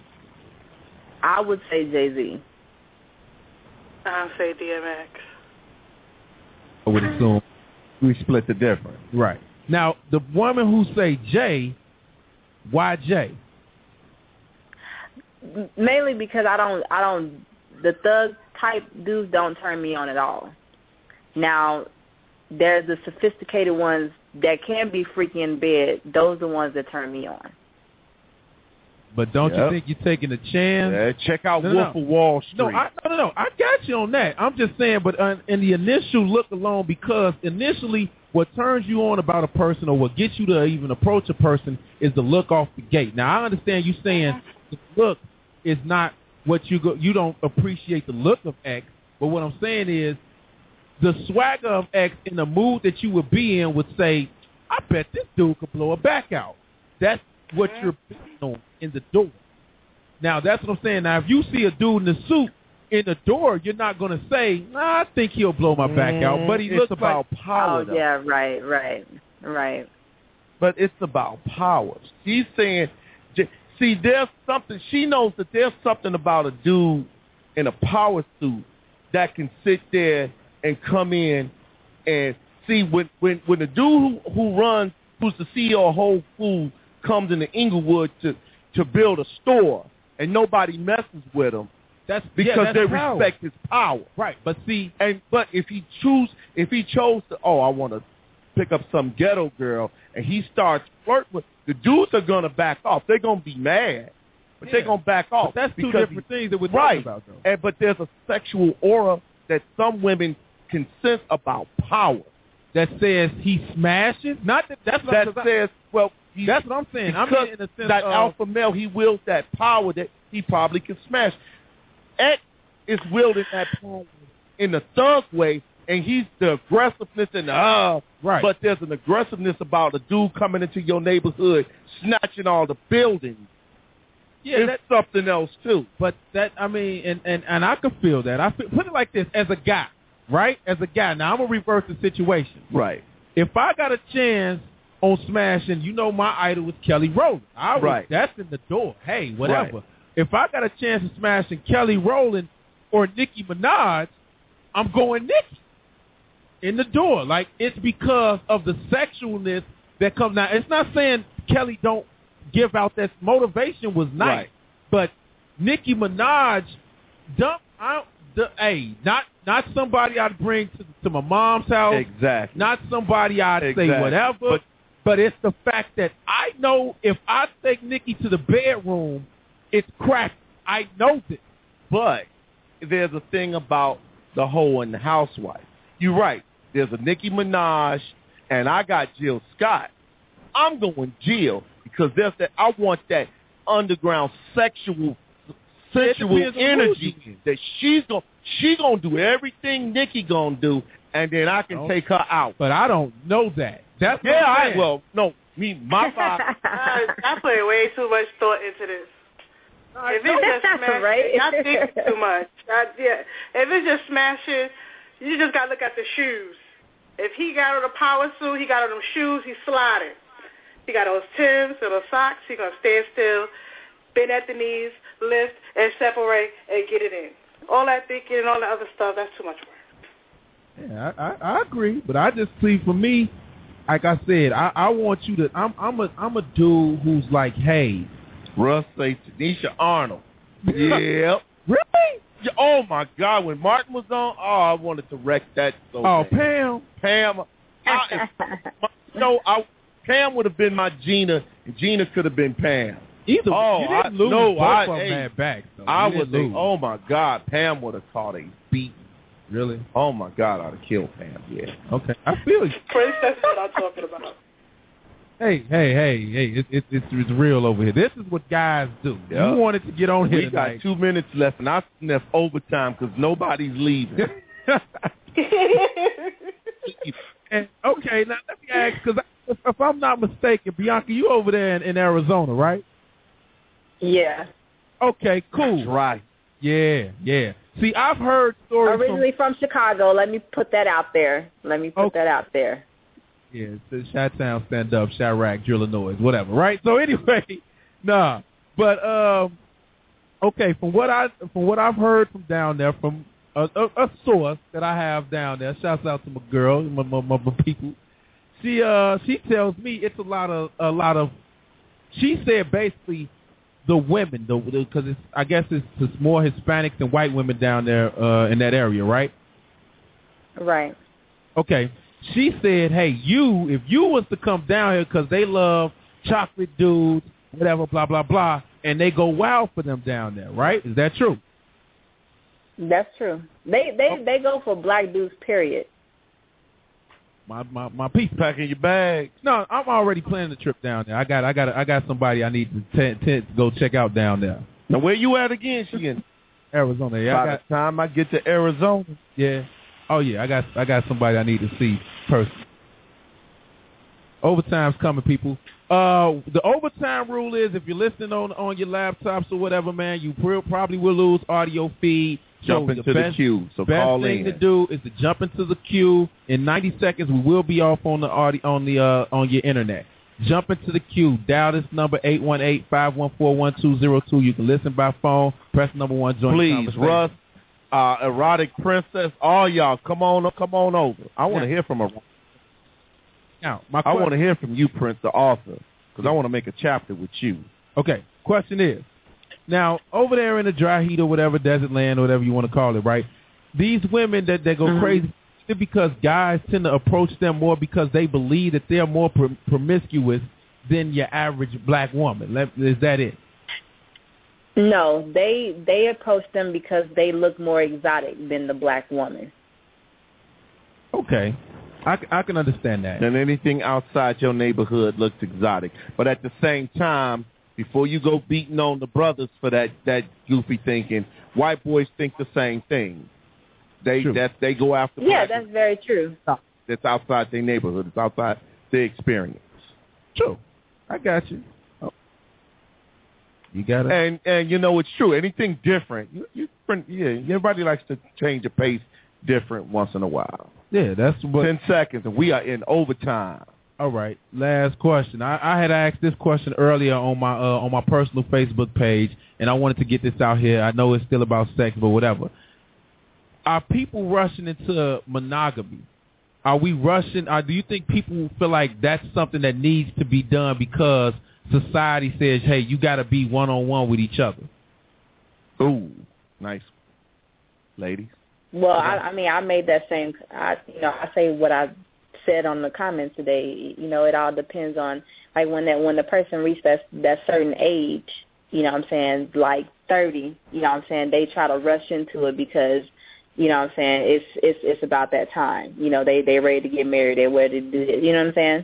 I would say Jay-Z. I'll say D M X. I would assume we split the difference. Right. Now, the woman who say Jay, why Jay? Mainly because I don't, I don't, the thug type dudes don't turn me on at all. Now, there's the sophisticated ones that can be freaky in bed. Those are the ones that turn me on. But don't Yep. you think you're taking a chance? Yeah, check out No, Wolf no. of Wall Street. No, I, no, no, no. I got you on that. I'm just saying, but uh, in the initial look alone, because initially what turns you on about a person or what gets you to even approach a person is the look off the gate. Now, I understand you saying the look is not what you go. You don't appreciate the look of X, but what I'm saying is the swagger of X in the mood that you would be in would say, I bet this dude could blow a back out. That's what you're on in the door. Now, that's what I'm saying. Now, if you see a dude in a suit in the door, you're not going to say, nah, I think he'll blow my back out. But he it's looks about like, power, Oh, though. yeah, right, right, right. But it's about power. She's saying, j- see, there's something, she knows that there's something about a dude in a power suit that can sit there and come in and see when, when, when the dude who, who runs, who's the C E O of Whole Foods, comes into Inglewood to, to build a store and nobody messes with him. That's because yeah, that's they power. respect his power. Right, but see, and but if he choose, if he chose to, oh, I want to pick up some ghetto girl, and he starts flirting with the dudes, are gonna back off. They're gonna be mad, but Yeah. they're gonna back off. But that's two because different he- things that we're right. talking about, though. And but there's a sexual aura that some women can sense about power. That says he smashes. Not that that's that what says, well, he, that's what I'm saying. I because mean, in the sense that of alpha male, he wields that power that he probably can smash. X is wielding that power in the thug way, and he's the aggressiveness and the uh, right. But there's an aggressiveness about a dude coming into your neighborhood, snatching all the buildings. Yeah, it's that, something else too. But that, I mean, and, and, and I could feel that. I feel, put it like this: as a guy, right? As a guy. Now I'm gonna reverse the situation. Right. If I got a chance on smashing, you know, my idol was Kelly Rowland. I was, Right. That's in the door. Hey, whatever. Right. If I got a chance of smashing Kelly Rowland or Nicki Minaj, I'm going Nicki in the door. Like, it's because of the sexualness that comes. Now, it's not saying Kelly don't give out that motivation was nice, Right. but Nicki Minaj, dump out the hey, not not somebody I'd bring to, to my mom's house. Exactly. Not somebody I'd Exactly. say whatever. But, but it's the fact that I know if I take Nicki to the bedroom, it's cracked. I know this. But there's a thing about the hoe and the housewife. You're right. There's a Nicki Minaj, and I got Jill Scott. I'm going Jill because there's that. I want that underground sexual, sensual depends on who energy you is. that she's going. She gonna do everything Nicki gonna do, and then I can Oh. take her out. But I don't know that. That's what yeah. I'm I saying. well, no, me, my vibe. I, I put way too much thought into this. If it's just smashing, Right. y'all think too much. I, yeah. If it's just smashing, you just got to look at the shoes. If he got on a power suit, he got on them shoes, he's sliding. He got those Timbs or those socks, he going to stand still, bend at the knees, lift, and separate, and get it in. All that thinking and all that other stuff, that's too much work. Yeah, I, I, I agree, but I just see for me, like I said, I, I want you to. I'm I'm a I'm a dude who's like, hey, Russ say Tanisha Arnold. Yep. Really? Yeah, oh my God! When Martin was on, oh, I wanted to wreck that. So Oh, bad. Pam. Pam. I, if, my, no, I, Pam would have been my Gina, and Gina could have been Pam. Either oh, you didn't I, lose. no, Both I, of them hey, had backs, though. I You would didn't think, lose. oh my God, Pam would have caught a beat. Really? Oh my God, I'd have killed Pam. Yeah. Okay, I feel you. Prince, that's what I'm talking about. Hey, hey, hey, hey! It, it, it's it's real over here. This is what guys do. Yep. You wanted to get on here We tonight. got two minutes left, and I sniff overtime because nobody's leaving. And okay, now let me ask, because if, if I'm not mistaken, Bianca, you over there in, in Arizona, right? Yeah. Okay, cool. That's right. Yeah, yeah. See, I've heard stories Originally from, from Chicago. Let me put that out there. Let me put Okay. that out there. yeah, it's Chi-Town, stand up, Chirac, Illinois, whatever, right? So anyway, nah. But um, okay, from what I from what I've heard from down there, from a, a, a source that I have down there, shouts out to my girl, my my, my, my people. She uh she tells me it's a lot of a lot of. She said basically the women, the because it's I guess it's, it's more Hispanics than white women down there uh, in that area, right? Right. Okay. She said, hey, you, if you was to come down here because they love chocolate dudes, whatever, blah, blah, blah, and they go wild for them down there, right? Is that true? That's true. They they they go for black dudes, period. My my my people packing your bags. No, I'm already planning the trip down there. I got I got I got somebody I need to, t- t- to go check out down there. Now where you at again? She in Arizona. Yeah. By I got, the time I get to Arizona, yeah. Oh yeah, I got I got somebody I need to see personally. Overtime's coming, people. Uh, the overtime rule is if you're listening on on your laptops or whatever, man, you pr- probably will lose audio feed. Jump So into the the best, queue. So best call thing in. to do is to jump into the queue. In ninety seconds, we will be off on the audio on the uh, on your internet. Jump into the queue. Dial this number eight one eight, five one four, one two zero two. You can listen by phone. Press number one. Join the Please, conversation. Russ, uh, Erotic Princess, all y'all, come on, come on over. I want to Yeah. hear from her. Now, my I want to question- hear from you, Prince, the author, because I want to make a chapter with you. Okay. Question is, now over there in the dry heat or whatever, desert land or whatever you want to call it, right? These women that, that go Mhm. crazy, it's because guys tend to approach them more because they believe that they're more prom- promiscuous than your average black woman. Let, is that it? No, they they approach them because they look more exotic than the black woman. Okay. I, c- I can understand that. And anything outside your neighborhood looks exotic. But at the same time, before you go beating on the brothers for that, that goofy thinking, white boys think the same thing. They True. that they go after Yeah, black that's very true. that's outside their neighborhood. It's outside their experience. True. I got you. Oh. You got it. And and you know it's true. Anything different, you, you yeah. Everybody likes to change the pace different once in a while. Yeah, that's what. Ten seconds, and we are in overtime. All right. Last question. I, I had asked this question earlier on my uh, on my personal Facebook page, and I wanted to get this out here. I know it's still about sex, but whatever. Are people rushing into monogamy? Are we rushing? Or do you think people feel like that's something that needs to be done because society says, "Hey, you got to be one on one with each other"? Ooh, nice, ladies. Well, I, I mean, I made that same. I, you know, I say what I said on the comment today. You know, it all depends on like when that when the person reaches that that certain age. You know, what I'm saying like thirty. You know, what I'm saying they try to rush into it because you know, what I'm saying it's it's it's about that time. You know, they they ready to get married. They're ready to do it. You know what I'm saying?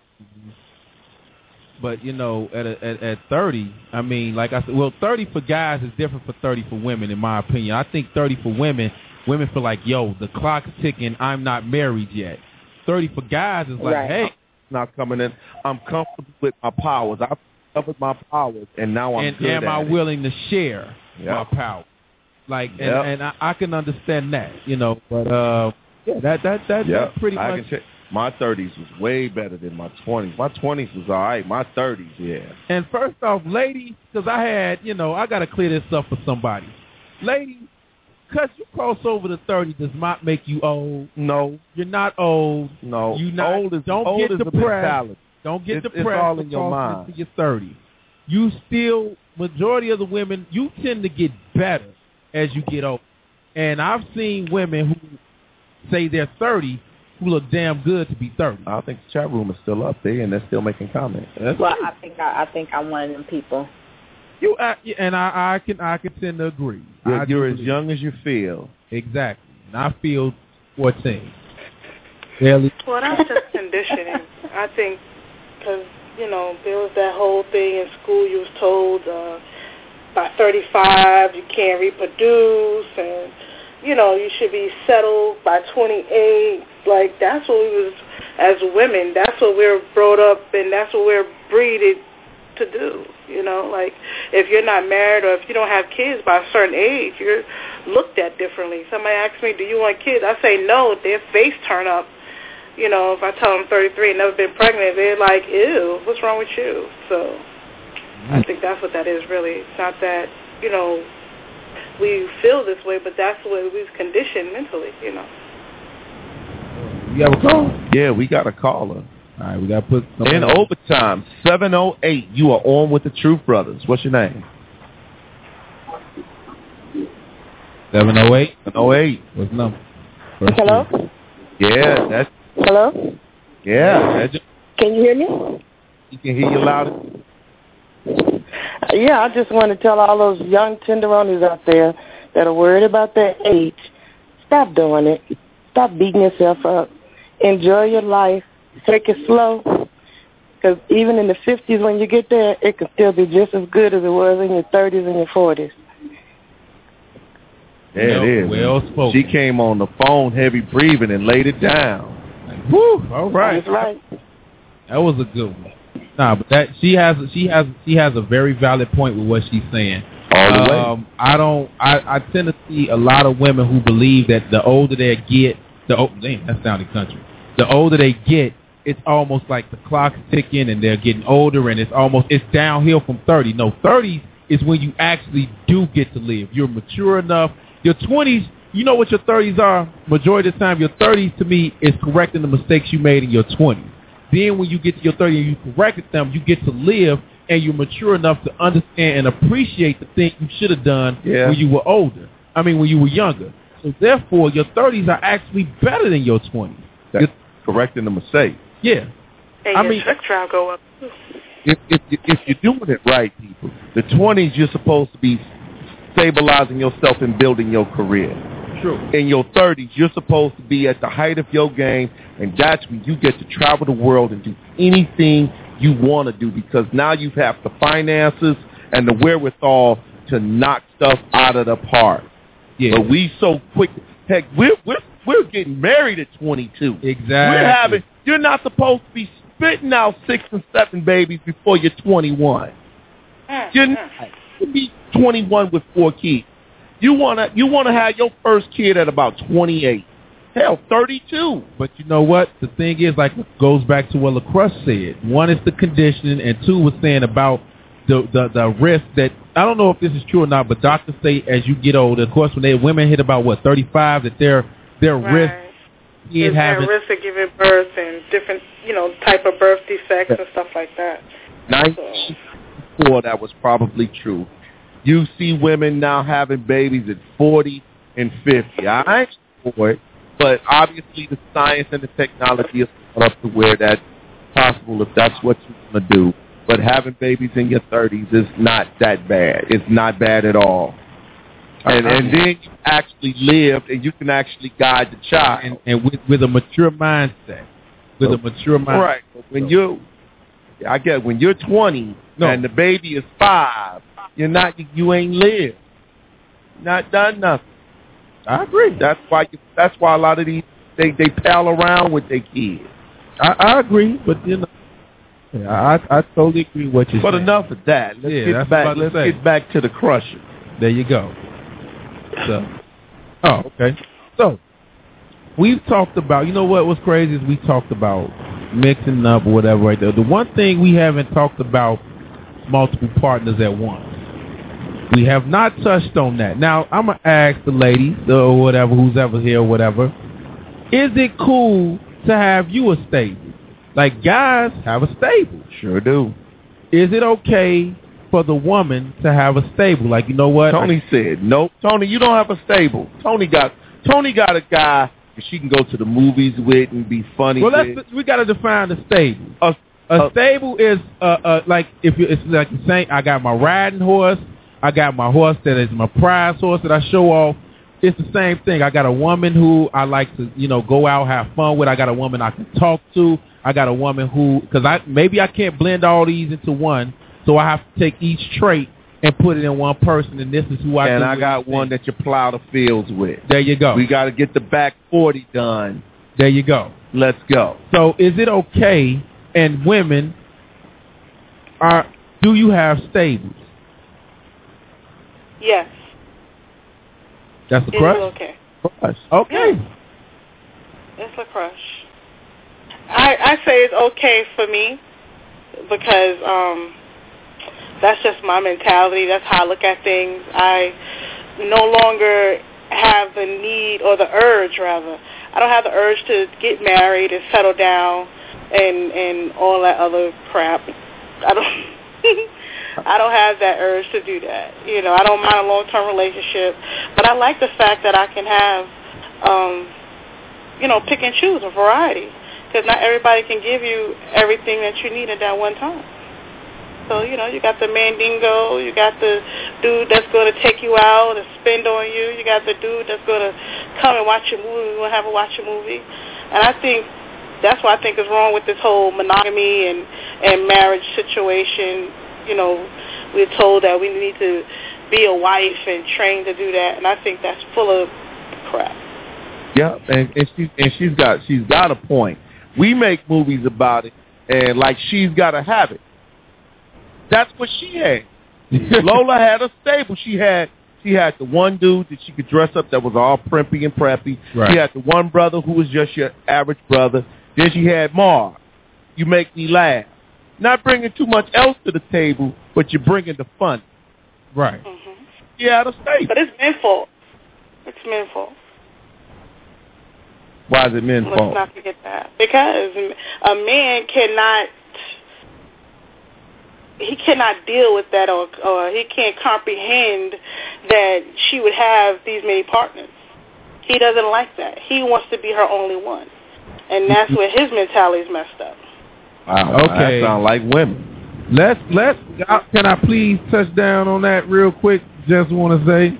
But you know, at a, at at thirty, I mean, like I said, well, thirty for guys is different for thirty for women, in my opinion. I think thirty for women. Women feel like, yo, the clock's ticking. I'm not married yet. thirty for guys is like, Right. hey. I'm not coming in. I'm comfortable with my powers. I've covered my powers, and now I'm and good am at I it. willing to share Yep. my power? Like, and, Yep. and I, I can understand that, you know. But uh, yeah, that that that Yep. that's pretty I much. can check. My thirties was way better than my twenties. My twenties was all right. My thirties, yeah. And first off, ladies, because I had, you know, I got to clear this up for somebody. Ladies, because you cross over to thirty does not make you old. No. You're not old. No. You not, old is don't old get is a depressed. mentality. Don't get It's- it's depressed all for in your crossing mind. into your thirties. You still, majority of the women, you tend to get better as you get older. And I've seen women who say they're thirty who look damn good to be thirty. I think the chat room is still up there, and they're still making comments. That's Well, I think I, I think I'm one of them people. You uh, and I, I can I can tend to agree. You're, I do you're as believe- young as you feel. Exactly. And I feel fourteen. Barely. Well, that's just conditioning. I think because you know, there was that whole thing in school. You was told uh, by thirty-five you can't reproduce, and you know you should be settled by twenty-eight. Like that's what we was as women. That's what we're brought up, and that's what we're breeded to do. You know, like if you're not married or if you don't have kids by a certain age, you're looked at differently. Somebody asks me, "Do you want kids?" I say no. Their face turn up. You know, if I tell them thirty-three and never been pregnant, they're like, ew, what's wrong with you? So I think that's what that is really. It's not that, you know, we feel this way, but that's the way we've conditioned mentally, you know. You have a call? Yeah, we got a caller. All right, we got to put... In overtime, seven oh eight, you are on with the Truth Brothers. What's your name? seven oh eight? seven oh eight. What's the number? First Hello? Name. Yeah, that's... Hello? Yeah. That's just, can you hear me? You can hear you louder. Yeah, I just want to tell all those young tenderonis out there that are worried about their age, stop doing it. Stop beating yourself up. Enjoy your life. Take it slow. Because even in the fifties, when you get there, it can still be just as good as it was in your thirties and your forties. There it is. Well spoken. She came on the phone, heavy breathing, and laid it down. Like, woo! All right. That's right. That was a good one. Nah, but that she has she has she has a very valid point with what she's saying. All the way. Um, I don't. I, I tend to see a lot of women who believe that the older they get, the oh, damn, that sounded country. The older they get, it's almost like the clock's ticking and they're getting older, and it's almost it's downhill from thirty. No, thirties is when you actually do get to live. You're mature enough. Your twenties, you know what your thirties are? Majority of the time, your thirties to me is correcting the mistakes you made in your twenties. Then when you get to your thirties and you corrected them, you get to live, and you're mature enough to understand and appreciate the things you should have done yeah. when you were older. I mean, when you were younger. So therefore, your thirties are actually better than your twenties. That's correcting the mistake. Yeah. And I your mean, sex drive go up. If, if, if you're doing it right, people, the twenties, you're supposed to be stabilizing yourself and building your career. True. In your thirties, you're supposed to be at the height of your game, and that's when you get to travel the world and do anything you want to do, because now you have the finances and the wherewithal to knock stuff out of the park. Yeah. But we so quick. Heck, we're we're we're getting married at twenty-two. Exactly. We're having. You're not supposed to be spitting out six and seven babies before you're twenty-one. You're not to be twenty-one with four kids. You wanna you wanna have your first kid at about twenty-eight. Hell, thirty-two. But you know what? The thing is, like, it goes back to what LaCrush said. One is the conditioning, and two was saying about the, the, the risk that, I don't know if this is true or not, but doctors say as you get older, of course, when they women hit about, what, thirty-five, that their their right. risk is having... at risk of giving birth and different, you know, type of birth defects and stuff like that. nineteen four, that was probably true. You see women now having babies at forty and fifty. I ain't for it. But obviously the science and the technology is up to where that's possible if that's what you want to do. But having babies in your thirties is not that bad. It's not bad at all. And, and then you actually lived, and you can actually guide the child. And, and with, with a mature mindset. With a mature mindset. Right. But when you, I guess, when you're twenty no. and the baby is five, you're not, you ain't lived. Not done nothing. I agree. That's why. You, that's why a lot of these they they pal around with their kids. I, I agree, but you know, yeah, I I totally agree with what you're but saying. But enough of that. Let's yeah, get that's back. Let's say. get back to the crusher. There you go. So, oh, okay. So we've talked about. You know what was crazy is we talked about mixing up or whatever right there. The one thing we haven't talked about multiple partners at once. We have not touched on that. Now, I'm going to ask the ladies or whatever, who's ever here or whatever, is it cool to have you a stable? Like, guys have a stable. Sure do. Is it okay for the woman to have a stable? Like, you know what? Tony I, said, nope. Tony, you don't have a stable. Tony got Tony got a guy that she can go to the movies with and be funny well, with. Well, we got to define the stable. A, a, a stable is, uh, uh, like, if you, it's like you're saying, I got my riding horse. I got my horse that is my prize horse that I show off. It's the same thing. I got a woman who I like to, you know, go out, have fun with. I got a woman I can talk to. I got a woman who, because I maybe I can't blend all these into one, so I have to take each trait and put it in one person, and this is who I. And do I got everything. one that you plow the fields with. There you go. We got to get the back forty done. There you go. Let's go. So is it okay? And women, are do you have stables? Yes. That's a It crush? is okay. Crush. Okay. It's a crush. I I say it's okay for me because um, that's just my mentality. That's how I look at things. I no longer have the need or the urge, rather. I don't have the urge to get married and settle down and and all that other crap. I don't. I don't have that urge to do that. You know, I don't mind a long-term relationship, but I like the fact that I can have, um, you know, pick and choose a variety, because not everybody can give you everything that you need at that one time. So, you know, you got the mandingo, you got the dude that's going to take you out and spend on you, you got the dude that's going to come and watch a movie, we're going to have a watch a movie. And I think that's what I think is wrong with this whole monogamy and, and marriage situation. You know, we're told that we need to be a wife and trained to do that, and I think that's full of crap. Yeah, and, and she and she's got she's got a point. We make movies about it, and like She's Gotta Have It. That's what she had. Lola had a stable. She had she had the one dude that she could dress up that was all primpy and preppy. Right. She had the one brother who was just your average brother. Then she had Marv. You make me laugh. Not bringing too much else to the table, but you're bringing the fun. Right. Mm-hmm. Yeah, the state. But it's men's fault. It's men's fault. Why is it men's Let's fault? not forget that. Because a man cannot, he cannot deal with that, or, or he can't comprehend that she would have these many partners. He doesn't like that. He wants to be her only one. And that's where his mentality is messed up. Wow, Okay. that sound like women. Let's let's. Uh, can I please touch down on that real quick? Just want to say,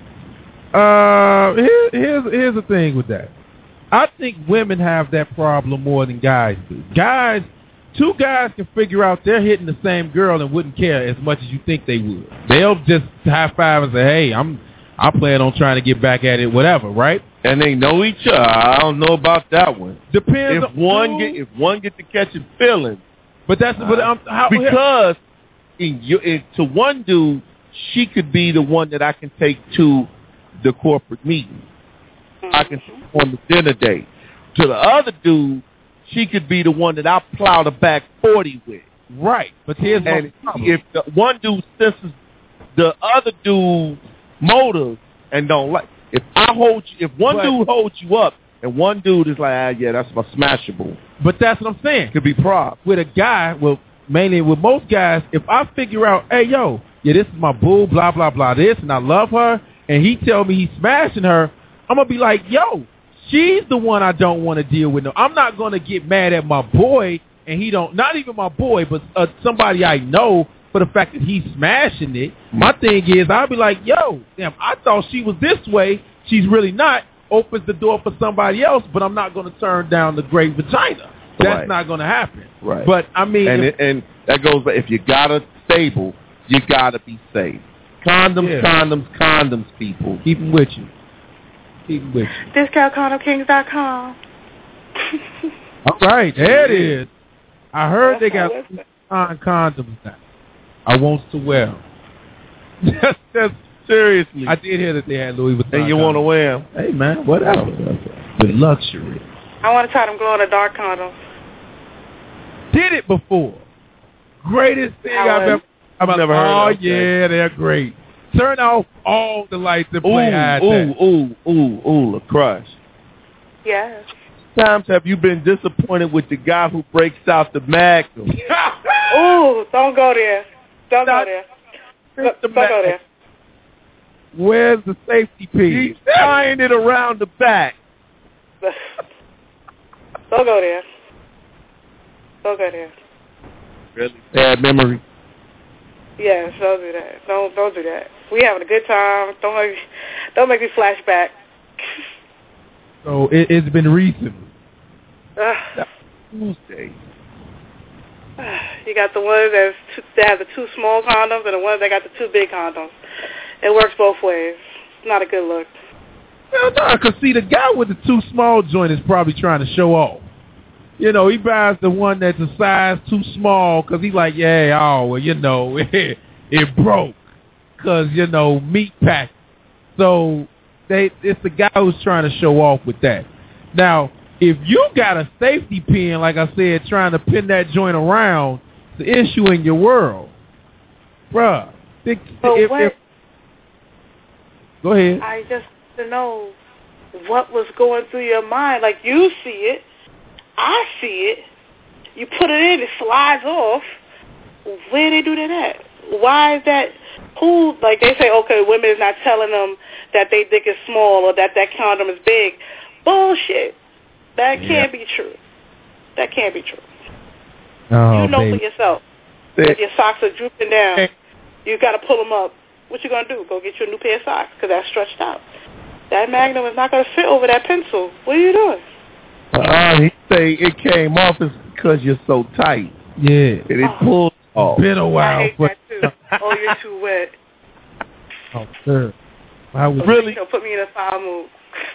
uh, here, here's here's the thing with that. I think women have that problem more than guys do. Guys, two guys can figure out they're hitting the same girl and wouldn't care as much as you think they would. They'll just high five and say, "Hey, I'm I plan on trying to get back at it, whatever." Right? And they know each other. I don't know about that one. Depends. If on one who, get if one get to catching feelings. But that's but um, how, because in you, in, to one dude, she could be the one that I can take to the corporate meeting. I can take on the dinner date. To the other dude, she could be the one that I plow the back forty with. Right. But here's and my problem. If the one dude senses the other dude's motive and don't like, if I hold you, if one But- dude holds you up and one dude is like, ah, yeah, that's my smashable. But that's what I'm saying. Could be prob. With a guy, well, mainly with most guys, if I figure out, hey, yo, yeah, this is my boo, blah, blah, blah, this, and I love her, and he tell me he's smashing her, I'm going to be like, yo, she's the one I don't want to deal with. No, I'm not going to get mad at my boy, and he don't, not even my boy, but uh, somebody I know for the fact that he's smashing it. My thing is, I'll be like, yo, damn, I thought she was this way. She's really not. Opens the door for somebody else, but I'm not going to turn down the great vagina. That's Right. not going to happen. Right. But, I mean... And if, it, and that goes back, if you got a stable, you got to be safe. Condoms, Yeah. condoms, condoms, people. Keep them with you. Keep them with you. discount condom kings dot com. All right, there it is. I heard they got That's on condoms now. I want to wear them. That's, that's seriously. I did hear that they had Louis Vuitton. And you want to wear them. Hey, man, whatever. The luxury. I want to try them glow-in-the-dark condoms. Did it before. Greatest thing I I've was- ever... I've never heard Oh, of that. yeah, they're great. Turn off all the lights and Ooh, play hide ooh, ooh, ooh, ooh, La Crush. Yes. Times have you been disappointed with the guy who breaks out the Magnum? Ooh, don't go there. Don't go there. Don't, don't go there. Where's the safety piece? He's tying it around the back. Don't go there. Don't go there. Really bad memory. Yes, don't do that. Don't don't do that. We having a good time. Don't make don't make me flash back. So it, it's been recent. Ugh. Tuesday. You got the one that's two, that have the two small condoms and the one that got the two big condoms. It works both ways. It's not a good look. Hell no, because see, the guy with the two small joint is probably trying to show off. You know, he buys the one that's a size too small because he's like, yeah, oh, well, you know, it, it broke because, you know, meat pack. So they it's the guy who's trying to show off with that. Now, if you got a safety pin, like I said, trying to pin that joint around, the issue in your world, bruh. If, if, if, go ahead. I just to know what was going through your mind. Like, you see it, I see it. You put it in, it slides off. Where they do that at? Why is that? Who, like they say, okay, women is not telling them that they dick is small or that that condom is big. Bullshit. That can't yeah. be true. That can't be true. Oh, you know baby. for yourself. If your socks are drooping down, you got to pull them up. What you going to do? Go get you a new pair of socks because that's stretched out. That Magnum is not going to fit over that pencil. What are you doing? Uh, he say it came off is because you're so tight. Yeah. And it oh. pulled off. Been a while. I hate but that too. Oh, you're too wet. Oh, sir. I was really put me in a foul mood.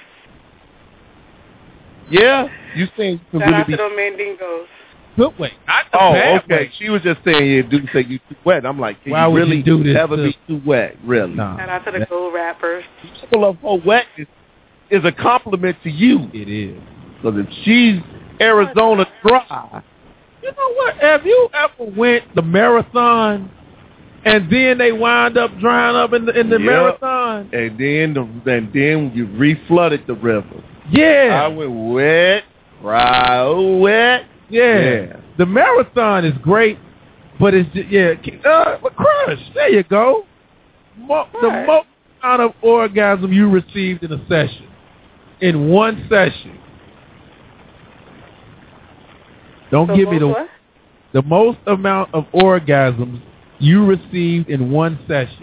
Yeah, you saying you Shout really out be to them mandingos. Good way. Not the oh, bad okay. way. She was just saying you do say you too wet. I'm like, can Why you would really you do this ever to... be too wet? Really? Nah. Shout out to the gold rappers. People of her wetness is a compliment to you. It is. Because if she's Arizona dry, you know what? Have you ever went the marathon and then they wind up drying up in the in the yep. marathon? And then the, and then you reflooded the river. Yeah. I went wet, dry, wet. Yeah. yeah. The marathon is great, but it's just, yeah. Uh, but Crush, there you go. Mo- right. The most amount of orgasm you received in a session, in one session. Don't so give me the what? the most amount of orgasms you received in one session.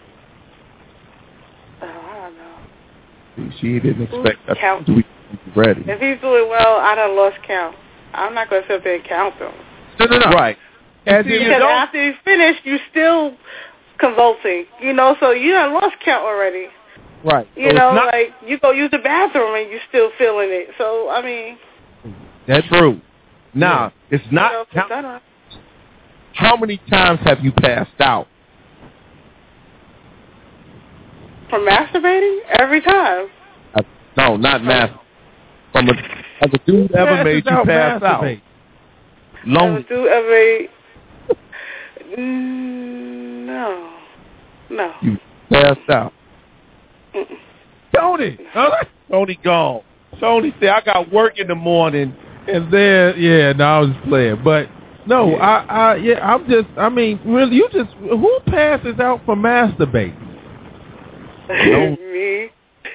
Oh, I don't know. She didn't expect that count. to be ready. If he's doing well, I done lost count. I'm not going to sit there and count them. No, no, no. Right. As because after you finish, you still convulsing. You know, so you done lost count already. Right. You so know, not, like you go use the bathroom and you still feeling it. So I mean, that's true. Now yeah. it's not. You know, how, how many times have you passed out? From masturbating? Every time. Uh, no, not masturbate. From a, has a dude ever Pass made you out pass masturbate. out? Long. Has a dude ever? Mm, no, no. You passed out. Mm-mm. Tony, huh? Tony gone. Tony said, "I got work in the morning." And then, yeah, no, I was playing, but no, yeah. I, I, yeah, I'm just, I mean, really, you just, who passes out for masturbating? No. Me.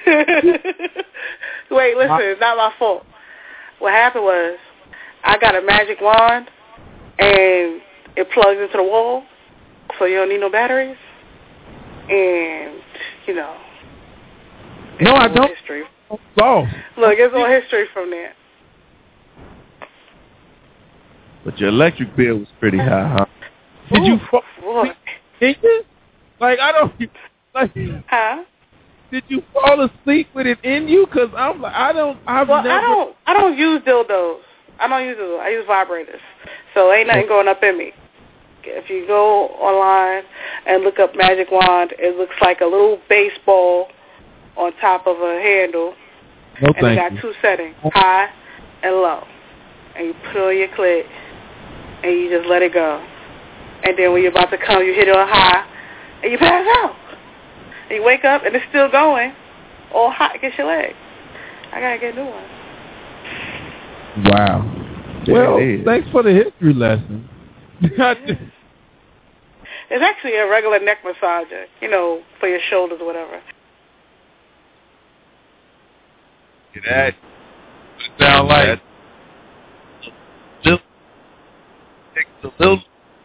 Wait, listen, I, it's not my fault. What happened was, I got a magic wand, and it plugs into the wall, so you don't need no batteries, and you know. No, I don't. History. Oh. Look, it's all history from there. But your electric bill was pretty high, huh? Did Ooh, you fall boy. asleep? Like, I don't, like, huh? Did you fall asleep with it in you? Because I'm like, I don't, I've well, never. I don't, I don't use dildos. I don't use dildos. I use vibrators. So ain't nothing going up in me. If you go online and look up magic wand, it looks like a little baseball on top of a handle. No, and it got you. two settings, high and low. And you put it on your clit, and you just let it go. And then when you're about to come, you hit it on high, and you pass out. And you wake up, and it's still going, all hot against your leg. I got to get a new one. Wow. Yeah, well, thanks for the history lesson. It's actually a regular neck massager, you know, for your shoulders or whatever. That sound like just takes a little.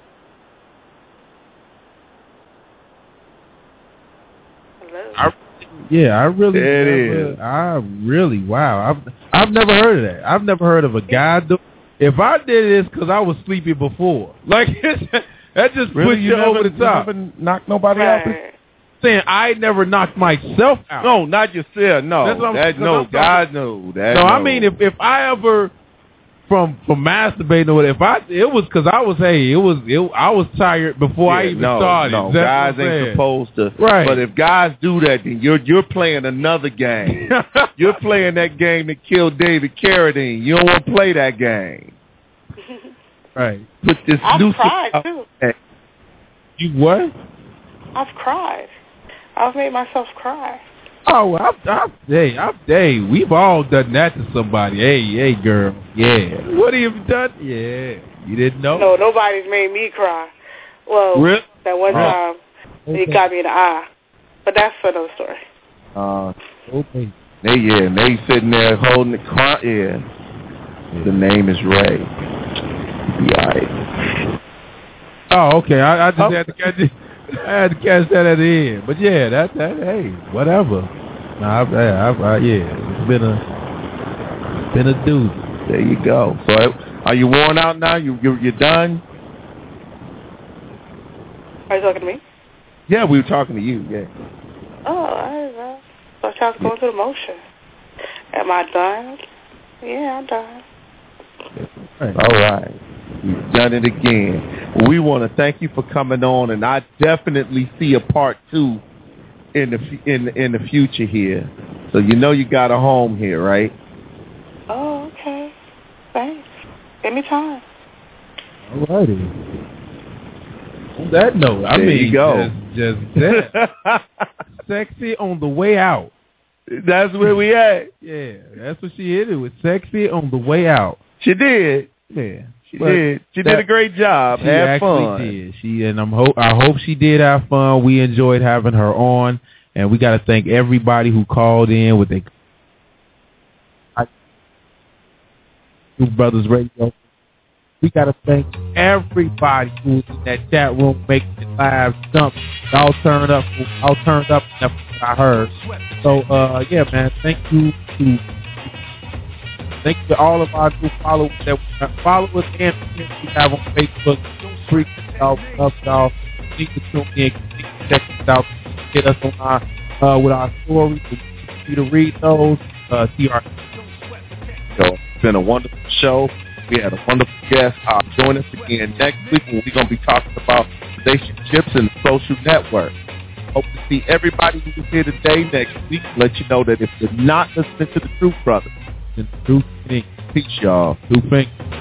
Hello. I, yeah, I really, it never, is. I really, wow, I've I've never heard of that. I've never heard of a guy do. if I did this because I was sleepy before, like that just really? pushed you you never, over the top. You never knocked nobody Right. out? Saying I never knocked myself out. No, not yourself. No, That's what I'm- that, no, I'm God no. That, no, no, I mean if if I ever from from masturbating or whatever, if I it was because I was hey it was it, I was tired before yeah, I even no, started. No, That's guys what I'm ain't saying. supposed to. Right. But if guys do that, then you're you're playing another game. You're playing that game that killed David Carradine. You don't want to play that game. Right. Put this I've noose cried, out. too. You what? I've cried. I've made myself cry. Oh, I've, I've, hey, I've, hey, we've all done that to somebody. Hey, hey, girl, yeah. What have you done? Yeah, you didn't know? No, nobody's made me cry. Well, Really? that one Oh. time, Okay. it got me in the eye. But that's for another story. Uh, okay. they yeah, they sitting there holding the car. Yeah. The name is Ray. Be alright. Oh, okay. I, I just Oh. had to catch it. I had to catch that at the end. But yeah, that that hey, whatever. Nah, I've, I've, I, yeah, it's been a been a dude. There you go. So, are you worn out now? You you you done? Are you talking to me? Yeah, we were talking to you. Yeah. Oh, I don't know. So I was going through the motion. Am I done? Yeah, I'm done. All right. You've done it again. Well, we want to thank you for coming on, and I definitely see a part two in the f- in in the future here. So you know you got a home here, right? Oh, okay. Thanks. Anytime. All righty. On that note, I There mean, you go. just, just that. Sexy on the way out. That's where we at. Yeah, that's what she hit it with. Sexy on the way out. She did. Yeah, she but did. She that, did a great job. She Had actually fun. did. She and I'm hope I hope she did have fun. We enjoyed having her on, and we got to thank everybody who called in with their Two Brothers Radio. We got to thank everybody who was in that chat room making it live jump. Y'all turned up. Y'all turned up. That's what I heard. So, uh, yeah, man. Thank you to thank you to all of our new followers that we follow us and we have on Facebook. Freak y'all, love y'all. Need to tune in. Check us out. Get us on our uh, with our stories. You to read those. Uh, see our. So it's been a wonderful show. We had a wonderful guest. Uh, join us again next week when we're going to be talking about relationships and social network. Hope to see everybody who was here today next week. Let you know that if you're not listening to the Truth Brothers, then the Truth Incorporated. Peace, y'all. Two fingers.